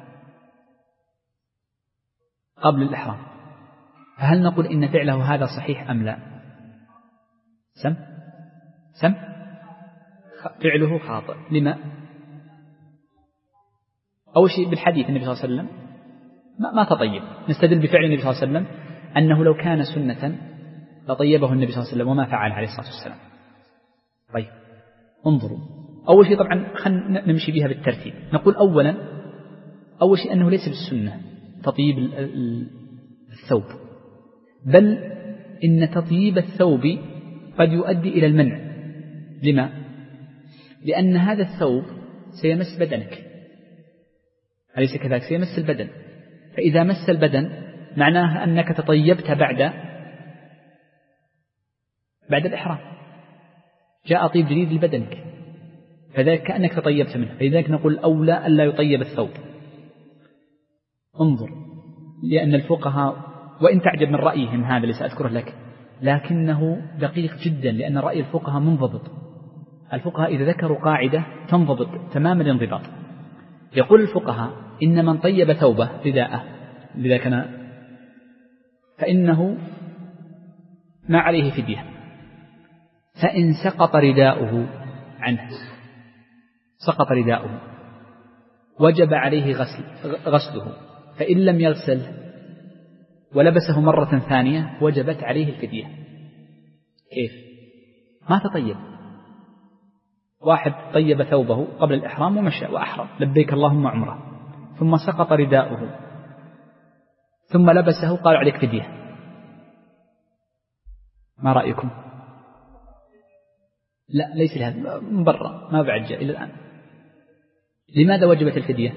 قبل الإحرام. فهل نقول إن فعله هذا صحيح أم لا؟ سم سم فعله خاطئ. لما؟ أول شيء بالحديث النبي صلى الله عليه وسلم ما, ما تطيب، نستدل بفعل النبي صلى الله عليه وسلم أنه لو كان سنة لطيبه النبي صلى الله عليه وسلم وما فعل عليه الصلاة والسلام. طيب انظروا، أول شيء طبعا خلينا نمشي بها بالترتيب. نقول أولا أول شيء أنه ليس بالسنة تطيب الثوب، بل إن تطيب الثوب قد يؤدي إلى المنع. لما؟ لأن هذا الثوب سيمس بدنك، أليس كذلك؟ سيمس البدن، فإذا مس البدن معناه أنك تطيبت بعد بعد الإحرام، جاء طيب جديد لبدنك، فذلك كأنك تطيبت منه، فلذلك نقول أولى ألا يطيب الثوب. انظر، لأن الفقهاء وإن تعجب من رأيهم هذا اللي سأذكره لك، لكنه دقيق جدا، لأن رأي الفقهاء منضبط. الفقهاء إذا ذكروا قاعدة تنضبط تمام الانضباط. يقول الفقهاء إن من طيب ثوبه رداءه لذا كان فإنه ما عليه فدية، فإن سقط رداؤه عنه سقط رداؤه وجب عليه غسل غسله، فإن لم يغسل ولبسه مرة ثانية وجبت عليه الفدية. كيف؟ ما تطيب، واحد طيب ثوبه قبل الإحرام ومشى وأحرم لبيك اللهم عمره، ثم سقط رداؤه ثم لبسه قال عليك فدية، ما رأيكم؟ لا ليس لهذا، من برا ما بعد جاء إلى الآن. لماذا وجبت الفدية؟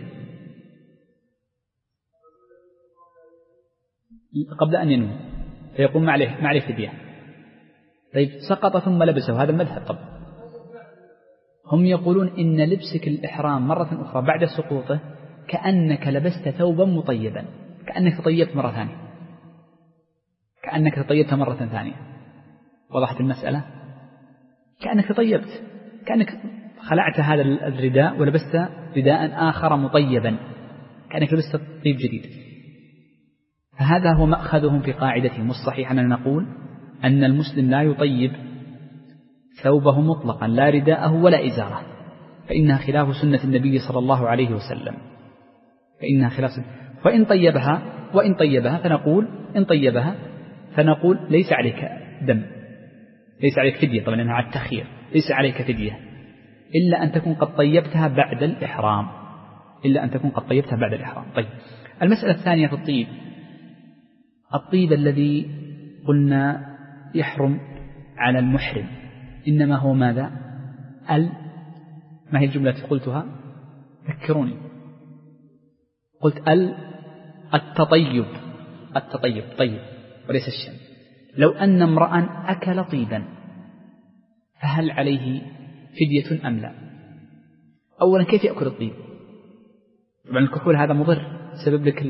قبل أن ينوي فيقوم ما عليه ما عليه فدية. طيب سقط ثم لبسه، هذا المذهب. طب هم يقولون إن لبسك الإحرام مرة أخرى بعد سقوطه كأنك لبست ثوبا مطيبا، كأنك تطيبت مرة ثانية، كأنك تطيبت مرة ثانية. وضحت المسألة؟ كأنك تطيبت، كأنك خلعت هذا الرداء ولبست رداء آخر مطيبا، كأنك لبست طيب جديد. فهذا هو مأخذهم في قاعدتهم، والصحيح أننا نقول أن المسلم لا يطيب ثوبه مطلقا، لا رداءه ولا إزاره، فإنها خلاف سنة النبي صلى الله عليه وسلم، فإنها خلاف سنة. وإن طيبها وإن طيبها فنقول إن طيبها فنقول ليس عليك دم، ليس عليك فدية، طبعا أنها على التخيير، ليس عليك فدية إلا أن تكون قد طيبتها بعد الإحرام، إلا أن تكون قد طيبتها بعد الإحرام. طيب المسألة الثانية في الطيب، الطيب الذي قلنا يحرم على المحرم إنما هو ماذا؟ ال ما هي الجملة التي قلتها؟ ذكروني. قلت ال التطيب، التطيب طيب وليس الشم. لو أن امرأ أكل طيبا فهل عليه فدية أم لا؟ أولا كيف يأكل الطيب؟ طبعا الكحول هذا مضر، سبب لك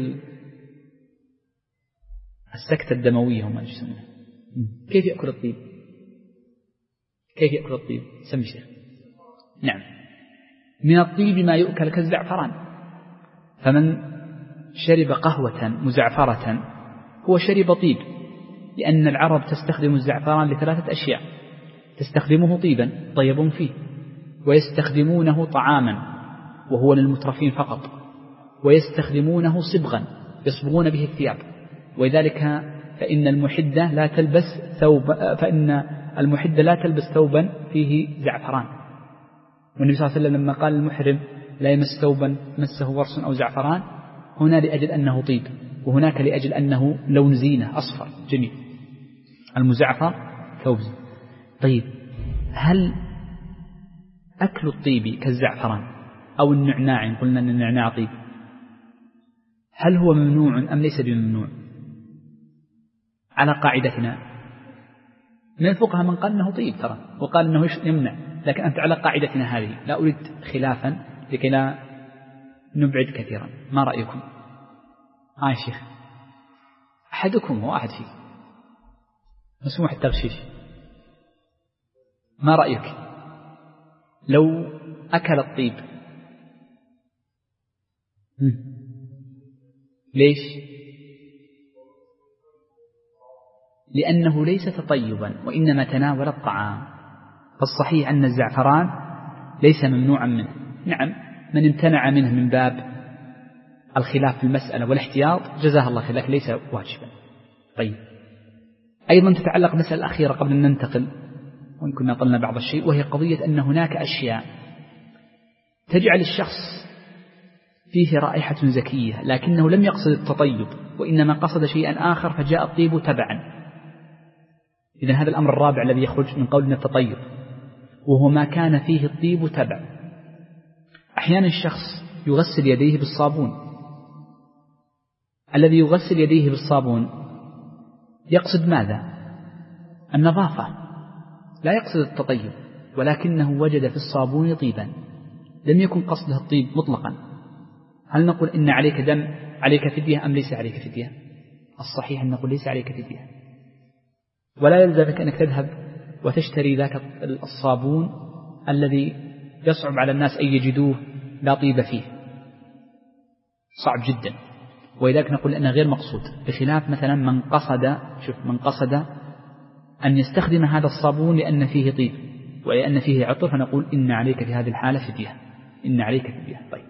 السكتة الدموية وما يسمونه. كيف يأكل الطيب؟ كيف يأكل الطيب؟ سمي شيخ. نعم، من الطيب ما يؤكل كالزعفران، فمن شرب قهوة مزعفرة هو شرب طيب، لأن العرب تستخدم الزعفران لثلاثة أشياء: تستخدمه طيبا طيب فيه، ويستخدمونه طعاما وهو للمترفين فقط، ويستخدمونه صبغا يصبغون به الثياب، ولذلك فإن المحدة لا تلبس ثوب فإن المحدة لا تلبس ثوبا فيه زعفران. والنبي صلى الله عليه وسلم لما قال المحرم لا يمس ثوبا مسه ورس أو زعفران، هنا لأجل أنه طيب، وهناك لأجل أنه لون زينة أصفر جميل. المزعفر ثوب زين. طيب هل أكل الطيب كالزعفران أو النعناع، قلنا أن النعناع طيب، هل هو ممنوع أم ليس بممنوع؟ على قاعدتنا من الفقهاء من قال أنه طيب ترى وقال أنه يمنع، لكن أنت على قاعدتنا هذه، لا أريد خلافا لكي لا نبعد كثيرا. ما رأيكم؟ آه يا شيخ، أحدكم هو أحد فيه مسموح التغشيش. ما رأيك لو أكل الطيب؟ ليش؟ لأنه ليس تطيبا وإنما تناول الطعام، فالصحيح أن الزعفران ليس ممنوعا منه. نعم، من امتنع منه من باب الخلاف في المسألة والاحتياط جزاه الله خير، لكن ليس واجبا. طيب أيضا تتعلق مسألة الأخيرة قبل أن ننتقل وإن كنا طلنا بعض الشيء، وهي قضية أن هناك أشياء تجعل الشخص فيه رائحة زكية لكنه لم يقصد التطيب وإنما قصد شيئا آخر فجاء الطيب تبعا. إذن هذا الأمر الرابع الذي يخرج من قولنا التطيب، وهو ما كان فيه الطيب تبع. أحيانا الشخص يغسل يديه بالصابون، الذي يغسل يديه بالصابون يقصد ماذا؟ النظافة، لا يقصد التطيب، ولكنه وجد في الصابون طيبا لم يكن قصده الطيب مطلقا. هل نقول إن عليك دم عليك فدية أم ليس عليك فدية؟ الصحيح أن نقول ليس عليك فدية، ولا يلزمك أنك تذهب وتشتري ذاك الصابون الذي يصعب على الناس أن يجدوه لا طيب فيه، صعب جدا، ولذلك نقول أنه غير مقصود، بخلاف مثلا من قصد شوف من قصد أن يستخدم هذا الصابون لأن فيه طيب ولأن فيه عطر، فنقول إن عليك في هذه الحالة فدية، إن عليك فدية. طيب،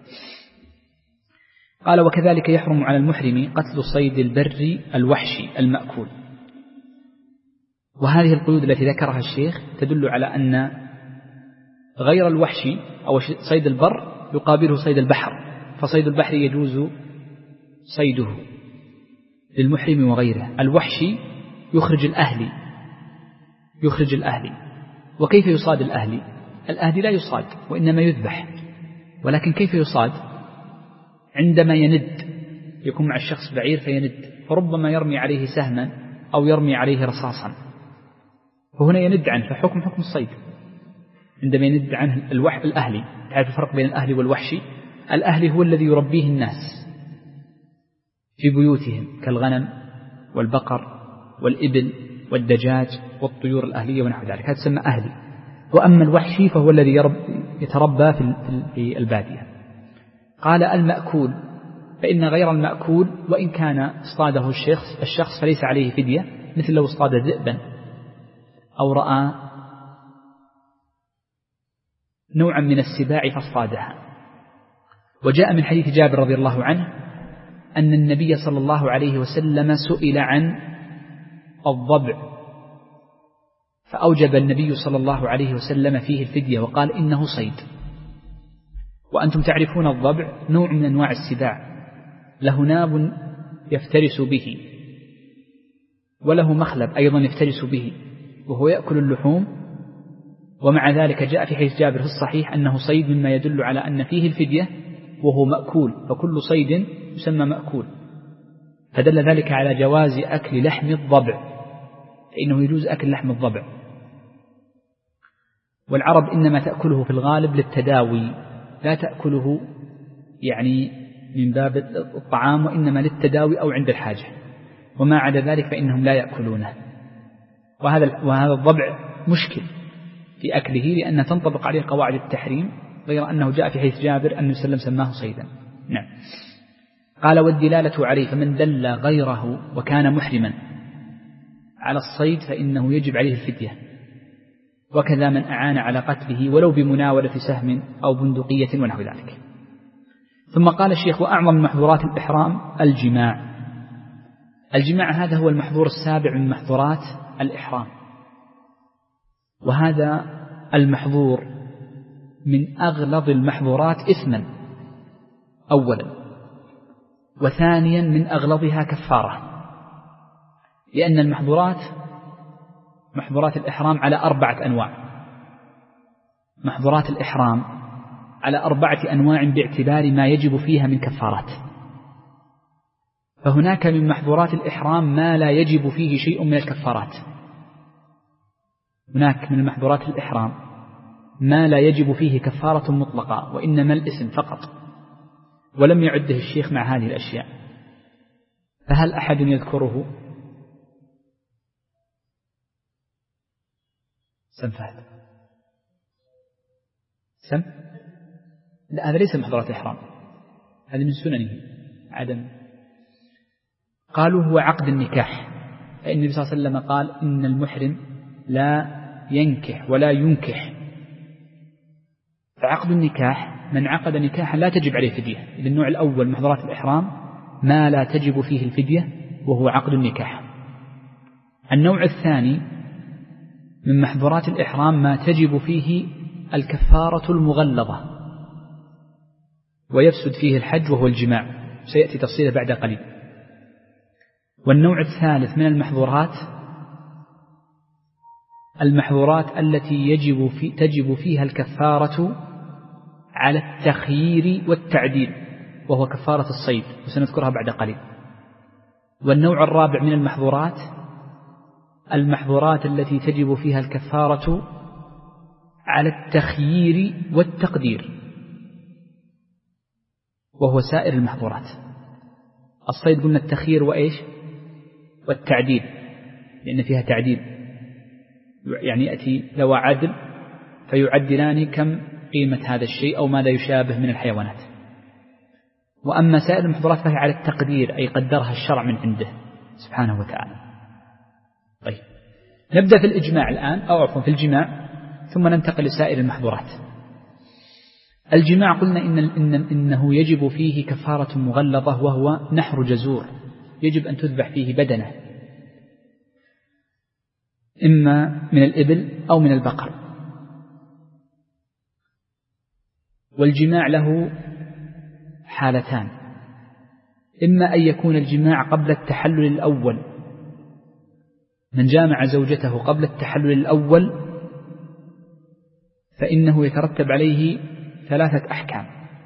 قال وكذلك يحرم على المحرم قتل صيد البر الوحشي المأكول. وهذه القيود التي ذكرها الشيخ تدل على أن غير الوحشي أو صيد البر يقابله صيد البحر، فصيد البحر يجوز صيده للمحرم وغيره. الوحشي يخرج الأهلي يخرج الأهلي وكيف يصاد الأهلي؟ الأهلي لا يصاد وإنما يذبح، ولكن كيف يصاد؟ عندما يند، يكون مع الشخص بعير فيند، فربما يرمي عليه سهما أو يرمي عليه رصاصا، فهنا يند عنه، فحكم حكم الصيد. عندما يند عنه الوح الأهلي، تعرف الفرق بين الأهلي والوحشي؟ الأهلي هو الذي يربيه الناس في بيوتهم كالغنم والبقر والإبل والدجاج والطيور الأهلية ونحو ذلك، هذا تسمى أهلي. وأما الوحشي فهو الذي يتربى في البادية. قال المأكول، فإن غير المأكول وإن كان اصطاده الشخص الشخص فليس عليه فدية، مثل لو اصطاد ذئبا أو رأى نوعا من السباع فاصطادها. وجاء من حديث جابر رضي الله عنه أن النبي صلى الله عليه وسلم سئل عن الضبع فأوجب النبي صلى الله عليه وسلم فيه الفدية وقال إنه صيد. وأنتم تعرفون الضبع نوع من أنواع السباع، له ناب يفترس به وله مخلب أيضا يفترس به وهو يأكل اللحوم، ومع ذلك جاء في حديث جابر في الصحيح أنه صيد، مما يدل على أن فيه الفدية وهو مأكول، فكل صيد يسمى مأكول، فدل ذلك على جواز أكل لحم الضبع، فإنه يجوز أكل لحم الضبع. والعرب إنما تأكله في الغالب للتداوي، لا تأكله يعني من باب الطعام، وإنما للتداوي أو عند الحاجة، وما عدا ذلك فإنهم لا يأكلونه. وهذا وهذا الضبع مشكل في أكله لأن تنطبق عليه قواعد التحريم، غير أنه جاء في حديث جابر أن وسلم سماه صيدا. نعم. قال والدلالة عليه، فمن دل غيره وكان محرما على الصيد فإنه يجب عليه الفدية، وكذا من أعان على قتله ولو بمناولة سهم أو بندقية ونحو ذلك. ثم قال الشيخ وأعظم محظورات الإحرام الجماع. الجماع هذا هو المحظور السابع من محظورات الإحرام، وهذا المحظور من أغلظ المحظورات إثما أولا، وثانيا من أغلظها كفارة، لأن المحظورات محظورات الإحرام على أربعة أنواع. محظورات الإحرام على أربعة أنواع باعتبار ما يجب فيها من كفارات. فهناك من محظورات الإحرام ما لا يجب فيه شيء من الكفارات، هناك من محظورات الإحرام ما لا يجب فيه كفارة مطلقة وإنما الاسم فقط، ولم يعده الشيخ مع هذه الأشياء. فهل أحد يذكره؟ سم فهد سم لا، هذا ليس محظورات إحرام، هذا من سننه عدم. قالوا هو عقد النكاح، فإن النبي صلى الله عليه وسلم قال إن المحرم لا ينكح ولا ينكح، فعقد النكاح من عقد نكاحا لا تجب عليه فدية. إذا النوع الأول محظورات الإحرام ما لا تجب فيه الفدية وهو عقد النكاح. النوع الثاني من محظورات الإحرام ما تجب فيه الكفارة المغلظة ويفسد فيه الحج وهو الجماع، سيأتي تفصيله بعد قليل. والنوع الثالث من المحظورات المحظورات التي يجب في تجب فيها الكفارة على التخيير والتعديل، وهو كفارة الصيد، وسنذكرها بعد قليل. والنوع الرابع من المحظورات المحظورات التي تجب فيها الكفارة على التخيير والتقدير، وهو سائر المحظورات. الصيد قلنا التخيير وإيش والتعديل، لأن فيها تعديل، يعني يأتي ذو عدل فيعدلان كم قيمة هذا الشيء أو ماذا يشابه من الحيوانات. وأما سائر المحظورات فهي على التقدير، أي قدرها الشرع من عنده سبحانه وتعالى. طيب نبدأ في الإجماع الآن، أو عفوا في الجماع، ثم ننتقل لسائر المحظورات. الجماع قلنا إن إن إنه يجب فيه كفارة مغلظة، وهو نحر جزور، يجب أن تذبح فيه بدنه، إما من الإبل أو من البقر. والجماع له حالتان، إما أن يكون الجماع قبل التحلل الأول، من جامع زوجته قبل التحلل الأول فإنه يترتب عليه ثلاثة أحكام.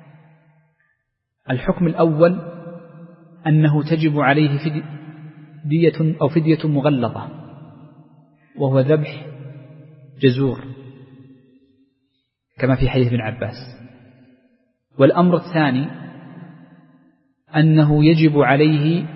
الحكم الأول أنه تجب عليه فدية أو فدية مغلظة، وهو ذبح جزور كما في حديث ابن عباس. والأمر الثاني أنه يجب عليه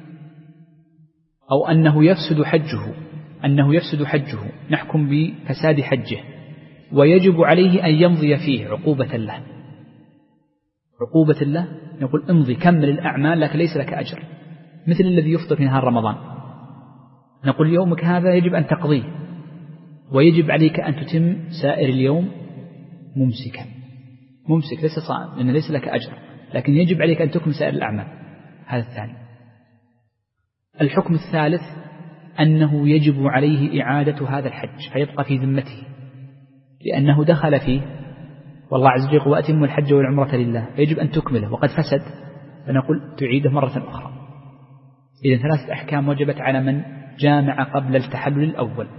أو أنه يفسد حجه أنه يفسد حجه نحكم بفساد حجه، ويجب عليه أن يمضي فيه عقوبة له عقوبة له نقول امضي كمل الأعمال لكن ليس لك أجر، مثل الذي يفطر في نهار رمضان، نقول يومك هذا يجب أن تقضيه، ويجب عليك أن تتم سائر اليوم ممسكا ممسك ليس صائم لأنه ليس لك أجر، لكن يجب عليك أن تكمل سائر الأعمال. هذا الثاني. الحكم الثالث أنه يجب عليه إعادة هذا الحج فيبقى في ذمته، لأنه دخل فيه والله عز وجل وأتم الحج والعمرة لله، فيجب أن تكمله وقد فسد، فنقول تعيده مرة أخرى. إذن ثلاثة أحكام وجبت على من جامع قبل التحلل الأول.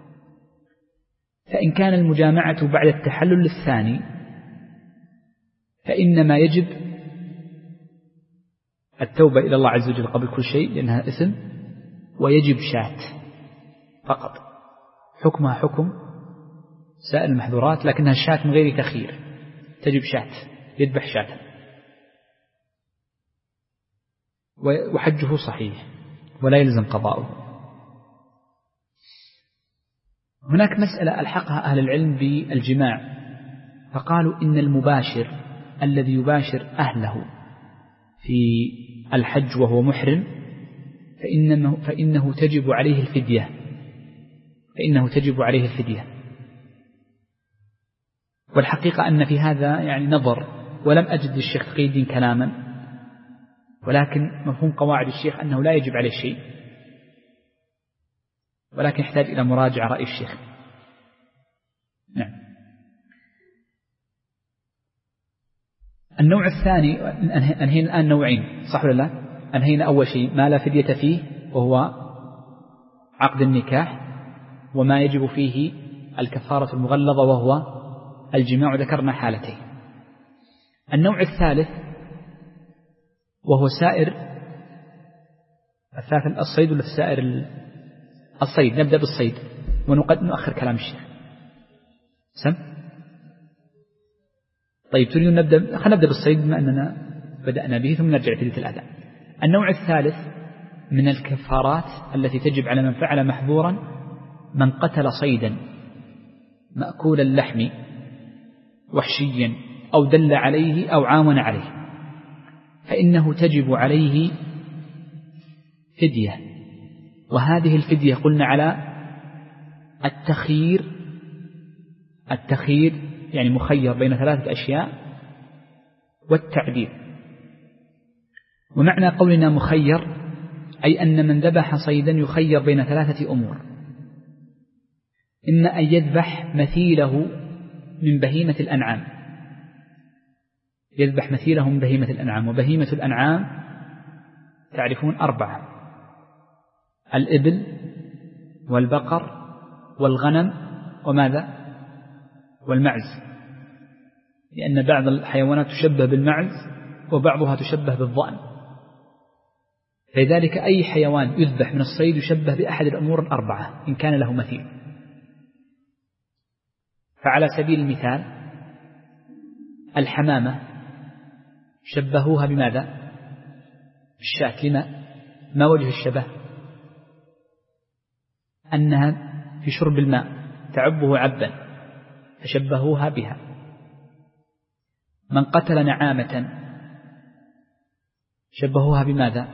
فإن كان المجامعة بعد التحلل الثاني فإنما يجب التوبة إلى الله عز وجل قبل كل شيء لأنها إثم، ويجب شاة فقط، حكمها حكم سائر المحظورات لكنها شاة من غير تخيير، تجب شاة، يذبح شاة، وحجه صحيح ولا يلزم قضاؤه. هناك مسألة ألحقها أهل العلم بالجماع، فقالوا إن المباشر الذي يباشر أهله في الحج وهو محرم فإنه, فإنه تجب عليه الفدية فإنه تجب عليه الفدية والحقيقة أن في هذا يعني نظر، ولم أجد للشيخ تقي الدين كلاما، ولكن مفهوم قواعد الشيخ أنه لا يجب عليه شيء، ولكن يحتاج إلى مراجعة رأي الشيخ. نعم. النوع الثاني أنهينا الآن نوعين صح ولا لا؟ أنهينا أول شيء ما لا فدية فيه وهو عقد النكاح، وما يجب فيه الكفارة المغلظة وهو الجماع، ذكرنا حالتين. النوع الثالث وهو سائر الثالث الصيد ولا سائر الصيد؟ نبدأ بالصيد ونقد نؤخر كلام الشيخ. سم طيب تريد نبدأ خلينا نبدأ بالصيد بما أننا بدأنا به ثم نرجع إلى الأذان. النوع الثالث من الكفارات التي تجب على من فعل محظورا من قتل صيدا مأكول اللحم وحشيا أو دل عليه أو عاون عليه، فإنه تجب عليه فدية، وهذه الفدية قلنا على التخيير التخيير يعني مخير بين ثلاثة أشياء والتعديل. ومعنى قولنا مخير أي أن من ذبح صيدا يخير بين ثلاثة أمور، إن أن يذبح مثيله من بهيمة الأنعام، يذبح مثيله من بهيمة الأنعام. وبهيمة الأنعام تعرفون أربعة: الإبل والبقر والغنم وماذا؟ والمعز، لأن بعض الحيوانات تشبه بالمعز وبعضها تشبه بالضأن، لذلك أي حيوان يذبح من الصيد يشبه بأحد الأمور الأربعة إن كان له مثيل. فعلى سبيل المثال الحمامة شبهوها بماذا؟ الشاة. لما؟ ما وجه الشبه؟ أنها في شرب الماء تعبه عبا فشبهوها بها. من قتل نعامة شبهوها بماذا؟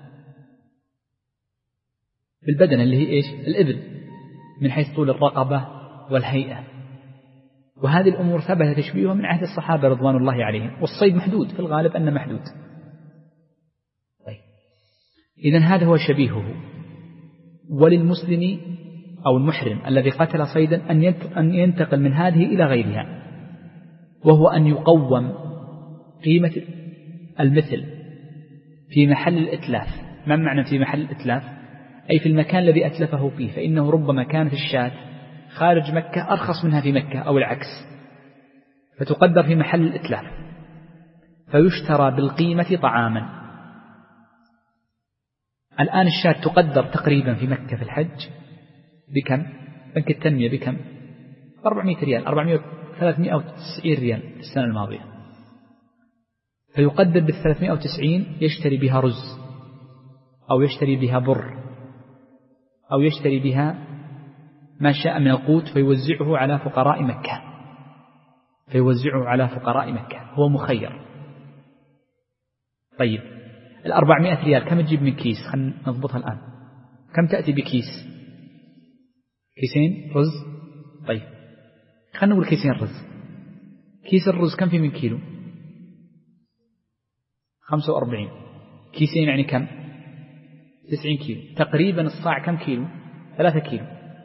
بالبدن اللي هي إيش؟ الإبل، من حيث طول الرقبة والهيئة. وهذه الأمور ثبت تشبيهها من عهد الصحابة رضوان الله عليهم. والصيد محدود، في الغالب أنه محدود. طيب، إذن هذا هو شبيهه. وللمسلم أو المحرم الذي قتل صيدا أن ينتقل من هذه إلى غيرها، وهو أن يقوم قيمة المثل في محل الإتلاف. ما معنى في محل الإتلاف؟ أي في المكان الذي أتلفه فيه، فإنه ربما كانت الشاة خارج مكة أرخص منها في مكة أو العكس، فتقدر في محل الإتلاف فيشترى بالقيمة طعاما. الآن الشاة تقدر تقريبا في مكة في الحج بكم؟ بنك التنمية بكم؟ أربعمائة ريال، أربعمائة ثلاثمائة وتسعين ريال في السنة الماضية. فيقدر بالثلاثمائة وتسعين يشتري بها رز، أو يشتري بها بر، أو يشتري بها ما شاء من القوت فيوزعه على فقراء مكة، فيوزعه على فقراء مكة، هو مخير. طيب، الأربعمائة ريال كم تجيب من كيس؟ خلينا نضبطها الآن. كم تأتي بكيس؟ كيسين رز. طيب، خلينا نقول كيسين رز. كيس الرز كم فيه من كيلو؟ خمسة وأربعين. كيسين يعني كم؟ تسعين كيلو. تقريبا الصاع كم كيلو؟ ثلاثة كيلو.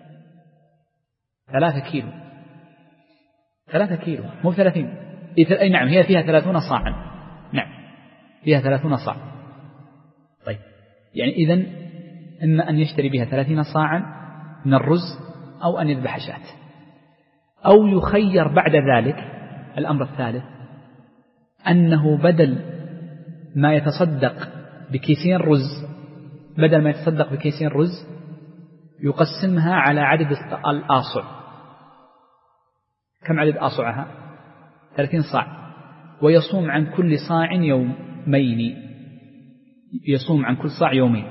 ثلاثة كيلو. ثلاثة كيلو مو ثلاثين. أي نعم، هي فيها ثلاثون صاعا. نعم، فيها ثلاثون صاع. طيب، يعني إذن إما أن يشتري بها ثلاثين صاعا من الرز، أو أن يذبح شاة، أو يخير بعد ذلك. الأمر الثالث أنه بدل ما يتصدق بكيسين رز بدل ما يتصدق بكيسين رز يقسمها على عدد الآصع. كم عدد آصعها؟ ثلاثين صاع. ويصوم عن كل صاع يومين، يصوم عن كل صاع يومين،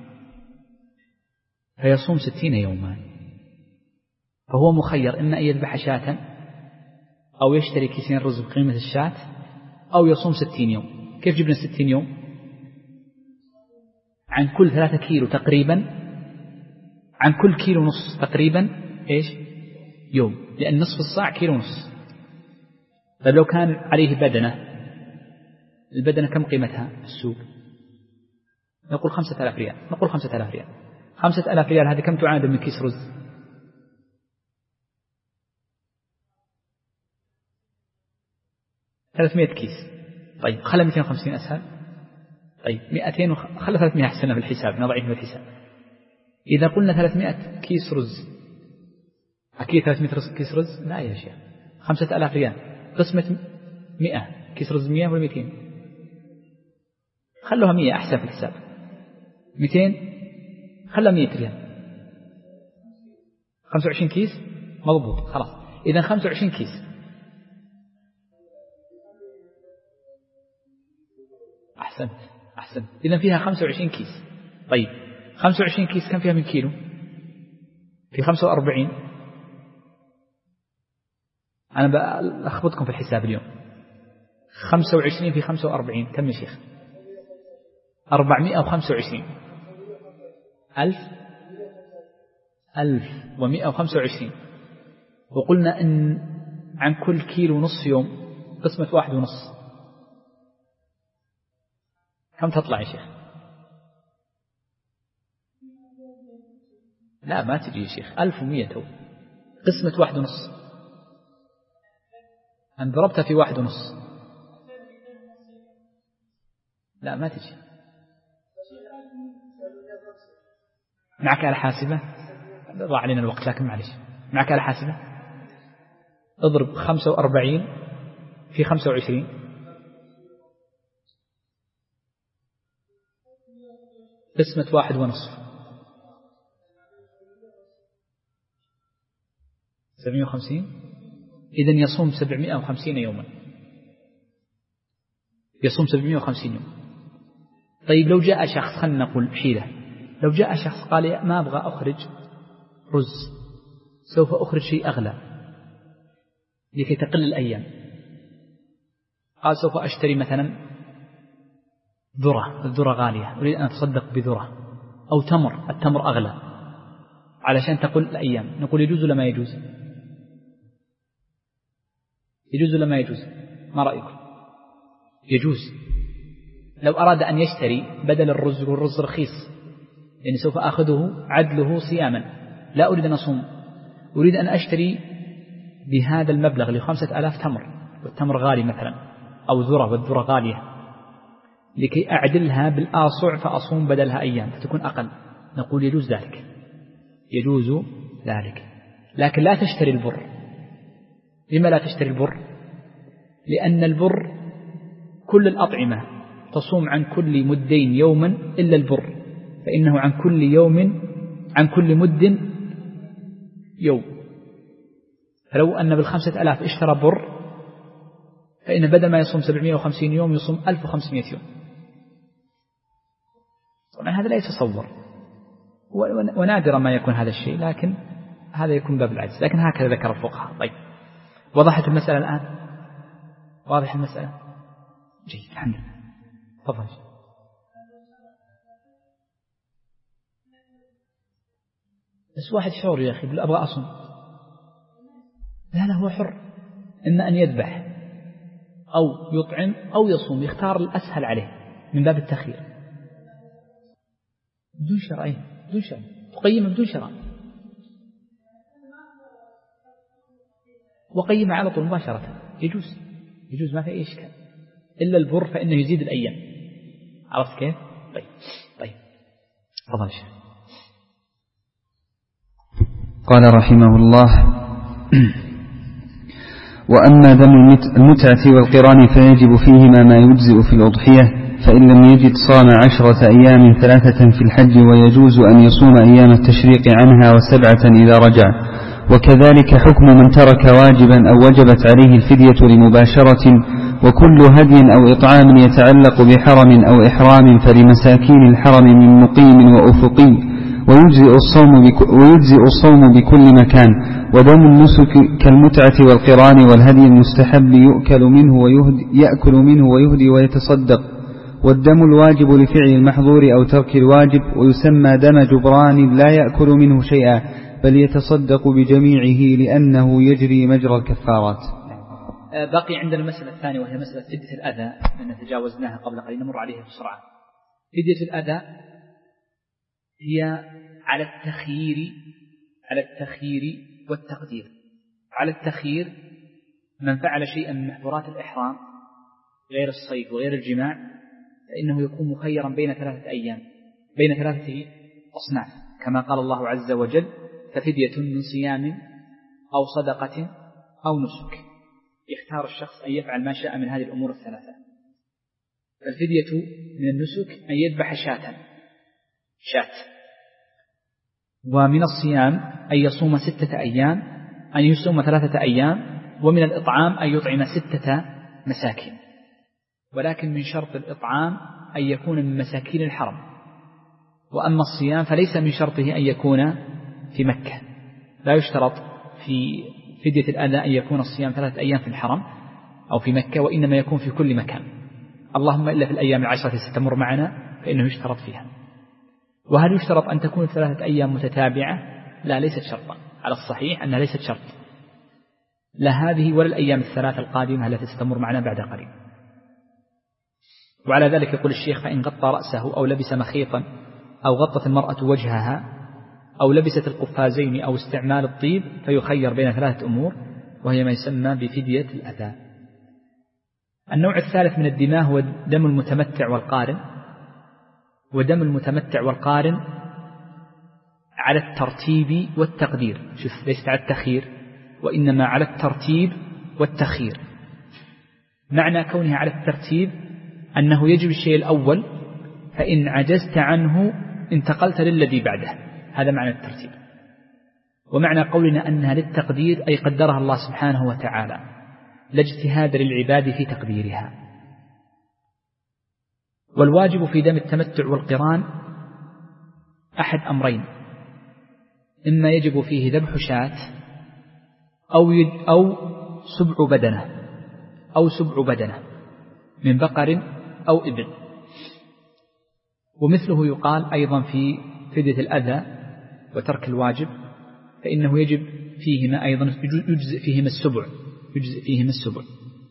فيصوم ستين يوما. فهو مخير إما أن يذبح شاة، أو يشتري كيسين رز بقيمة الشاة، أو يصوم ستين يوم. كيف جبنا ستين يوم؟ عن كل ثلاثة كيلو تقريبا، عن كل كيلو نص تقريبا إيش؟ يوم، لأن نصف الصاع كيلو نص. طيب، لو كان عليه بدنة، البدنة كم قيمتها في السوق؟ نقول خمسة آلاف ريال. نقول خمسة آلاف ريال. خمسة آلاف ريال هذه كم تعادل من كيس رز؟ ثلاثمائة كيس. طيب، خلى مئتين وخمسين أسهل. طيب، مئتين وخ... خلى ثلاثمائة أحسن في الحساب، نضعيه في الحساب. إذا قلنا ثلاثمائة كيس رز، أكيد ثلاثمائة كيس رز؟ لا يا شيخ، خمسة آلاف ريال قسمة مئة كيس رز، مئة ولا مئتين؟ خلوها مئة أحسن في الحساب. مئتين خلها مئة ريال. خمسة وعشرين كيس مضبوط، خلاص. إذا خمسة وعشرين كيس أحسنت أحسنت. إذا فيها خمسة وعشرين كيس. طيب، خمسة وعشرين كيس كم فيها من كيلو؟ في خمسة وأربعين. أنا بأخبطكم في الحساب اليوم. خمسة وعشرين في خمسة وأربعين كم يا شيخ؟ أربعمائة وخمسة وعشرين. ألف ألف ومئة وخمسة وعشرين. وقلنا أن عن كل كيلو نصف يوم قسمة واحد ونص، كم تطلع يا شيخ؟ لا ما تجي يا شيخ، ألف ومئة. قسمة واحد ونص، أن ضربتها في واحد ونص. لا ما تجي معك على حاسبة، ضاع علينا الوقت لكن معلش. معك على حاسبة اضرب خمسة وأربعين في خمسة وعشرين، قسمة واحد ونصف، سبعمائة وخمسين. إذن يصوم سبعمائة وخمسين يوما، يصوم سبعمائة وخمسين يوم. طيب لو جاء شخص، خلنا نقول حيلة، لو جاء شخص قال ما أبغى أخرج رز، سوف أخرج شيء أغلى لكي تقل الأيام. قال سوف أشتري مثلا ذرة، الذرة غالية، أريد أن أتصدق بذرة، أو تمر، التمر أغلى علشان تقل الأيام. نقول يجوز ولا ما يجوز؟ يجوز ولا ما يجوز؟ ما رأيكم؟ يجوز. لو أراد أن يشتري بدل الرز، والرز رخيص يعني سوف أخذه عدله صياما، لا أريد أن أصوم، أريد أن أشتري بهذا المبلغ لخمسة آلاف تمر، والتمر غالي مثلا، أو ذرة والذرة غالية، لكي أعدلها بالآصع فأصوم بدلها أيام فتكون أقل. نقول يجوز ذلك، يجوز ذلك. لكن لا تشتري البر. لما لا تشتري البر؟ لأن البر كل الأطعمة تصوم عن كل مدين يوما إلا البر، فإنه عن كل يوم عن كل مد يوم. فلو أن بالخمسة ألاف اشترى بر، فإن بدل ما يصوم سبعمائة وخمسين يوم يصوم ألف وخمسمائة يوم. طبعا هذا لا يتصور، ونادرا ما يكون هذا الشيء، لكن هذا يكون باب العجز. لكن هكذا ذكر الفقهاء. طيب وضحت المسألة الآن؟ واضح المسألة؟ جيد الحمد لله. تفضل. بس واحد شعور يا أخي بل أبغى أصوم، لا لا هو حر، إما أن يذبح أو يطعم أو يصوم، يختار الأسهل عليه من باب التخيير بدون شرعين، بدون شرع تقيم بدون شرع، وقيم على طول مباشرة. يجوز يجوز ما في أي إشكال، إلا البر فإنه يزيد الأيام. عرفت كيف؟ طيب طيب تفضل. قال رحمه الله: وأما دم المتعة والقران فيجب فيهما ما يجزئ في الأضحية، فإن لم يجد صام عشرة أيام ثلاثة في الحج، ويجوز أن يصوم أيام التشريق عنها وسبعة إذا رجع. وكذلك حكم من ترك واجبا أو وجبت عليه الفدية لمباشرة. وكل هدي أو إطعام يتعلق بحرم أو إحرام فلمساكين الحرم من مقيم وأفقي، ويجزئ الصوم, ويجزئ الصوم بكل مكان. ودم النسك كالمتعة والقران والهدي المستحب يؤكل منه ويهدي, يأكل منه ويهدي ويتصدق. والدم الواجب لفعل المحظور أو ترك الواجب، ويسمى دم جبران لا يأكل منه شيئا بل يتصدق بجميعه لأنه يجري مجرى الكفارات. بقي عندنا المسألة الثانية، وهي مسألة فدية الأذى، لأن تجاوزناها قبل قليل، نمر عليها بسرعة. فدية الأذى هي على التخيير على التخيير والتقدير. على التخيير من فعل شيئا من محظورات الإحرام غير الصيد وغير الجماع، فإنه يكون مخيرا بين ثلاثة أيام، بين ثلاثة أصناف، كما قال الله عز وجل: ففدية من صيام أو صدقة أو نسك. يختار الشخص أن يفعل ما شاء من هذه الأمور الثلاثة. فالفدية من النسك أن يذبح شاة شاة ومن الصيام أن يصوم ستة أيام أن يصوم ثلاثة أيام ومن الإطعام أن يطعم ستة مساكين. ولكن من شرط الإطعام أن يكون من مساكين الحرم. وأما الصيام فليس من شرطه أن يكون في مكة، لا يشترط في فدية الأذى أن يكون الصيام ثلاثة أيام في الحرم أو في مكة، وإنما يكون في كل مكان، اللهم إلا في الأيام العشرة ستمر معنا فإنه يشترط فيها. وهل يشترط أن تكون ثلاثة أيام متتابعة؟ لا، ليست شرطا، على الصحيح أنها ليست شرط، لا هذه ولا الأيام الثلاثة القادمة التي ستمر معنا بعد قريب. وعلى ذلك يقول الشيخ: فإن غطى رأسه أو لبس مخيطا أو غطت المرأة وجهها أو لبست القفازين أو استعمال الطيب فيخير بين ثلاثة أمور، وهي ما يسمى بفدية الأذى. النوع الثالث من الدماء هو دم المتمتع والقارن. ودم المتمتع والقارن على الترتيب والتقدير، شوف ليست على التخيير، وإنما على الترتيب والتخيير. معنى كونها على الترتيب أنه يجب الشيء الأول، فإن عجزت عنه انتقلت للذي بعده، هذا معنى الترتيب. ومعنى قولنا أنها للتقدير أي قدرها الله سبحانه وتعالى، لا اجتهاد للعباد في تقديرها. والواجب في دم التمتع والقران أحد أمرين: إما يجب فيه ذبح شاة أو أو سبع بدنة أو سبع بدنة من بقر أو إبل. ومثله يقال أيضا في فدية الأذى وترك الواجب، فإنه يجب فيهما أيضا يجزئ فيهما السبع يجزئ فيهما السبع.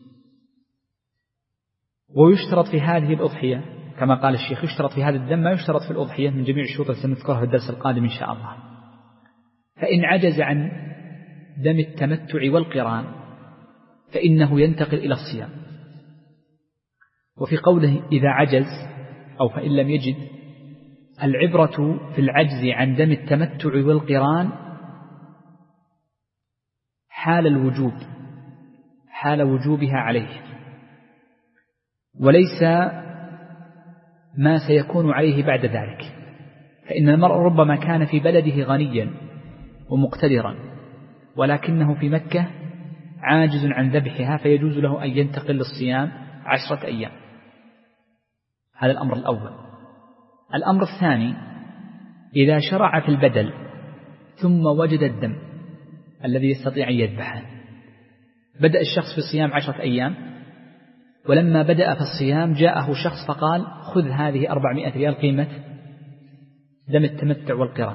ويشترط في هذه الأضحية كما قال الشيخ، يشترط في هذا الدم ما يشترط في الأضحية من جميع الشروط التي سنذكرها في الدرس القادم إن شاء الله. فإن عجز عن دم التمتع والقران فإنه ينتقل إلى الصيام. وفي قوله إذا عجز أو فإن لم يجد، العبرة في العجز عن دم التمتع والقران حال الوجوب، حال وجوبها عليه، وليس ما سيكون عليه بعد ذلك. فإن المرء ربما كان في بلده غنيا ومقتدرا، ولكنه في مكة عاجز عن ذبحها، فيجوز له أن ينتقل للصيام عشرة أيام. هذا الأمر الأول. الأمر الثاني: إذا شرع في البدل ثم وجد الدم الذي يستطيع أن يذبحه، بدأ الشخص في صيام عشرة أيام، ولما بدأ في الصيام جاءه شخص فقال خذ هذه أربعمائة ريال قيمة دم التمتع والقران،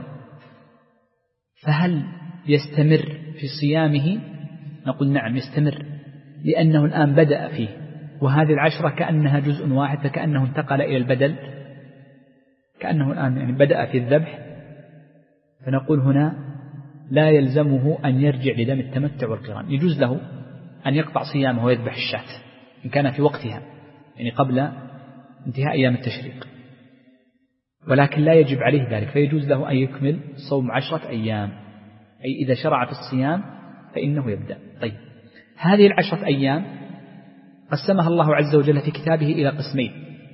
فهل يستمر في صيامه؟ نقول نعم يستمر، لأنه الآن بدأ فيه، وهذه العشرة كأنها جزء واحد، فكأنه انتقل إلى البدل، كأنه الآن يعني بدأ في الذبح. فنقول هنا لا يلزمه أن يرجع لدم التمتع والقران، يجوز له أن يقطع صيامه ويذبح الشاة إن كان في وقتها، يعني قبل انتهاء أيام التشريق، ولكن لا يجب عليه ذلك، فيجوز له أن يكمل صوم عشرة أيام، أي إذا شرع في الصيام فإنه يبدأ. طيب، هذه العشرة أيام قسمها الله عز وجل في كتابه إلى قسمين.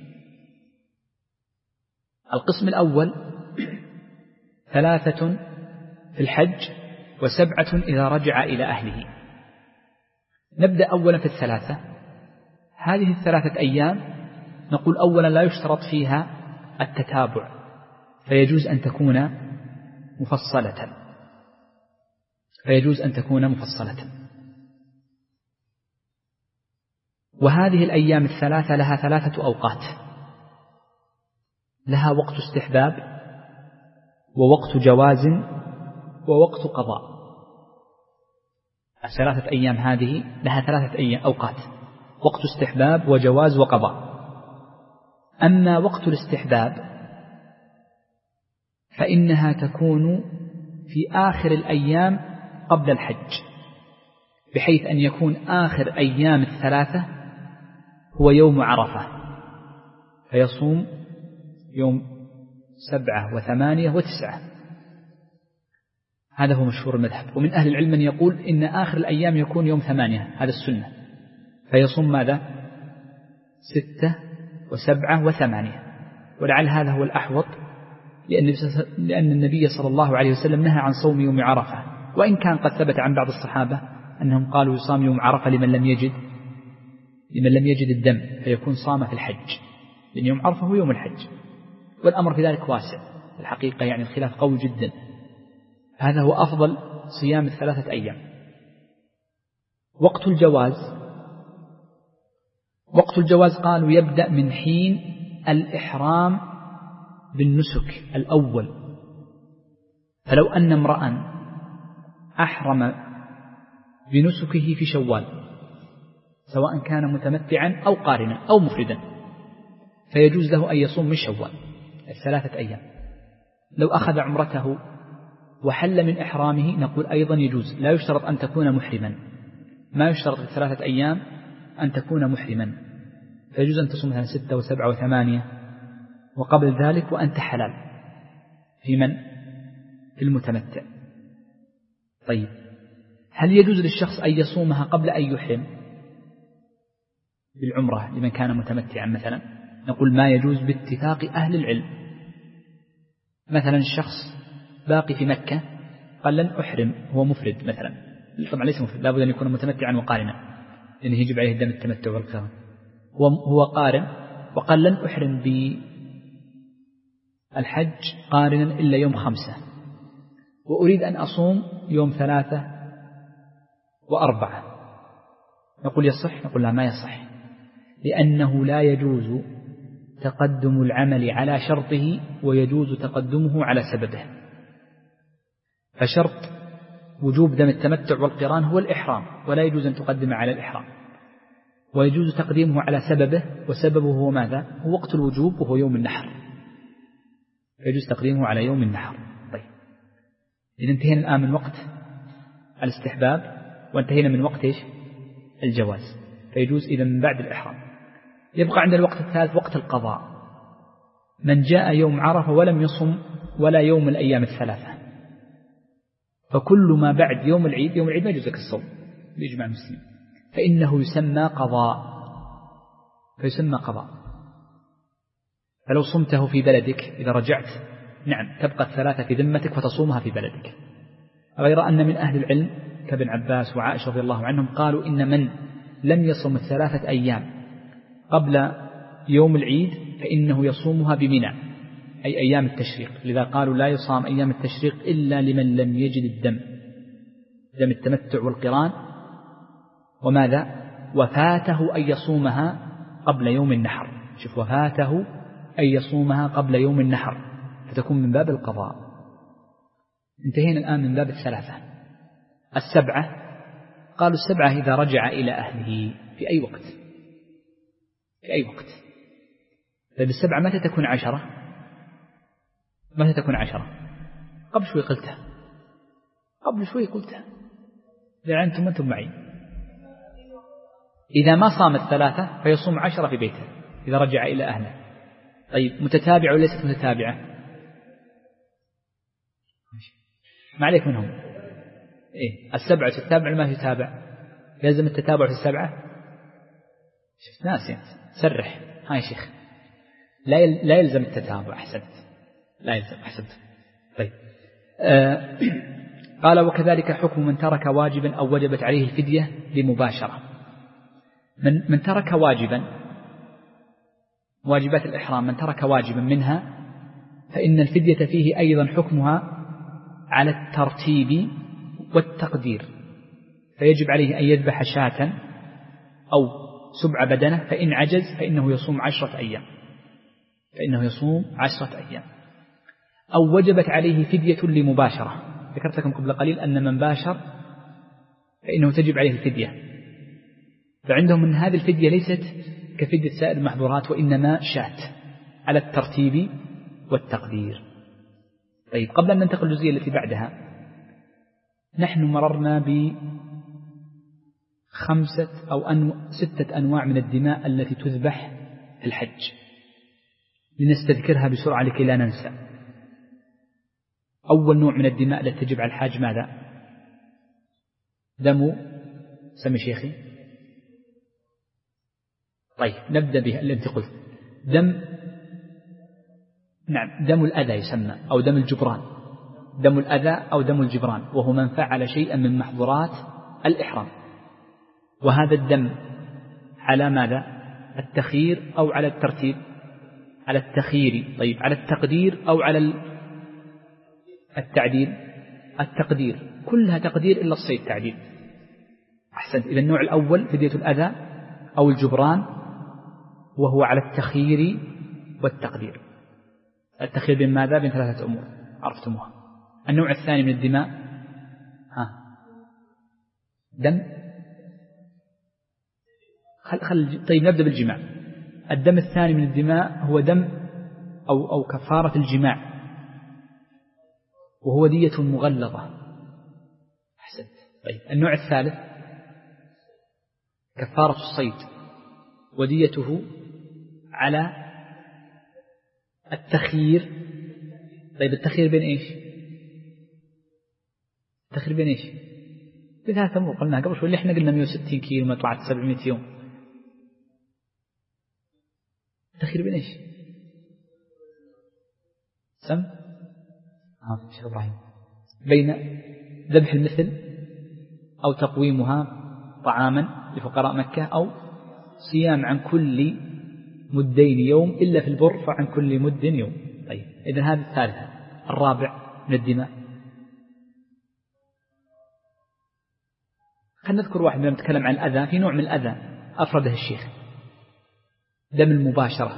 القسم الأول ثلاثة في الحج وسبعة إذا رجع إلى أهله. نبدأ أولا في الثلاثة. هذه الثلاثة أيام نقول أولا لا يشترط فيها التتابع، فيجوز أن تكون مفصلة فيجوز أن تكون مفصلة وهذه الأيام الثلاثة لها ثلاثة أوقات: لها وقت استحباب، ووقت جواز، ووقت قضاء. الثلاثة أيام هذه لها ثلاثة أيام أوقات: وقت استحباب وجواز وقضاء. أما وقت الاستحباب فإنها تكون في آخر الأيام قبل الحج، بحيث أن يكون آخر أيام الثلاثة هو يوم عرفة، فيصوم يوم سبعة وثمانية وتسعة. هذا هو مشهور المذهب. ومن أهل العلم من يقول إن آخر الأيام يكون يوم ثمانية، هذا السنة، فيصوم ماذا؟ ستة وسبعة وثمانية. ولعل هذا هو الأحوط، لأن النبي صلى الله عليه وسلم نهى عن صوم يوم عرفة، وإن كان قد ثبت عن بعض الصحابة أنهم قالوا يصام يوم عرفة لمن لم يجد لمن لم يجد الدم، فيكون صام في الحج، لأن يوم عرفة هو يوم الحج. والأمر في ذلك واسع الحقيقة، يعني الخلاف قوي جدا. هذا هو أفضل صيام الثلاثة أيام. وقت الجواز وقت الجواز قالوا يبدأ من حين الإحرام بالنسك الأول. فلو أن امرأ أحرم بنسكه في شوال، سواء كان متمتعا أو قارنا أو مفردا، فيجوز له أن يصوم من شوال الثلاثة أيام. لو أخذ عمرته وحل من إحرامه نقول أيضا يجوز، لا يشترط أن تكون محرما، ما يشترط في ثلاثة أيام أن تكون محرما، فيجوز أن تصوم مثلا ستة وسبعة وثمانية وقبل ذلك وأنت حلال في من؟ في المتمتع. طيب هل يجوز للشخص أن يصومها قبل أن يحرم بالعمرة لمن كان متمتعا مثلا؟ نقول ما يجوز باتفاق أهل العلم. مثلا الشخص باقي في مكة قال لن أحرم، هو مفرد مثلا، طبعا ليس مفرد، لابد أن يكون متمتعا وقارنا لأنه يجب عليه دم التمتع والقران، هو قارن وقال لن أحرم بالحج قارنا إلا يوم خمسة، وأريد أن أصوم يوم ثلاثة وأربعة، نقول يصح؟ نقول لا ما يصح، لأنه لا يجوز تقدم العمل على شرطه ويجوز تقدمه على سببه. فشرط وجوب دم التمتع والقران هو الإحرام، ولا يجوز أن تقدم على الإحرام، ويجوز تقديمه على سببه، وسببه هو ماذا؟ هو وقت الوجوب وهو يوم النحر، يجوز تقديمه على يوم النحر. طيب إذا انتهينا الآن من وقت الاستحباب وانتهينا من وقت إيش؟ الجواز، فيجوز إذا من بعد الإحرام. يبقى عند الوقت الثالث وقت القضاء، من جاء يوم عرفة ولم يصم ولا يوم الأيام الثلاثة، فكل ما بعد يوم العيد، يوم العيد ما يجوز لك الصوم بإجماع المسلمين، فإنه يسمى قضاء، فيسمى قضاء. فلو صمته في بلدك إذا رجعت نعم تبقى الثلاثة في ذمتك فتصومها في بلدك، غير أن من أهل العلم كابن عباس وعائشة رضي الله عنهم قالوا إن من لم يصم الثلاثة أيام قبل يوم العيد فإنه يصومها بمنى، أي أيام التشريق، لذا قالوا لا يصام أيام التشريق إلا لمن لم يجد الدم، دم التمتع والقران، وماذا؟ وفاته أن يصومها قبل يوم النحر، شوف وفاته أن يصومها قبل يوم النحر، فتكون من باب القضاء. انتهينا الآن من باب الثلاثة. السبعة قالوا السبعة إذا رجع إلى أهله في أي وقت، في أي وقت. طيب السبعة متى تكون عشرة؟ متى تكون عشرة؟ قبل شوي قلتها، قبل شوي قلتها، يعني أنتم أنتم معي. إذا ما صام الثلاثة فيصوم عشرة في بيته إذا رجع إلى أهله. طيب متتابعة وليست متتابعة؟ ما عليك منهم. إيه السبعة تتابع ما تتابع؟ لازم التتابع في السبعة؟ شفت ناسي سرح هاي يا شيخ، لا لا يلزم التتابع. أحسنت، لا يلزم. أحسنت. طيب آه قال وكذلك حكم من ترك واجبا أو وجبت عليه الفدية لمباشرة. من من ترك واجبا، واجبات الإحرام، من ترك واجبا منها فإن الفدية فيه أيضا حكمها على الترتيب والتقدير، فيجب عليه أن يذبح شاة أو سبع بدنة، فإن عجز فإنه يصوم عشرة أيام، فإنه يصوم عشرة أيام. أو وجبت عليه فدية لمباشرة، ذكرت لكم قبل قليل أن من باشر فإنه تجب عليه الفدية، فعندهم من هذه الفدية ليست كفدية سائر المحظورات، وإنما شاة على الترتيب والتقدير. طيب قبل أن ننتقل للجزئية التي بعدها، نحن مررنا بخمسة أو أنو ستة أنواع من الدماء التي تذبح في الحج، لنستذكرها بسرعة لكي لا ننسى. أول نوع من الدماء التي تجب على الحاج ماذا؟ دم، سمي شيخي. طيب نبدأ بها اللي أنت قلت، دم، نعم دم الأذى يسمى، أو دم الجبران، دم الأذى أو دم الجبران، وهو من فعل شيئا من محظورات الإحرام. وهذا الدم على ماذا؟ التخيير أو على الترتيب؟ على التخيير. طيب على التقدير أو على التعديل؟ التقدير، كلها تقدير إلا الصيد تعديل. أحسنت. إذا النوع الأول فدية الأذى أو الجبران، وهو على التخيير والتقدير. التخيير بين ماذا؟ بين ثلاثة أمور عرفتموها. النوع الثاني من الدماء، ها دم خل خل طيب نبدأ بالجماع. الدم الثاني من الدماء هو دم أو أو كفارة الجماع، وهو دية مغلظة. أحسنت. طيب النوع الثالث كفارة الصيد، وديته على التخيير. طيب التخيير بين إيش؟ التخيير بين إيش؟ بثلاثة أمور قلنا قبل شوي، اللي إحنا قلنا مئة وستين كيلو ما طلعت سبعمائة يوم. التخيير بين إيش؟ سم آه شيخ إبراهيم بين ذبح المثل أو تقويمها طعاما لفقراء مكة، أو صيام عن كل مدين يوم إلا في البر فعن كل مد يوم. طيب إذن هذا الثالثة. الرابع من الدماء، خلينا نذكر واحد. لما نتكلم عن الأذى، في نوع من الأذى أفرده الشيخ، دم المباشرة.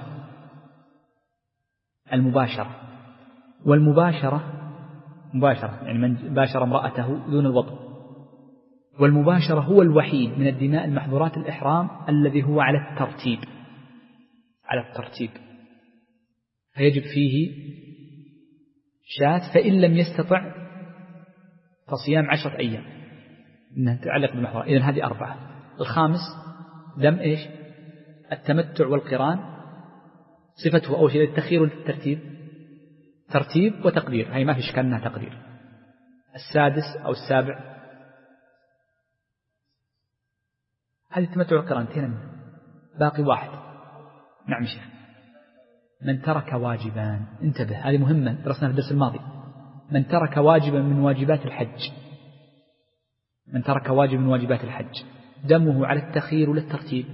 المباشرة والمباشرة مباشرة يعني من باشر امرأته دون الوطء، والمباشرة هو الوحيد من الدماء المحظورات الإحرام الذي هو على الترتيب، على الترتيب، فيجب فيه شاة، فإن لم يستطع فصيام عشرة أيام إنها تتعلق بالمحظورات. إذن هذه أربعة. الخامس دم إيش؟ التمتع والقران. صفته أول شيء التخيير والترتيب، ترتيب وتقدير، هي ما في إشكال أنها تقدير. السادس أو السابع هذه التمتع والقران، انتهينا. باقي واحد. نعم شيخ. من ترك واجبان، انتبه هذه مهمة درسنا في الدرس الماضي. من ترك واجبا من واجبات الحج، من ترك واجب من واجبات الحج دمه على التخيير ولا الترتيب؟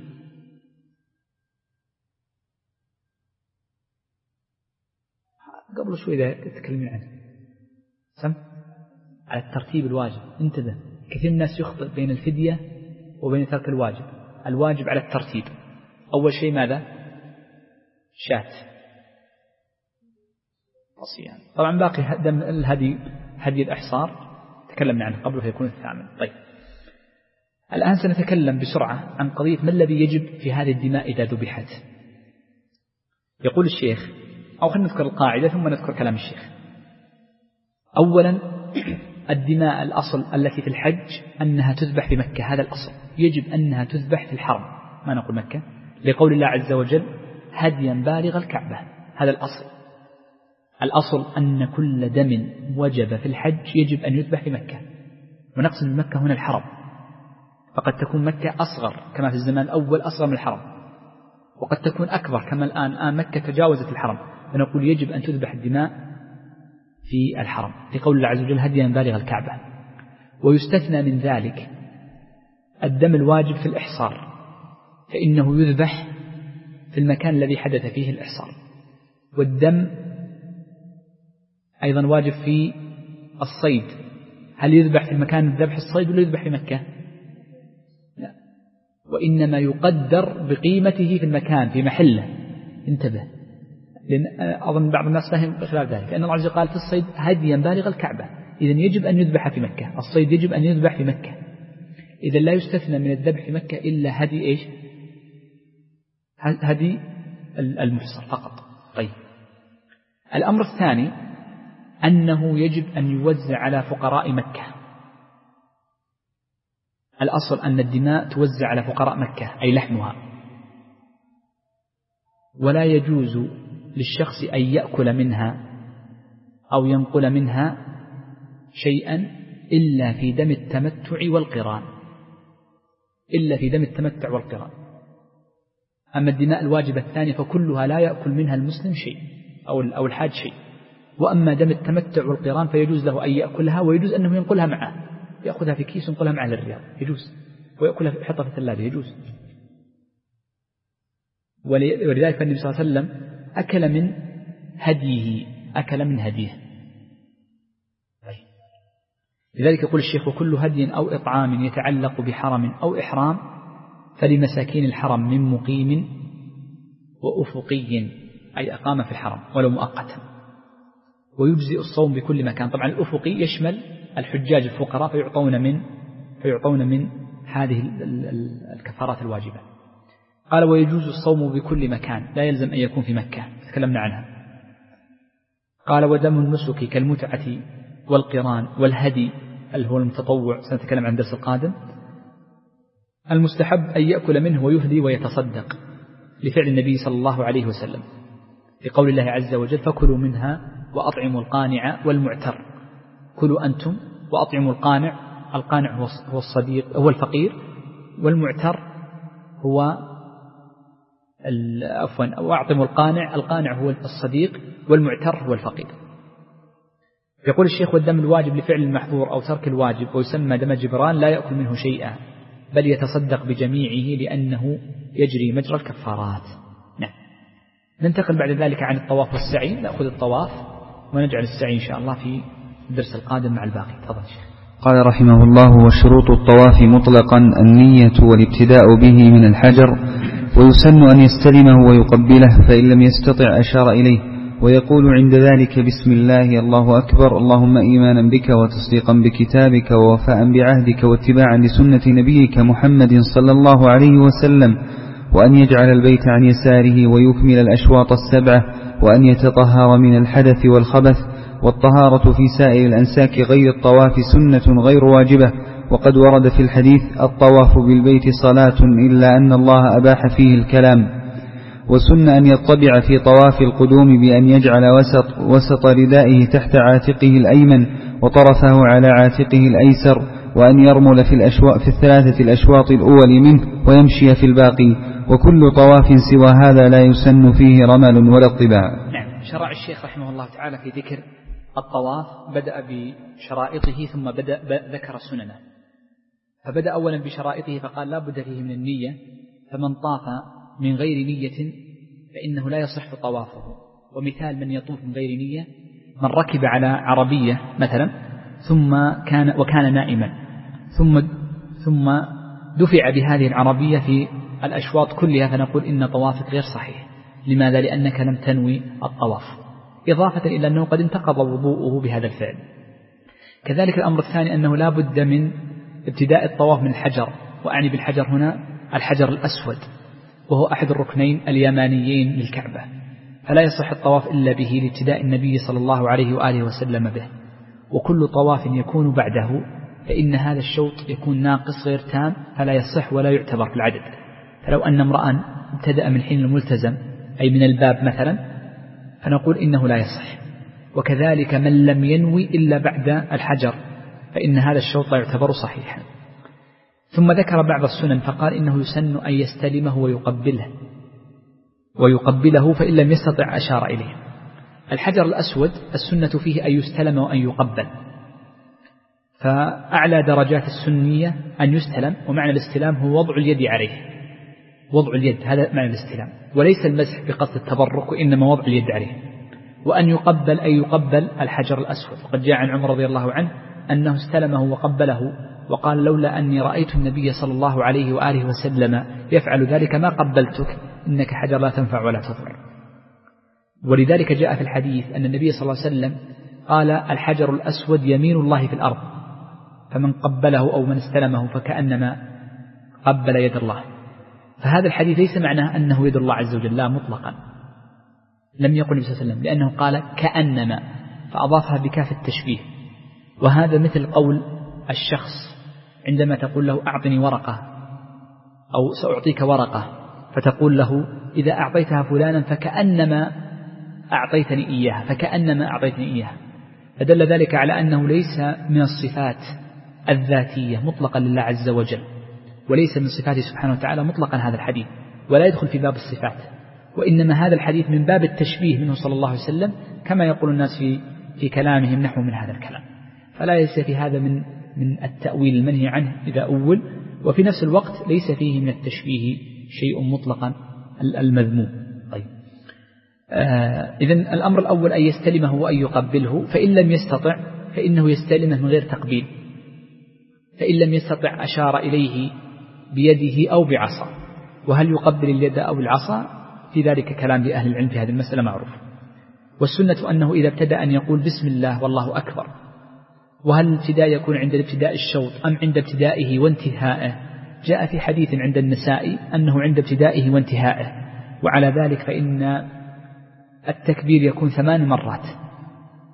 قبل شوي ذا تتكلمين عنه. سم على الترتيب الواجب. انتبه كثير من الناس يخطئ بين الفدية وبين ترك الواجب. الواجب على الترتيب. أول شيء ماذا؟ شاة الصيام. طبعا باقي دم الهدي، هدي الإحصار تكلمنا عنه قبل فيكون الثامن. طيب الآن سنتكلم بسرعة عن قضية ما الذي يجب في هذه الدماء إذا ذبحت. يقول الشيخ، أو خلينا نذكر القاعدة ثم نذكر كلام الشيخ. أولا الدماء الأصل التي في الحج أنها تذبح في مكة، هذا الأصل. يجب أنها تذبح في الحرم، ما نقول مكة، لقول الله عز وجل هديا بالغ الكعبة. هذا الأصل. الأصل أن كل دم وجب في الحج يجب أن يذبح في مكة، ونقصد من مكة هنا الحرم، فقد تكون مكة أصغر كما في الزمان الأول أصغر من الحرم، وقد تكون أكبر كما الآن الآن مكة تجاوزت الحرم، فنقول يجب أن تذبح الدماء في الحرم لقول الله عز وجل هديا بالغ الكعبة. ويستثنى من ذلك الدم الواجب في الإحصار، فإنه يذبح في المكان الذي حدث فيه الإحصار. والدم أيضا واجب في الصيد، هل يذبح في المكان الذبح الصيد ولا يذبح في مكة؟ لا، وإنما يقدر بقيمته في المكان في محله. انتبه، لأن أظن بعض الناس فهم خلال ذلك، لأن الله عز وجل قال في الصيد هديا بالغ الكعبة، إذن يجب أن يذبح في مكة. الصيد يجب أن يذبح في مكة، إذن لا يستثنى من الذبح في مكة إلا هدي إيش؟ هدي المحصر فقط. طيب الأمر الثاني أنه يجب أن يوزع على فقراء مكة. الأصل أن الدماء توزع على فقراء مكة أي لحمها، ولا يجوز للشخص أن يأكل منها أو ينقل منها شيئا إلا في دم التمتع والقران، إلا في دم التمتع والقران. أما الدماء الواجبة الثانية فكلها لا يأكل منها المسلم شيء أو الحاج شيء. وأما دم التمتع والقران فيجوز له أن يأكلها، ويجوز أنه ينقلها معه، يأخذها في كيس وينقلها معه للرياض، يجوز، ويأكلها يحطها في الثلاجة، يجوز. ولذلك النبي صلى الله عليه وسلم أكل من هديه، أكل من هديه. لذلك يقول الشيخ وكل هدي أو إطعام يتعلق بحرم أو إحرام فلمساكين الحرم من مقيم وأفقي، أي أقام في الحرم ولو مؤقتا. ويجزئ الصوم بكل مكان. طبعا الأفقي يشمل الحجاج الفقراء فيعطون من فيعطون من هذه الكفارات الواجبة. قال ويجوز الصوم بكل مكان، لا يلزم أن يكون في مكة، تكلمنا عنها. قال ودم النسك كالمتعة والقران والهدي اللي هو المتطوع سنتكلم عن الدرس القادم، المستحب أن يأكل منه ويهدي ويتصدق لفعل النبي صلى الله عليه وسلم لقول الله عز وجل فكلوا منها وأطعموا القانع والمعتر. كلوا أنتم وأطعموا القانع، القانع هو الصديق هو الفقير، والمعتر هو عفوا وأعطموا القانع، القانع هو الصديق والمعتر هو الفقير. يقول الشيخ والدم الواجب لفعل المحظور أو ترك الواجب ويسمى دم جبران لا يأكل منه شيئا بل يتصدق بجميعه لأنه يجري مجرى الكفارات. نعم. ننتقل بعد ذلك عن الطواف والسعي، نأخذ الطواف ونجعل السعي إن شاء الله في الدرس القادم مع الباقي. تفضل شيخ. قال رحمه الله: وشروط الطواف مطلقا النية والابتداء به من الحجر، ويسن أن يستلمه ويقبله، فإن لم يستطع أشار إليه، ويقول عند ذلك بسم الله الله أكبر، اللهم إيمانا بك وتصديقا بكتابك ووفاء بعهدك واتباعا لسنة نبيك محمد صلى الله عليه وسلم، وأن يجعل البيت عن يساره ويكمل الأشواط السبعة، وأن يتطهر من الحدث والخبث. والطهارة في سائر الأنساك غير الطواف سنة غير واجبة، وقد ورد في الحديث الطواف بالبيت صلاة إلا أن الله أباح فيه الكلام. وسن أن يطبع في طواف القدوم بأن يجعل وسط, وسط ردائه تحت عاتقه الأيمن وطرفه على عاتقه الأيسر، وأن يرمل في, الأشواط في الثلاثة الأشواط الأول منه ويمشي في الباقي، وكل طواف سوى هذا لا يسن فيه رمل ولا اطباع. نعم. شرع الشيخ رحمه الله تعالى في ذكر الطواف، بدأ بشرائطه ثم بدأ ذكر سننه. فبدأ أولا بشرائطه فقال لا بد فيه من النية، فمن طاف من غير نية فإنه لا يصح طوافه. ومثال من يطوف من غير نية: من ركب على عربية مثلا ثم كان وكان نائما ثم ثم دفع بهذه العربية في الأشواط كلها، فنقول إن طوافك غير صحيح. لماذا؟ لأنك لم تنوي الطواف، إضافة إلى أنه قد انتقض وضوءه بهذا الفعل. كذلك الأمر الثاني أنه لا بد من ابتداء الطواف من الحجر، وأعني بالحجر هنا الحجر الأسود، وهو أحد الركنين اليمانيين للكعبة، فلا يصح الطواف إلا به لابتداء النبي صلى الله عليه وآله وسلم به. وكل طواف يكون بعده فإن هذا الشوط يكون ناقص غير تام، فلا يصح ولا يعتبر في العدد. فلو أن امرأ ابتدأ من حين الملتزم أي من الباب مثلا فنقول إنه لا يصح. وكذلك من لم ينوي إلا بعد الحجر فإن هذا الشوط لا يعتبر صحيحا. ثم ذكر بعض السنن فقال إنه يسن أن يستلمه ويقبله ويقبله فإن لم يستطع أشار إليه. الحجر الأسود السنة فيه أن يستلم وأن يقبل، فأعلى درجات السنية أن يستلم، ومعنى الاستلام هو وضع اليد عليه، وضع اليد هذا معنى الاستلام، وليس المسح بقصد التبرك، وإنما وضع اليد عليه. وأن يقبل أي يقبل الحجر الأسود، وقد جاء عن عمر رضي الله عنه أنه استلمه وقبله وقال لولا أني رأيت النبي صلى الله عليه وآله وسلم يفعل ذلك ما قبلتك، إنك حجر لا تنفع ولا تضر. ولذلك جاء في الحديث أن النبي صلى الله عليه وسلم قال الحجر الأسود يمين الله في الأرض، فمن قبله أو من استلمه فكأنما قبل يد الله. فهذا الحديث ليس معناه أنه يد الله عز وجل، لا مطلقا، لم يقل النبي صلى الله عليه وسلم، لأنه قال كأنما فأضافها بكاف التشبيه. وهذا مثل قول الشخص عندما تقول له أعطني ورقة أو سأعطيك ورقة، فتقول له إذا أعطيتها فلانا فكأنما أعطيتني إياها، فكأنما أعطيتني إياها. فدل ذلك على أنه ليس من الصفات الذاتية مطلقا لله عز وجل، وليس من صفاته سبحانه وتعالى مطلقا هذا الحديث، ولا يدخل في باب الصفات، وإنما هذا الحديث من باب التشبيه منه صلى الله عليه وسلم، كما يقول الناس في في كلامهم نحو من هذا الكلام. فلا ليس في هذا من من التأويل المنهي عنه إذا أول، وفي نفس الوقت ليس فيه من التشبيه شيء مطلقا المذموم. طيب، آه إذن الأمر الأول أن يستلمه وأن يقبله، فإن لم يستطع فإنه يستلمه من غير تقبيل، فإن لم يستطع أشار إليه بيده أو بعصا. وهل يقبل اليد أو العصا؟ في ذلك كلام لأهل العلم في هذه المسألة معروف. والسنة أنه إذا ابتدأ أن يقول بسم الله والله أكبر. وهل الابتداء يكون عند ابتداء الشوط أم عند ابتدائه وانتهائه؟ جاء في حديث عند النسائي أنه عند ابتدائه وانتهائه، وعلى ذلك فإن التكبير يكون ثمان مرات،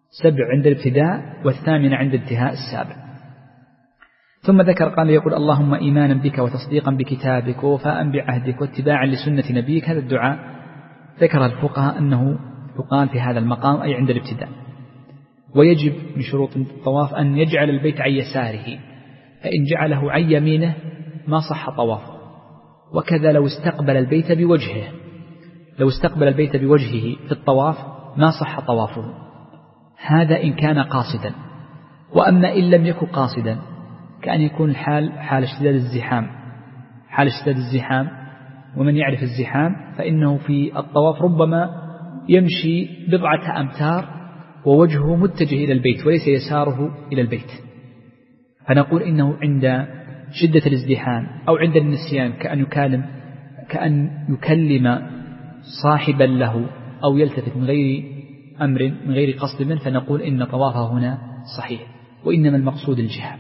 سبع عند الابتداء والثامنة عند انتهاء السابع. ثم ذكر قال يقول اللهم إيمانا بك وتصديقا بكتابك ووفاء بعهدك واتباعا لسنة نبيك. هذا الدعاء ذكر الفقهاء أنه يقال في هذا المقام أي عند الابتداء. ويجب من شروط الطواف أن يجعل البيت عن يساره، فإن جعله عن يمينه ما صح طوافه. وكذا لو استقبل البيت بوجهه، لو استقبل البيت بوجهه في الطواف ما صح طوافه. هذا إن كان قاصدا. وأما إن لم يكن قاصدا كأن يكون الحال حال اشتداد الزحام، حال اشتداد الزحام، ومن يعرف الزحام فإنه في الطواف ربما يمشي بضعة أمتار ووجهه متجه إلى البيت وليس يساره إلى البيت، فنقول إنه عند شدة الازدحام أو عند النسيان كأن يكلم كأن يكلم صاحبا له أو يلتفت من غير أمر من غير قصد منه، فنقول إن طوافه هنا صحيح، وإنما المقصود الجهة.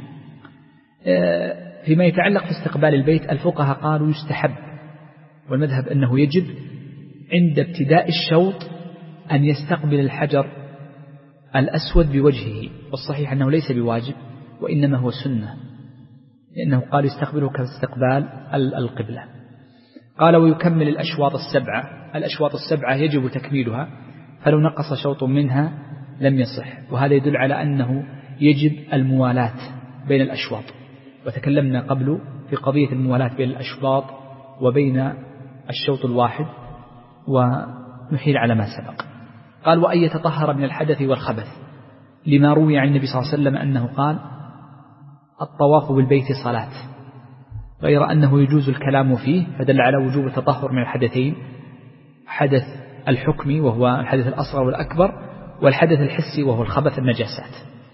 فيما يتعلق في استقبال البيت الفقهاء قالوا يستحب، والمذهب أنه يجب عند ابتداء الشوط أن يستقبل الحجر الأسود بوجهه، والصحيح أنه ليس بواجب وإنما هو سنة، لأنه قال يستقبله كاستقبال القبلة. قال ويكمل الأشواط السبعة، الأشواط السبعة يجب تكميلها، فلو نقص شوط منها لم يصح، وهذا يدل على أنه يجب الموالاة بين الأشواط، وتكلمنا قبل في قضية الموالاة بين الأشواط وبين الشوط الواحد ونحيل على ما سبق. قال وأن يتطهر من الحدث والخبث، لما روي عن النبي صلى الله عليه وسلم أنه قال الطواف بالبيت صلاة، غير أنه يجوز الكلام فيه، فدل على وجوب التطهر من الحدثين، حدث الحكمي وهو الحدث الأصغر والأكبر، والحدث الحسي وهو الخبث النجاسات.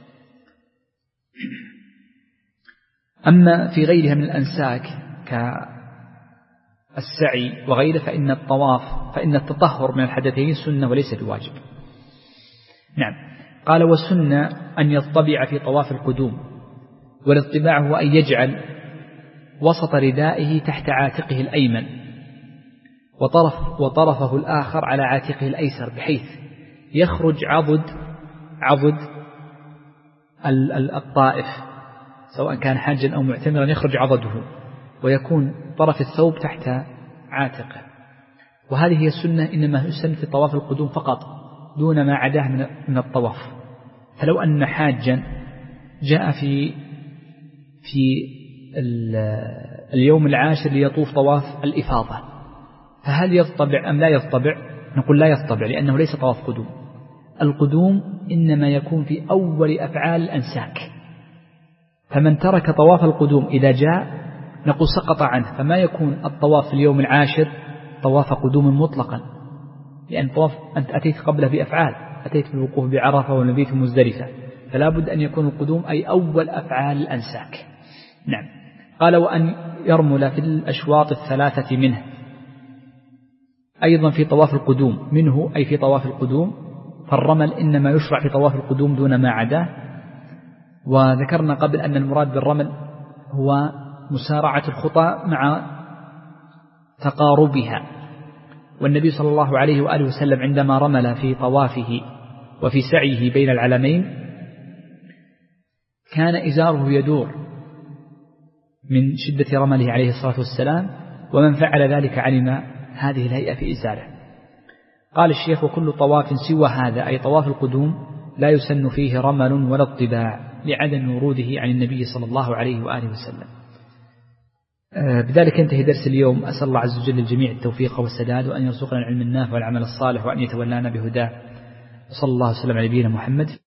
أما في غيرها من الأنساك كالسعي وغيره فإن الطواف فإن التطهر من الحدثين سنة وليس بواجب. نعم. قال وسنة أن يطبع في طواف القدوم، والاطباع هو أن يجعل وسط ردائه تحت عاتقه الأيمن وطرف وطرفه الآخر على عاتقه الأيسر، بحيث يخرج عضد عضد الطائف سواء كان حاجا أو معتمرا، يخرج عضده ويكون طرف الثوب تحت عاتقه. وهذه هي السنة، إنما يسن في طواف القدوم فقط دون ما عداه من الطواف. فلو أن حاجا جاء في في اليوم العاشر ليطوف طواف الإفاضة، فهل يطبع أم لا يطبع؟ نقول لا يطبع، لأنه ليس طواف قدوم. القدوم إنما يكون في أول أفعال الأنساك، فمن ترك طواف القدوم إذا جاء نقول سقط عنه، فما يكون الطواف في اليوم العاشر طواف قدوم مطلقا، لأن طواف أنت أتيت قبله بأفعال، أتيت بالوقوف بعرفة والمبيت مزدلفة، فلا بد أن يكون القدوم أي أول أفعال الأنساك. نعم. قال وأن يرمل في الأشواط الثلاثة منه، أيضا في طواف القدوم منه أي في طواف القدوم، فالرمل إنما يشرع في طواف القدوم دون ما عداه. وذكرنا قبل أن المراد بالرمل هو مسارعة الخطى مع تقاربها، والنبي صلى الله عليه وآله وسلم عندما رمل في طوافه وفي سعيه بين العلمين كان إزاره يدور من شدة رمله عليه الصلاة والسلام، ومن فعل ذلك علم هذه الهيئة في إزاره. قال الشيخ وكل طواف سوى هذا أي طواف القدوم لا يسن فيه رمل ولا اطباع، لعدم وروده عن النبي صلى الله عليه وآله وسلم. بذلك انتهي درس اليوم. أسأل الله عز وجل للجميع التوفيق والسداد، وأن يرزقنا العلم النافع والعمل الصالح، وأن يتولانا بهداه. صلى الله وسلم على نبينا محمد.